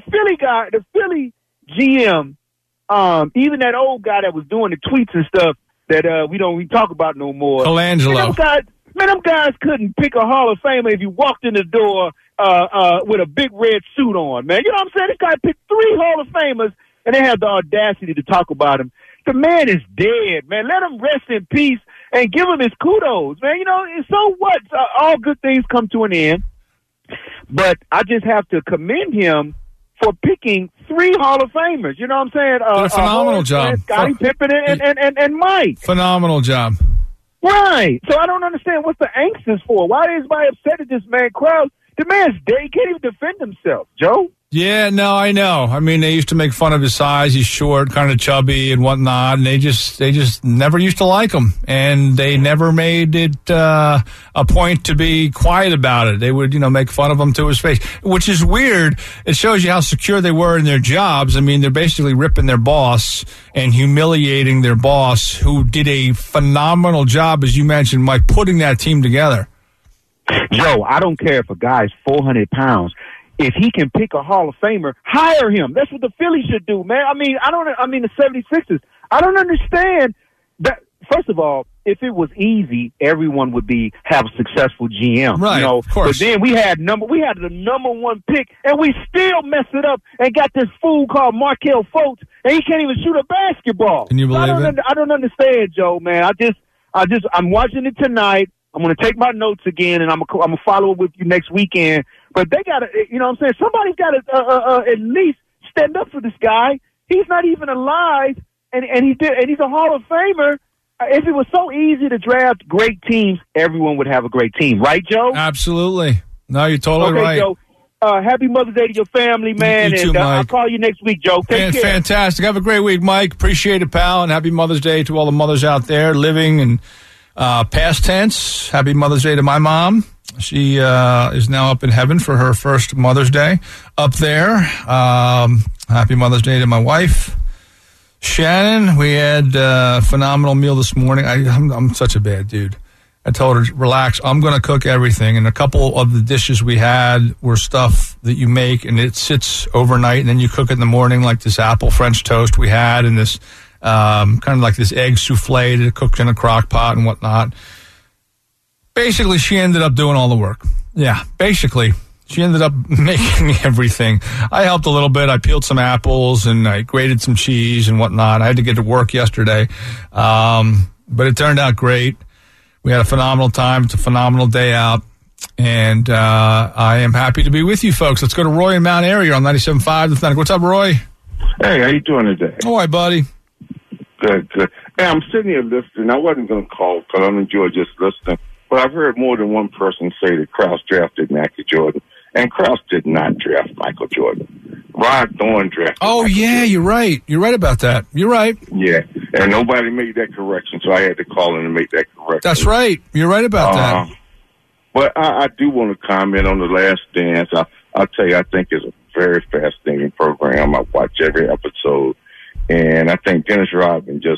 GM, even that old guy that was doing the tweets and stuff that we don't even talk about no more. Colangelo. Them guys couldn't pick a Hall of Famer if you walked in the door with a big red suit on, man. You know what I'm saying? This guy picked 3 Hall of Famers, and they have the audacity to talk about him. The man is dead, man. Let him rest in peace and give him his kudos, man. You know, so what? All good things come to an end. But I just have to commend him for picking 3 Hall of Famers. You know what I'm saying? Did a phenomenal job. Scottie Pippen and Mike. Phenomenal job. Right. So I don't understand what's the angst is for. Why is everybody upset at this man crowd? The man's dead. He can't even defend himself, Joe. Yeah, no, I know. I mean, they used to make fun of his size. He's short, kind of chubby and whatnot, and they just never used to like him. And they never made it a point to be quiet about it. They would, make fun of him to his face, which is weird. It shows you how secure they were in their jobs. I mean, they're basically ripping their boss and humiliating their boss, who did a phenomenal job, as you mentioned, Mike, putting that team together. Joe, I don't care if a guy's 400 pounds. If he can pick a Hall of Famer, hire him. That's what the Phillies should do, man. I mean, the 76ers. I don't understand that. First of all, if it was easy, everyone would have a successful GM. Right, of course. But then we had the number 1 pick, and we still messed it up and got this fool called Markelle Fultz, and he can't even shoot a basketball. Can you believe it? I don't understand, Joe, man. I'm watching it tonight. I'm going to take my notes again, and I'm going to follow up with you next weekend. But they got to, you know what I'm saying? Somebody's got to at least stand up for this guy. He's not even alive, and he's a Hall of Famer. If it was so easy to draft great teams, everyone would have a great team. Right, Joe? Absolutely. No, you're totally right. Joe. Happy Mother's Day to your family, man. You too, Mike. I'll call you next week, Joe. Take care. Fantastic. Have a great week, Mike. Appreciate it, pal. And happy Mother's Day to all the mothers out there living and past tense. Happy Mother's Day to my mom. She is now up in heaven for her first Mother's Day up there. Happy Mother's Day to my wife, Shannon. We had a phenomenal meal this morning. I'm such a bad dude. I told her, relax, I'm going to cook everything. And a couple of the dishes we had were stuff that you make, and it sits overnight, and then you cook it in the morning, like this apple French toast we had, and this kind of like this egg souffle that cooked in a crock pot and whatnot. Basically, she ended up doing all the work. Yeah, basically. She ended up making everything. I helped a little bit. I peeled some apples and I grated some cheese and whatnot. I had to get to work yesterday. But it turned out great. We had a phenomenal time. It's a phenomenal day out. And I am happy to be with you folks. Let's go to Roy in Mount Airy on 97.5 The Fanatic. What's up, Roy? Hey, how you doing today? All right, buddy. Good. Hey, I'm sitting here listening. I wasn't going to call because I enjoy just listening. But I've heard more than one person say that Krause drafted Michael Jordan. And Krause did not draft Michael Jordan. Rod Thorne drafted Michael Jordan. You're right. You're right about that. You're right. Yeah, and nobody made that correction, so I had to call in and make that correction. That's right. You're right about that. But I do want to comment on The Last Dance. I'll tell you, I think it's a very fascinating program. I watch every episode. And I think Dennis Rodman just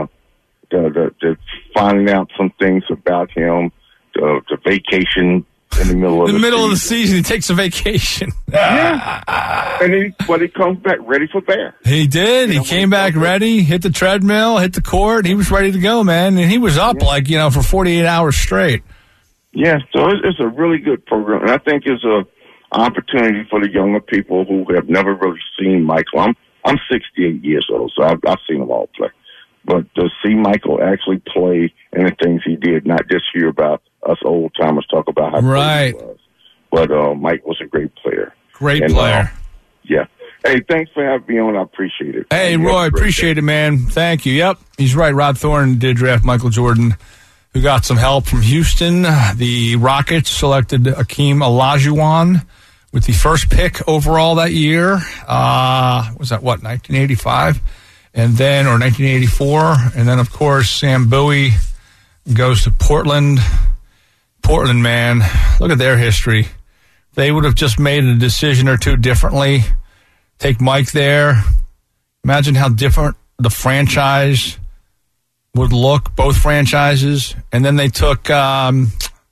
the finding out some things about him, the vacation in the middle of the season. He takes a vacation. Yeah. And he comes back ready for Bear. He did. He came back ready, hit the treadmill, hit the court. He was ready to go, man. And he was up for 48 hours straight. Yeah, so it's a really good program. And I think it's an opportunity for the younger people who have never really seen Michael. I'm 68 years old, so I've seen them all play. But to see Michael actually play and the things he did, not just hear about us old timers talk about how great he was. But Mike was a great player. Great player. Yeah. Hey, thanks for having me on. I appreciate it. Hey, Roy, appreciate it, man. Thank you. Yep, he's right. Rod Thorne did draft Michael Jordan, who got some help from Houston. The Rockets selected Akeem Olajuwon with the first pick overall that year. Was that, 1985? And then, or 1984. And then, of course, Sam Bowie goes to Portland. Portland, man, look at their history. They would have just made a decision or two differently. Take Mike there. Imagine how different the franchise would look, both franchises. And then they took Greg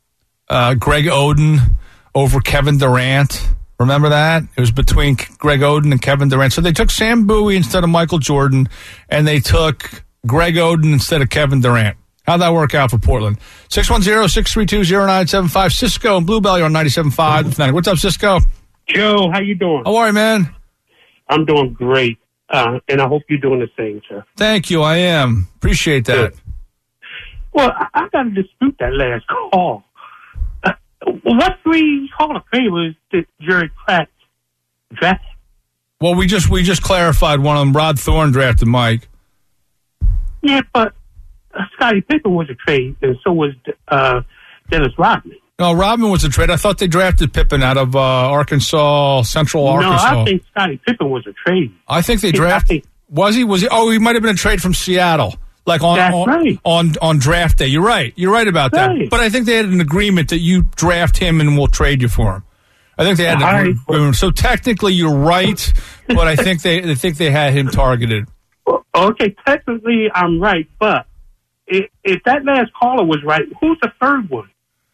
Oden over Kevin Durant. Remember that? It was between Greg Oden and Kevin Durant. So they took Sam Bowie instead of Michael Jordan, and they took Greg Oden instead of Kevin Durant. How'd that work out for Portland? 610-632-0975. Cisco and Bluebell, you're on 97.5 The Fanatic. What's up, Cisco? Joe, how you doing? How are you, man? I'm doing great, and I hope you're doing the same, sir. Thank you, I am. Appreciate that. Good. Well, I got to dispute that last call. What three Hall of Famers did Jerry Krause draft? Well, we just clarified one of them. Rod Thorne drafted Mike. Yeah, but Scottie Pippen was a trade, and so was Dennis Rodman. No, Rodman was a trade. I thought they drafted Pippen out of Central Arkansas. No, I think Scottie Pippen was a trade. I think they drafted. Was he? Oh, he might have been a trade from Seattle. Like on draft day. You're right. You're right about that. Right. But I think they had an agreement that you draft him and we'll trade you for him. I think they had an agreement. So technically you're right, but I think they had him targeted. Okay, technically I'm right, but if that last caller was right, who's the third one?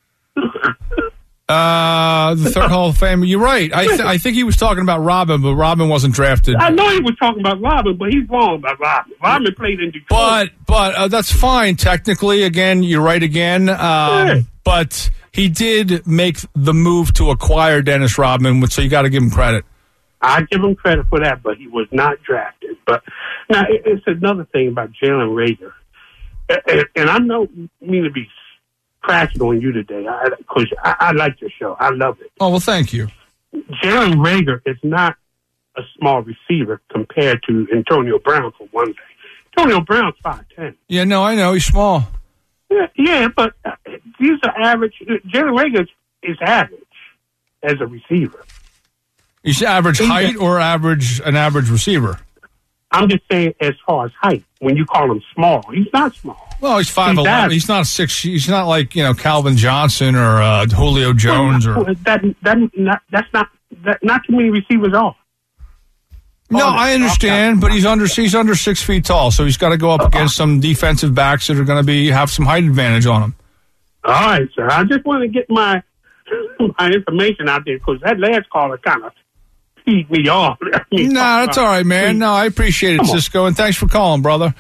The third Hall of Famer. You're right. I think he was talking about Robin, but Robin wasn't drafted. I know he was talking about Robin, but he's wrong about Robin. Robin played in Detroit. But that's fine. Technically, again, you're right again. But he did make the move to acquire Dennis Rodman, so you got to give him credit. I give him credit for that, but he was not drafted. But now it's another thing about Jalen Reagor, and I don't mean to be crashing on you today, because I like your show. I love it. Oh, well, thank you. Jalen Reagor is not a small receiver compared to Antonio Brown, for one thing. Antonio Brown's 5'10". Yeah, no, I know. He's small. Yeah, but these are average. Jalen Reagor is average as a receiver. He's average height or an average receiver? I'm just saying as far as height. When you call him small, he's not small. Well, he's 5'11". He's not 6. He's not like Calvin Johnson or Julio Jones that's not too many receivers are. No, I understand, but he's under 6 feet tall, so he's got to go up against some defensive backs that are going to have some height advantage on him. All right, sir. I just want to get my information out there because that last caller kind of peed me off. No, that's all right, man. No, I appreciate it, Cisco, and thanks for calling, brother.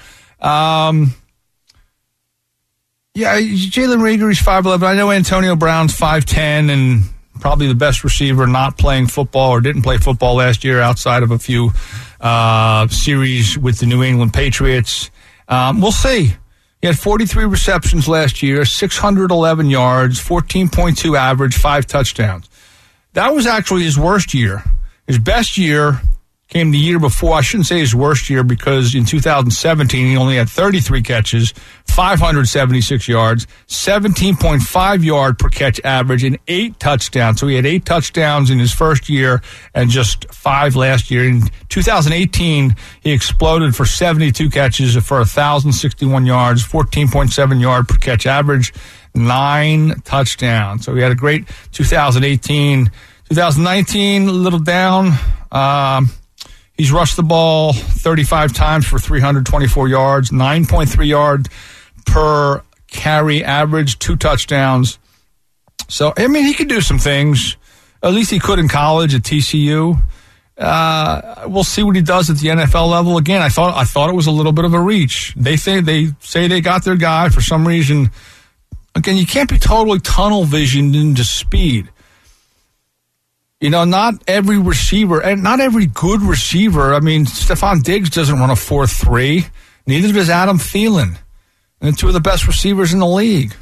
Yeah, Jalen Reagor is 5'11". I know Antonio Brown's 5'10", and probably the best receiver not playing football or didn't play football last year outside of a few series with the New England Patriots. We'll see. He had 43 receptions last year, 611 yards, 14.2 average, 5 touchdowns. That was actually his worst year. His best year came the year before. I shouldn't say his worst year because in 2017 he only had 33 catches, 576 yards, 17.5 yard per catch average, and 8 touchdowns. So he had 8 touchdowns in his first year and just 5 last year. In 2018, he exploded for 72 catches for 1,061 yards, 14.7 yard per catch average, 9 touchdowns. So he had a great 2018. 2019, a little down. He's rushed the ball 35 times for 324 yards, 9.3 yards per carry average, 2 touchdowns. So, I mean, he could do some things. At least he could in college at TCU. We'll see what he does at the NFL level. Again, I thought it was a little bit of a reach. They say they got their guy for some reason. Again, you can't be totally tunnel visioned into speed. You know, not every receiver, and not every good receiver. I mean, Stephon Diggs doesn't run a 4.3. Neither does Adam Thielen. And 2 of the best receivers in the league.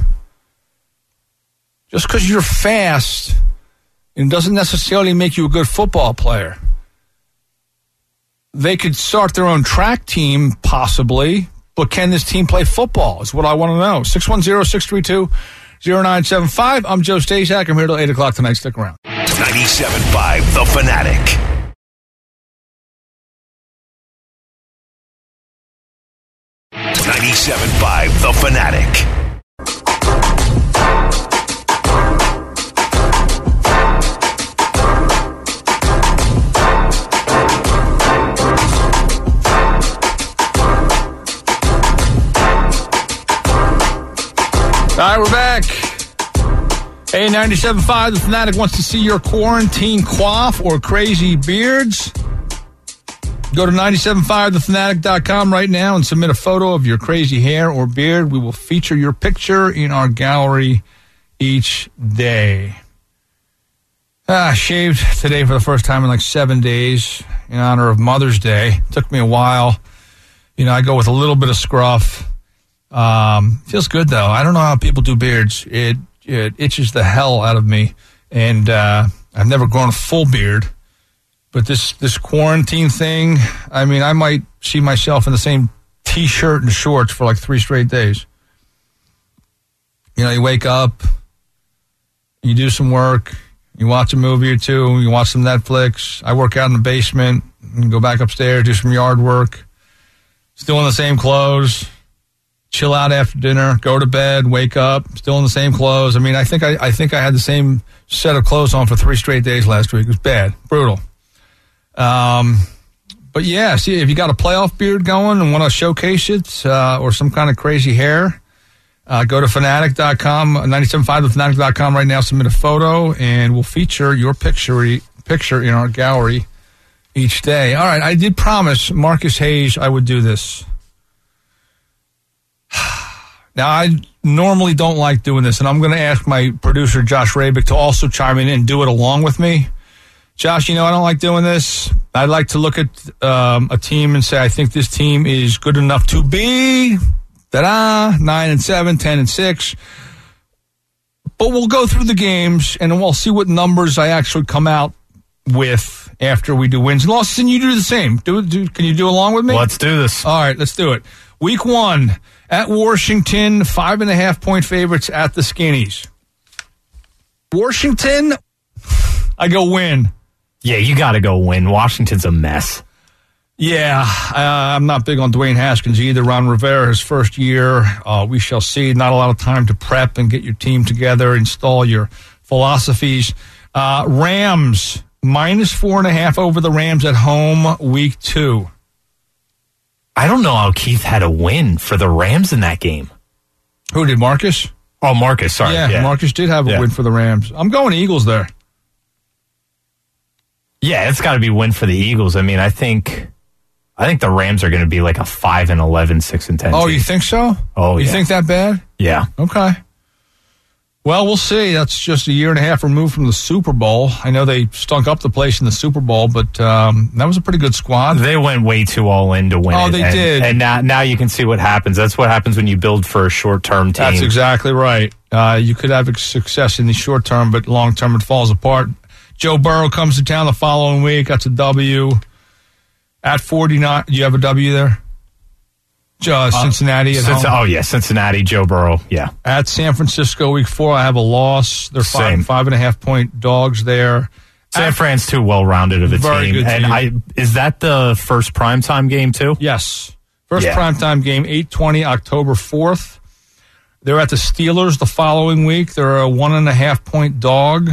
Just because you're fast, it doesn't necessarily make you a good football player. They could start their own track team, possibly, but can this team play football is what I want to know. 610-632-0975. I'm Joe Staszak. I'm here till 8 o'clock tonight. Stick around. 97.5 The Fanatic. .97.5 The Fanatic. All right, we're back. Hey, 97.5, The Fanatic wants to see your quarantine quaff or crazy beards. Go to 975thefanatic.com right now and submit a photo of your crazy hair or beard. We will feature your picture in our gallery each day. Shaved today for the first time in like 7 days in honor of Mother's Day. Took me a while. You know, I go with a little bit of scruff. Feels good, though. I don't know how people do beards. It itches the hell out of me, and I've never grown a full beard. But this quarantine thing, I mean, I might see myself in the same T-shirt and shorts for like 3 straight days. You know, you wake up, you do some work, you watch a movie or two, you watch some Netflix. I work out in the basement and go back upstairs, do some yard work. Still in the same clothes. Chill out after dinner, go to bed, wake up, still in the same clothes. I mean, I think I had the same set of clothes on for 3 straight days last week. It was bad, brutal. But yeah, see, if you got a playoff beard going and want to showcase it, or some kind of crazy hair, go to fanatic.com, 975thefanatic.com right now, submit a photo, and we'll feature your picture in our gallery each day. All right, I did promise Marcus Hayes I would do this. Now, I normally don't like doing this, and I'm going to ask my producer, Josh Rabick, to also chime in and do it along with me. Josh, you know, I don't like doing this. I'd like to look at a team and say, I think this team is good enough to be 9-7, 10-6. But we'll go through the games, and we'll see what numbers I actually come out with after we do wins and losses, and you do the same. Can you do along with me? Let's do this. All right, let's do it. Week 1 at Washington, 5.5-point favorites at the Skinnies. Washington, I go win. Yeah, you got to go win. Washington's a mess. Yeah, I'm not big on Dwayne Haskins either. Ron Rivera, his first year. We shall see. Not a lot of time to prep and get your team together, install your philosophies. Rams, -4.5 over the Rams at home, week 2. I don't know how Keith had a win for the Rams in that game. Who did, Marcus? Oh, Marcus, sorry. Yeah, Marcus did have a win for the Rams. I'm going Eagles there. Yeah, it's got to be a win for the Eagles. I mean, I think the Rams are going to be like a 5-11, 6-10 Oh, team. you think so? Oh, you think that bad? Yeah. Okay. Well, we'll see. That's just a year and a half removed from the Super Bowl. I know they stunk up the place in the Super Bowl, but that was a pretty good squad. They went way too all in to win. Oh, they did. And now you can see what happens. That's what happens when you build for a short-term team. That's exactly right. You could have success in the short term, but long term it falls apart. Joe Burrow comes to town the following week. That's a W. At 49, you have a W there? Cincinnati at home. Oh, yeah, Cincinnati, Joe Burrow, yeah. At San Francisco, week 4, I have a loss. They're 5.5 point dogs there. San Fran's too well-rounded of a Very team. good team. Is that the first primetime game, too? Yes. First primetime game, 8:20, October 4th. They're at the Steelers the following week. They're a 1.5 point dog.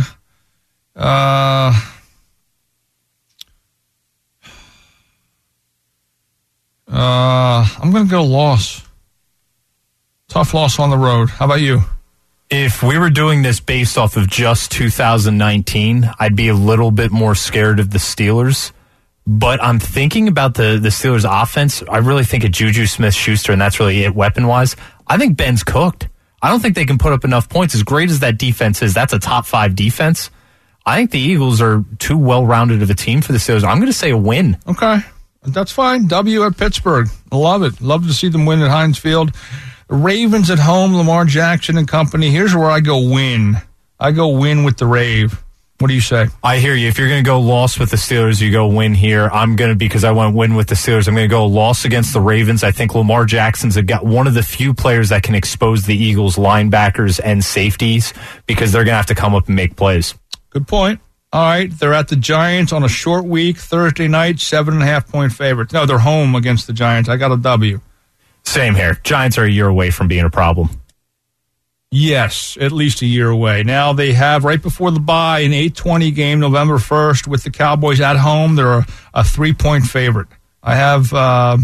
I'm going to go loss. Tough loss on the road. How about you? If we were doing this based off of just 2019, I'd be a little bit more scared of the Steelers. But I'm thinking about the Steelers' offense. I really think of Juju Smith-Schuster, and that's really it weapon-wise. I think Ben's cooked. I don't think they can put up enough points. As great as that defense is, that's a top 5 defense. I think the Eagles are too well-rounded of a team for the Steelers. I'm going to say a win. Okay. That's fine. W at Pittsburgh. I love it. Love to see them win at Heinz Field. The Ravens at home, Lamar Jackson and company. Here's where I go win. I go win with the Rave. What do you say? I hear you. If you're going to go loss with the Steelers, you go win here. I'm going to, because I went win with the Steelers, I'm going to go loss against the Ravens. I think Lamar Jackson's one of the few players that can expose the Eagles' linebackers and safeties, because they're going to have to come up and make plays. Good point. All right, they're at the Giants on a short week, Thursday night, 7.5 point favorites. No, they're home against the Giants. I got a W. Same here. Giants are a year away from being a problem. Yes, at least a year away. Now they have, right before the bye, an 8:20 game, November 1st, with the Cowboys at home. They're a 3-point favorite. I have a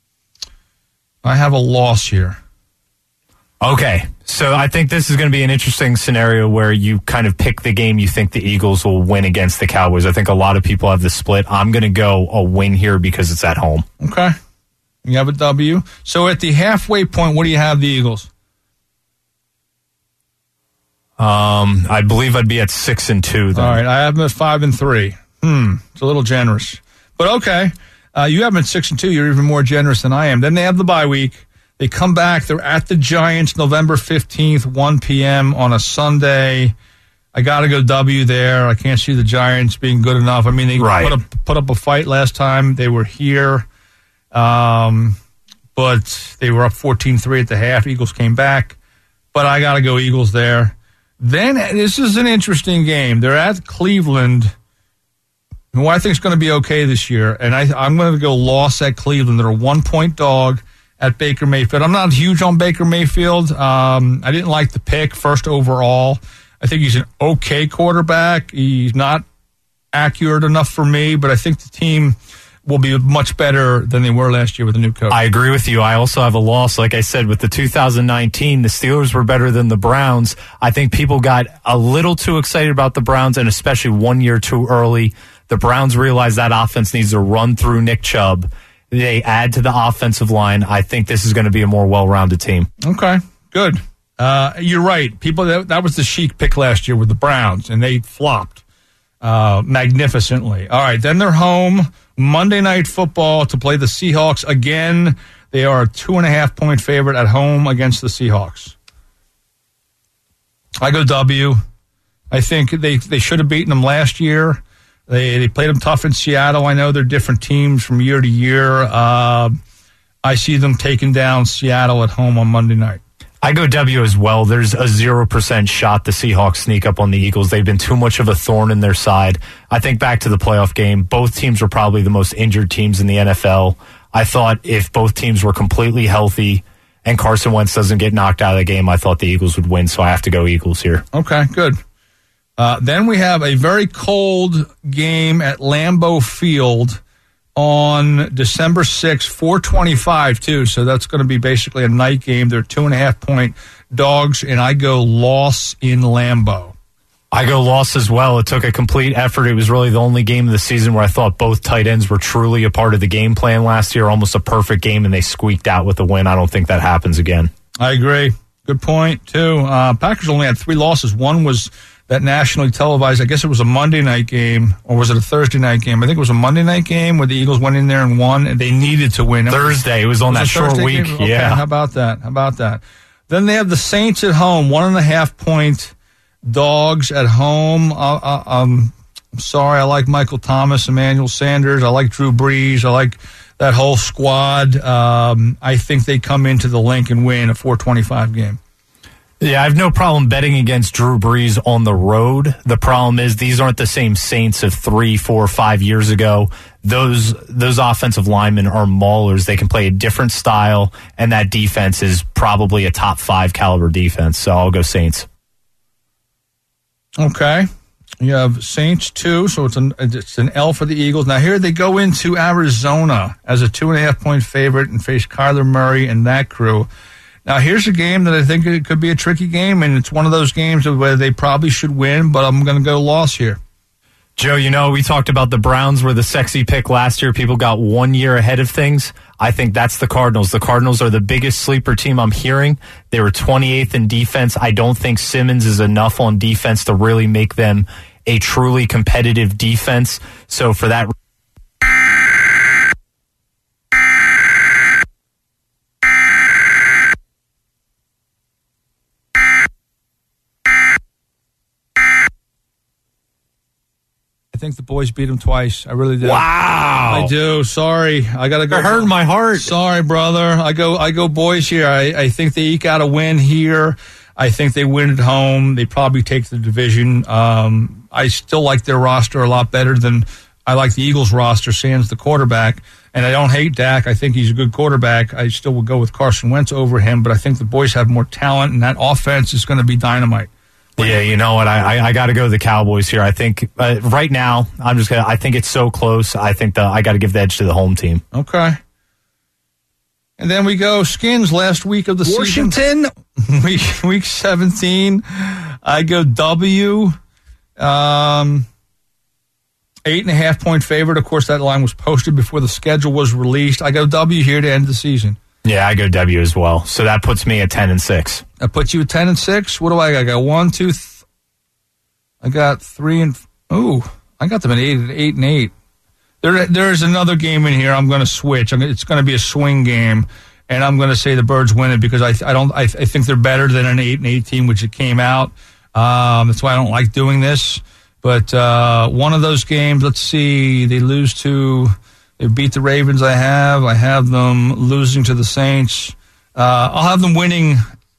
loss here. Okay, so I think this is going to be an interesting scenario where you kind of pick the game you think the Eagles will win against the Cowboys. I think a lot of people have the split. I'm going to go a win here because it's at home. Okay. You have a W. So at the halfway point, what do you have the Eagles? I believe I'd be at 6-2 then. All right, I have them at 5-3. It's a little generous. But okay, you have them at 6-2. You're even more generous than I am. Then they have the bye week. They come back. They're at the Giants November 15th, 1 p.m. on a Sunday. I got to go W there. I can't see the Giants being good enough. I mean, they put up a fight last time. They were here. But they were up 14-3 at the half. Eagles came back. But I got to go Eagles there. Then this is an interesting game. They're at Cleveland, who I think is going to be okay this year. And I'm going to go loss at Cleveland. They're a 1-point dog at Baker Mayfield. I'm not huge on Baker Mayfield. I didn't like the pick first overall. I think he's an okay quarterback. He's not accurate enough for me, but I think the team will be much better than they were last year with a new coach. I agree with you. I also have a loss. Like I said, with the 2019, the Steelers were better than the Browns. I think people got a little too excited about the Browns, and especially 1 year too early. The Browns realized that offense needs to run through Nick Chubb. They add to the offensive line. I think this is going to be a more well-rounded team. Okay, good. You're right. People, that was the chic pick last year with the Browns, and they flopped magnificently. All right, then they're home Monday Night Football to play the Seahawks again. They are a 2.5 point favorite at home against the Seahawks. I go W. I think they should have beaten them last year. They played them tough in Seattle. I know they're different teams from year to year. I see them taking down Seattle at home on Monday night. I go W as well. There's a 0% shot the Seahawks sneak up on the Eagles. They've been too much of a thorn in their side. I think back to the playoff game, both teams were probably the most injured teams in the NFL. I thought if both teams were completely healthy and Carson Wentz doesn't get knocked out of the game, I thought the Eagles would win, so I have to go Eagles here. Okay, good. Then we have a very cold game at Lambeau Field on December 6th, 4:25 too. So that's going to be basically a night game. They're 2.5 point dogs, and I go loss in Lambeau. I go loss as well. It took a complete effort. It was really the only game of the season where I thought both tight ends were truly a part of the game plan last year, almost a perfect game, and they squeaked out with a win. I don't think that happens again. I agree. Good point, too. Packers only had 3 losses. One was that nationally televised, I guess it was a Monday night game, or was it a Thursday night game? I think it was a Monday night game where the Eagles went in there and won, and they needed to win. Thursday. It was on that short week. Okay, yeah. How about that? Then they have the Saints at home, 1.5-point dogs at home. I'm sorry, I like Michael Thomas, Emmanuel Sanders. I like Drew Brees. I like that whole squad. I think they come into the Link and win a 425 game. Yeah, I have no problem betting against Drew Brees on the road. The problem is these aren't the same Saints of 3, 4, 5 years ago. Those offensive linemen are maulers. They can play a different style, and that defense is probably a top 5 caliber defense. So I'll go Saints. Okay. You have Saints 2, so it's an L for the Eagles. Now here they go into Arizona as a 2.5-point favorite and face Kyler Murray and that crew. Now, here's a game that I think it could be a tricky game, and it's one of those games where they probably should win, but I'm going to go loss here. Joe, we talked about the Browns were the sexy pick last year. People got 1 year ahead of things. I think that's the Cardinals. The Cardinals are the biggest sleeper team I'm hearing. They were 28th in defense. I don't think Simmons is enough on defense to really make them a truly competitive defense. So for that I think the boys beat them twice. I really do. Wow. I do. Sorry. I got to go. It hurt my heart. Sorry, brother. I go boys here. I think they eke out a win here. I think they win at home. They probably take the division. I still like their roster a lot better than I like the Eagles roster, sans the quarterback. And I don't hate Dak. I think he's a good quarterback. I still would go with Carson Wentz over him, but I think the boys have more talent, and that offense is going to be dynamite. Yeah, you know what? I got to go the Cowboys here. I think right now I think it's so close. I think I got to give the edge to the home team. Okay. And then we go Skins last week of the Washington. season. Week 17. I go W. 8.5-point favorite. Of course, that line was posted before the schedule was released. I go W here to end the season. Yeah, I go W as well. So that puts me at 10-6. That puts you at 10-6. What do I got? I got 1, 2, I got 3 and I got them at 8-8. There's another game in here. I'm going to switch. It's going to be a swing game, and I'm going to say the Birds win it because I think they're better than an 8-8 team, which it came out. That's why I don't like doing this. But one of those games, let's see, they beat the Ravens. I have them losing to the Saints. I'll have them winning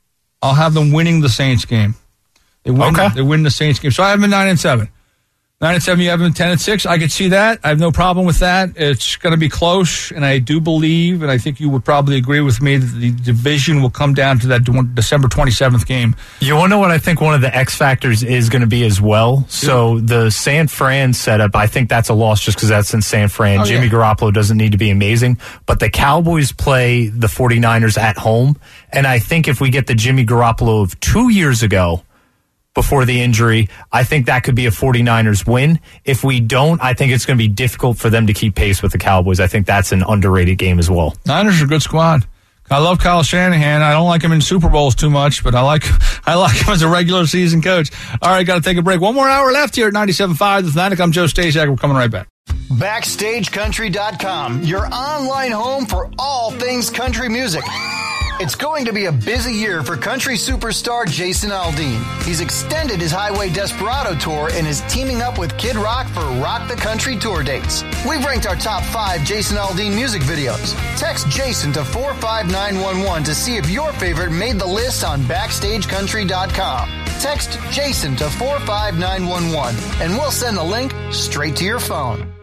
the Saints game. They win the Saints game. So I have them at 9-7. 9-7, you have them at 10-6. I could see that. I have no problem with that. It's going to be close, and I do believe, and I think you would probably agree with me, that the division will come down to that December 27th game. You want to know what I think one of the X factors is going to be as well? So the San Fran setup, I think that's a loss just because that's in San Fran. Jimmy Garoppolo doesn't need to be amazing, but the Cowboys play the 49ers at home, and I think if we get the Jimmy Garoppolo of 2 years ago, before the injury, I think that could be a 49ers win. If we don't, I think it's going to be difficult for them to keep pace with the Cowboys. I think that's an underrated game as well. Niners are a good squad. I love Kyle Shanahan. I don't like him in Super Bowls too much, but I like him as a regular season coach. All right, got to take a break. One more hour left here at 97.5 The Fanatic. I'm Joe Stasiak. We're coming right back. BackstageCountry.com, your online home for all things country music. It's going to be a busy year for country superstar Jason Aldean. He's extended his Highway Desperado tour and is teaming up with Kid Rock for Rock the Country tour dates. We've ranked our top 5 Jason Aldean music videos. Text Jason to 45911 to see if your favorite made the list on BackstageCountry.com. Text Jason to 45911 and we'll send the link straight to your phone.